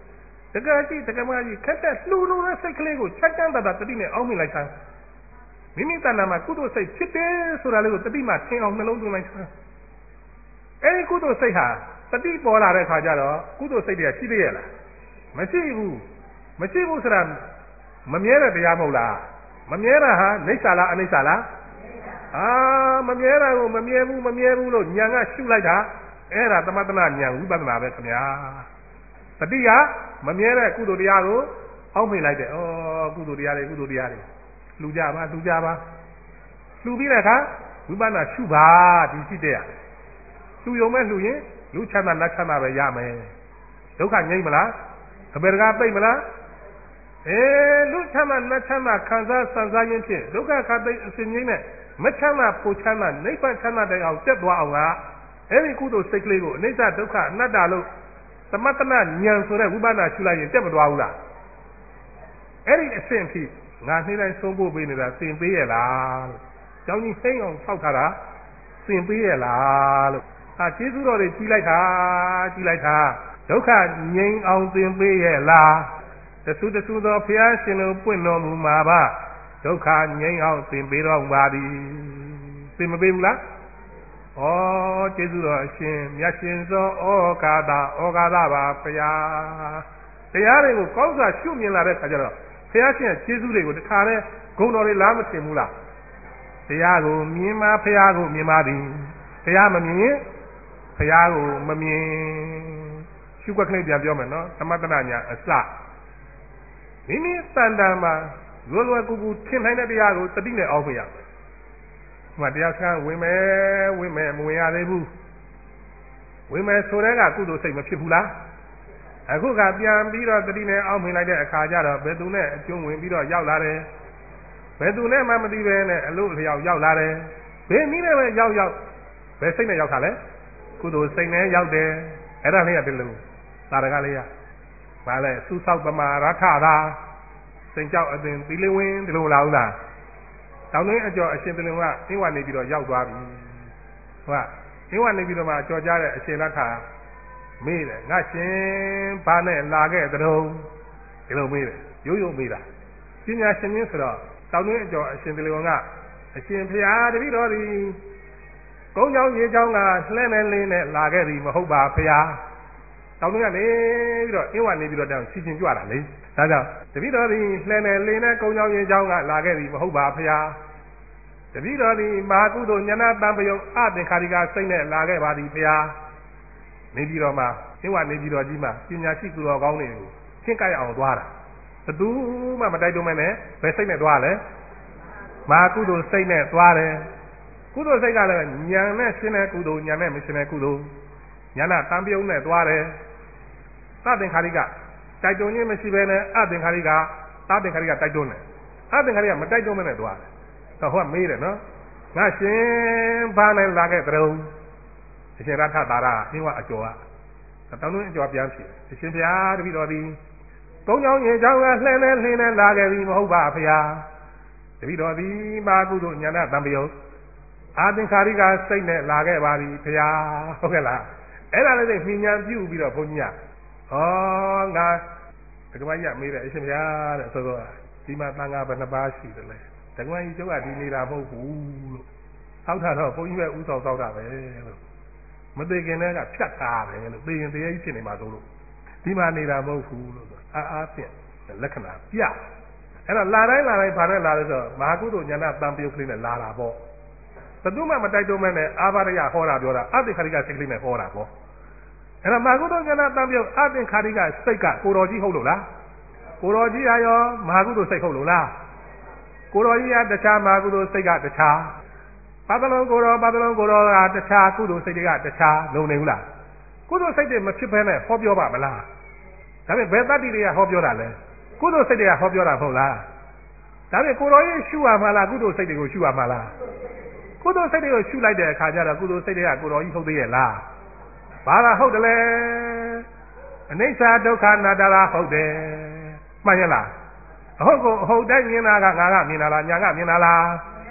တကယ်ကြီးတကယ်မကြီးခက်တဲ့လှူလို့တဲ့စိတ်ကလေးကိုချက်တန်းတာတတိနဲ့အောင်းမိလိုက်တာမိမိတဏ္ဍာမှာကုသိုလ်စိတ်ဖြစ်တယ်ဆိုတာလေးကိုတတိမှထင်အောင်နှလုံးသွင်းလိုက်တာအဲဒီကုသိုလ်စိတ်ဟာတတိပေါ်လာတဲ့ခါကျတော့ကုသိုလ်စိတ်တွေကရှိသေးရဲ့လားမရှိဘူးမရှိဘူးဆိုတာမမြဲတဲ့တရားမဟုတ်လားမမြဲတာဟာနိစ္စလားအနိစ္စလားအာမမြဲတာကိုမမြဲဘူးမမြဲဘူးလို့ဉာဏ်ကရှုလိုက်တာအဲ့ဒါသမထနာဉာဏ်ဝိပဿနာပဲခင်ဗျာတတိကမမြဲတဲ့ကုသိုလ်တရားကိုအောက်မေ့လိုက်တယ်ဩကုသိုလ်တရားတွေကုသိုလ်တရားတွေလှူကြပါလှူကြပါလှူပြီးတဲ့အခါဝိပဿနာရှုပါဒီရှိတဲ့လှူရုံမဲ့လှူရင်လူချမ်းသာနတ်ချမ်းသာပဲရမယ်ဒုက္ခငြိမ့်မလားအပေတကားပိတ်မလားအေးလူချမ်းသာနတ်ချမ်းသာခံစားစံစားခြင်းဖြင့်ဒုက္ခခသိအစဉ်ငြိမ့်နဲ့မချမ်းသာပူချမ်းသာနိဗ္ဗာန်ချမ်းသာတဲ့အောင်တက်သွားအောင်ကအဲ့ဒီကုသိုလ်စိတ်ကလေးကိုအနိစ္စဒုက္ခအနတ္တလို့သမတ္တနာဉာဏ်ဆိုတဲ့ဝိပဿနာရှုလိုက်ရင်တက်မသွားဘူးလားအဲ့ဒီအစဉ်အထိငါနှိမ့်တိုင်းဆုံးဖို့ပေးနေတာသင်ပေးရလားလို့ကျောင်းကြီးဟိမ့်အောင်ဆောက်ထားတာသင်ပေးရလားလို့ဟာကျေးဇူးတော်တွေကြီးလိုက်တာကြီးလိုက်တာဒုက္ခငြိမ်းအောင်သင်ပေးရလားတဆူတဆူသောဘုရားရှင်တို့ပွင့်တော်မူမှာပါဒုက္ခငြိမ်းအောင်သင်ပေးတော်ပါသည်သင်မပေးဘူးလားဩကျေးဇူးတော်အရှင်မြတ်ရှင်သောဩကာသဩကာသပါဘုရားတရားတွေကိုကောင်းစွာရှုမြင်လာတဲ့အခါကျတော့ဘုရားရှင်ရဲ့ကျေးဇူးတွေကိုတခါတည်းဂုဏ်တော်တွေလားမထင်ဘူးလားတရားကိုမြင်မှဘုရားကိုမြင်ပါသည်ဘုရားမမြင်ရင်ဘုရားကိုမမြင်ရှုွက်ကလေးပြန်ပြောမယ်နော်သမတ္တနာညာအစမိမိတန်တန်မှာလွယ်လွယ်ကူကူထင်နိုင်တဲ့တရားကိုတတိနဲ့အောက်ပြရမယ်။ဟိုမှာတရားစခန်းဝင်မယ်ဝင်မယ်မဝင်ရသေးဘူး။ဝင်မယ်ဆိုတဲ့ကကုသိုလ်စိတ်မဖြစ်ဘူးလား။အခုကပြန်ပြီးတော့တတိနဲ့အောက်မြင်လိုက်တဲ့အခါကျတော့ဘယ်သူနဲ့အကျုံးဝင်ပြီးတော့ရောက်လာတယ်။ဘယ်သူနဲ့မှမသိပဲနဲ့အလို့လျောက်ရောက်လာတယ်။ဘယ်နည်းနဲ့ပဲရောက်ရောက်ဘယ်စိတ်နဲ့ရောက်တာလဲ။ကုသိုလ်စိတ်နဲ့ရောက်တယ်။အဲ့ဒါလေးကတလူသာရကလေးကဘာလဲသုဆောက်ပမာရထသာစိန်ကြောက်အတင်သီလဝင်ဒီလိုလာဦးလားတောင်းတွင်းအကျော်အရှင်သီလဝအင်းဝနေပြီးတော့ရောက်သွားပြီဟုတ်ကအင်းဝနေပြီးတော့မှအကျော်ကြားတဲ့အရှင်ရထမေးတယ်ငါရှင်ဘာနဲ့လာခဲ့သတုံးဒီလိုမေးတယ်ရိုးရိုးမေးတာပညာရှင်ချင်းဆိုတော့တောင်းတွင်းအကျော်အရှင်သီလဝကအရှင်ဖျားတပည့်တော်သည်ကုန်းချောင်းရေချောင်းကလှဲနေလင်းနဲ့လာခဲ့သည်မဟုတ်ပါဖျားတောင်းကနေပြီးတော့အင်းဝနေပြီးတော့တောင်းစီချင်းကြွတာလေဒါကြောင့်တပည့်တော်သည်လှဲနေလင်းနဲ့ကုန်းချောင်းရေချောင်းကလာခဲ့သည်မဟုတ်ပါဖျားတပည့်တော်သည်မဟာကုသိုလ်ဉာဏတံပယုတ်အသင်္ခါရိကစိတ်နဲ့လာခဲ့ပါသည်ဖျားနေပြီးတော့မှအင်းဝနေပြီးတော့ကြီးမှပညာရှိသူတော်ကောင်းတွေကိုရှင်းကြရအောင်သွားတာဘသူမှမတိုက်တွန်းမဲနဲ့ဘယ်စိတ်နဲ့သွားလဲမဟာကုသိုလ်စိတ်နဲ့သွားတယ်ကုသိုလ်စိတ်ကလည်းဉာဏ်နဲ့ရှင်းတဲ့ကုသိုလ်ဉာဏ်နဲ့မရှင်းတဲ့ကုသိုလ်ဉာဏတံပယုတ်နဲ့သွားတယ်သသင်္ခါရိကတိုက်တွန်းခြင်းမရှိဘဲနဲ့အသင်္ခါရိကသသင်္ခါရိကတိုက်တွန်းတယ်အသင်္ခါရိကမတိုက်တွန်းမနဲ့သွားတယ်တော့ဟိုကမေးတယ်နော်ငါရှင်ဘာနဲ့လာခဲ့တုံးအရှင်ရထသာရအင်းဝအကျော်ကတောင်းတွင်းအကျော်ပြန်ဖြစ်အရှင်ဘုရားတပည့်တော်သည်ကုန်းချောင်းရေချောင်းကလှဲနေလှင်းနေလာခဲ့ပြီမဟုတ်ပါဘုရားတပည့်တော်သည်မာကုသိုလ်ဉာဏတံပယုတ်အာသင်္ခါရိကစိတ်နဲ့လာခဲ့ပါပြီဘုရားဟုတ်ကဲ့လားအဲ့ဒါလည်းသိဉာဏ်ပြုပြီးတော့ဘုန်းကြီးကဩငါဒကမကြီးကမေးတယ်အရှင်ဘုရားတဲ့ဆိုတော့ဒီမှာသံဃာဘယ်နှပါးရှိတယ်လဲဒကမကြီးကျုပ်ကဒီနေတာမဟုတ်ဘူးလို့သောက်တာတော့ဘုန်းကြီးပဲဥဆောင်သောက်တာပဲလို့မသိခင်တည်းကဖြတ်ထားတယ်လို့သိရင်တရားကြီးဖြစ်နေမှာဆိုလို့ဒီမှာနေတာမဟုတ်ဘူးလို့အာအားဖြင့်လက္ခဏာပြအဲ့တော့လာတိုင်းလာတိုင်းဘာနဲ့လာလဲဆိုတော့မဟာကုသိုလ်ဉာဏတံပယုတ်ကလေးနဲ့လာတာပေါ့ဘယ်သူမှမတိုက်တွန်းမဲနဲ့အာဘာရယဟောတာပြောတာအသိခရိကစိတ်ကလေးနဲ့ဟောတာပေါ့အဲ့တော့မဟာကုသိုလ်ဉာဏတံပယုတ်အသိခရိကစိတ်ကကိုတော်ကြီးဟုတ်လို့လားကိုတော်ကြီးရောမဟာကုသိုလ်စိတ်ဟုတ်လို့လားကိုတော်ကြီးကတခြားမဟာကုသိုလ်စိတ်ကတခြားပါဒလုံးကိုတော်ပါဒလုံးကိုတော်ကတခြားကုသိုလ်စိတ်တွေကတခြားလုံနေဘူးလားကုသိုလ်စိတ်တွေမဖြစ်ဘဲနဲ့ဟောပြောပါမလားဒါပေမဲ့ဘယ်တတ္တိတွေကဟောပြောတာလဲကုသိုလ်စိတ်တွေကဟောပြောတာမဟုတ်လားဒါပေမဲ့ကိုတော်ကြီးရှုရမှာလားကုသိုလ်စိတ်တွေကိုရှုရမှာလားကုသိုလ်စိတ်တွေကိုရှုလိုက်တဲ့အခါကျတော့ကုသိုလ်စိတ်တွေကကိုတော်ကြီးဟုတ်သေးရဲ့လားဘာသာဟုတ်တယ်လဲအနိစ္စဒုက္ခအနတ္တလားဟုတ်တယ်မှန်ရဲ့လားအဟုတ်ကိုအဟုတ်တိုင်းမြင်တာကငါကမြင်တာလားညာကမြင်တာလား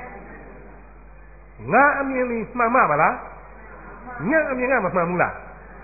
ငါအမြင်လေးမှန်မှမလားညာအမြင်ကမမှန်ဘူးလား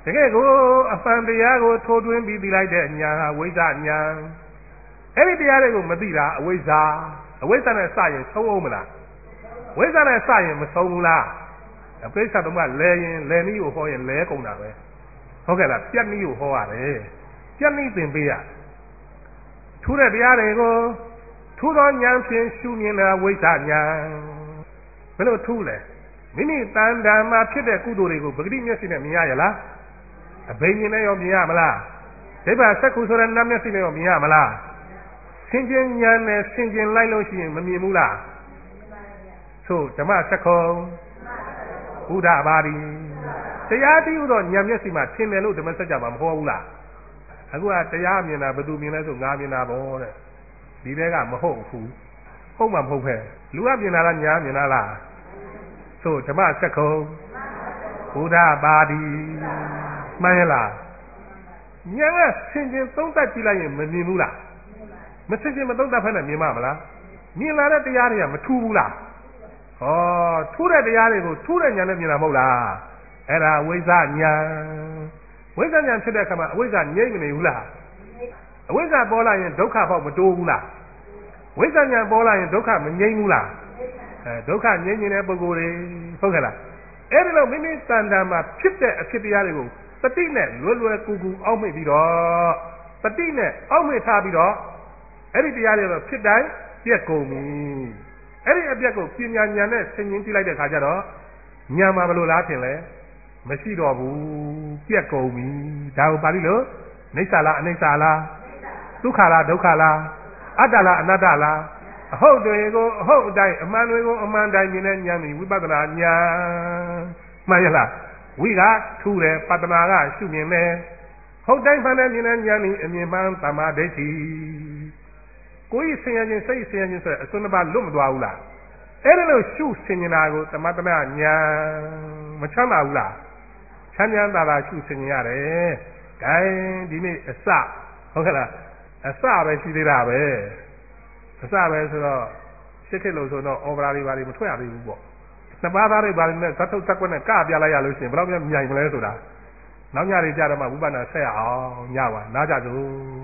တကယ်ကိုအမှန်တရားကိုထိုးထွင်းပြီးသိလိုက်တဲ့ဉာဏ်ဟာဝိဇ္ဇဉာဏ်အဲ့ဒီတရားတွေကိုမသိတာအဝိဇ္ဇာအဝိဇ္ဇာနဲ့စရင်ဆုံးအောင်မလားဝိဇ္ဇာနဲ့စရင်မဆုံးဘူးလားအပိဿတုံးကလဲရင်လဲနည်းကိုဟောရင်လဲကုန်တာပဲဟုတ်ကဲ့လားပြတ်နည်းကိုဟောရတယ်ပြတ်နည်းသင်ပေးရထူးတဲ့တရားတွေကိုထူးသောဉာဏ်ဖြင့်ရှုမြင်တာဝိဇ္ဇာဉာဏ်ဘယ်လိုထူးလဲမိမိတန်တာမှာဖြစ်တဲ့ကုသိုလ်တွေကိုပဂတိမျက်စိနဲ့မြင်ရရလားအဘိညာဉ်နဲ့ရောမြင်ရမလားဒိဗ္ဗစက္ခုဆိုတဲ့နတ်မျက်စိနဲ့ရောမြင်ရမလားဆင်ခြင်ဉာဏ်နဲ့ဆင်ခြင်လိုက်လို့ရှိရင်မမြင်ဘူးလားသို့ဓမ္မစက္ခုဘုဒ္ဓဘာတိတရားတည်းဟူသောဉာဏ်မျက်စိမှာထင်တယ်လို့ဓမ္မစကြာမှာမဟောဘူးလားအခုကတရားမြင်တာဘယ်သူမြင်လဲဆိုငါမြင်တာပေါ့တဲ့ဒီတဲကမဟုတ်ဘူးဟုတ်မှမဟုတ်ပဲလူကမြင်တာလားညာမြင်တာလားသို့ဓမ္မစက္ခုဘုဒ္ဓဘာတိမှန်ရလားဉာဏ်ကဆင်ခြင်သုံးသပ်ကြည့်လိုက်ရင်မမြင်ဘူးလားမဆင်ခြင်မသုံးသပ်ဖက်နဲ့မြင်မှာမလားမြင်လာတဲ့တရားတွေကမထူးဘူးလားဟောထူးတဲ့တရားတွေကိုထူးတဲ့ဉာဏ်နဲ့မြင်တာမဟုတ်လားအဲ့ဒါဝိဇ္ဇဉာဏ်ဝိဇ္ဇဉာဏ်ဖြစ်တဲ့အခါမှာအဝိဇ္ဇငြိမ့်မနေဘူးလားအဝိဇ္ဇပေါ်လာရင်ဒုက္ခပေါက်မတိုးဘူးလားဝိဇ္ဇဉာဏ်ပေါ်လာရင်ဒုက္ခမငြိမ့်ဘူးလားအဲဒုက္ခငြိမ့်နေတဲ့ပုဂ္ဂိုလ်တွေဟုတ်ကဲ့လားအဲ့ဒီလိုမိမိတန်တာမှာဖြစ်တဲ့အဖြစ်တရားတွေကိုတတိနဲ့လွယ်လွယ်ကူကူအောက်မေ့ပြီးတော့တတိနဲ့အောက်မေ့ထားပြီးတော့အဲ့ဒီတရားတွေတော့ဖြစ်တိုင်းပြက်ကုန်ပြီအဲ့ဒီအပြက်ကိုပညာဉာဏ်နဲ့ဆင်ခြင်ကြည့်လိုက်တဲ့အခါကျတော့ဉာဏ်မှာဘယ်လိုလားထင်လဲမရှိတော့ဘူးပြက်ကုန်ပြီဒါကိုပါဠိလိုနိစ္စလားအနိစ္စလားဒုက္ခလားဒုက္ခလားအတ္တလားအနတ္တလားအဟုတ်တွေကိုအဟုတ်အတိုင်းအမှန်တွေကိုအမှန်တိုင်းမြင်တဲ့ဉာဏ်ကြီးဝိပဿနာဉာဏ်မှန်ရလားဝိကထူတယ်ပတ္တနာကရှုမြင်တယ်ဟုတ်တိုင်းမှန်တဲ့မြင်တဲ့ဉာဏ်ကြီးအမြင်မှန်သမာဓိဋ္ဌိကိုယ်ဆင်ရခြင်းစိတ်ဆင်ရခြင်းဆိုတဲ့အစွန်းတစ်ပါးလွတ်မသွားဘူးလားအဲ့ဒါလို့ရှုဆင်နေတာကိုသမတနာဉာဏ်မချမ်းသာဘူးလားချမ်းချမ်းသာသာရှုဆင်ကြရတယ်။ဒါဒီနေ့အစဟုတ်ကဲ့လားအစပဲရှိသေးတာပဲအစပဲဆိုတော့ရှစ်ခေတ်လို့ဆိုတော့အော်ဗရာတွေဘာတွေမထွက်ရသေးဘူးပေါ့။နှစ်ပါးသားတွေဘာတွေနဲ့ဇတ်ထုတ်ဇက်ကွက်နဲ့ကပြလိုက်ရလို့ရှိရင်ဘယ်တော့မှမြိုင်မလဲဆိုတာနောက်ညတွေကြတော့မှဝိပဿနာဆက်ရအောင်ညပါနားကြစို့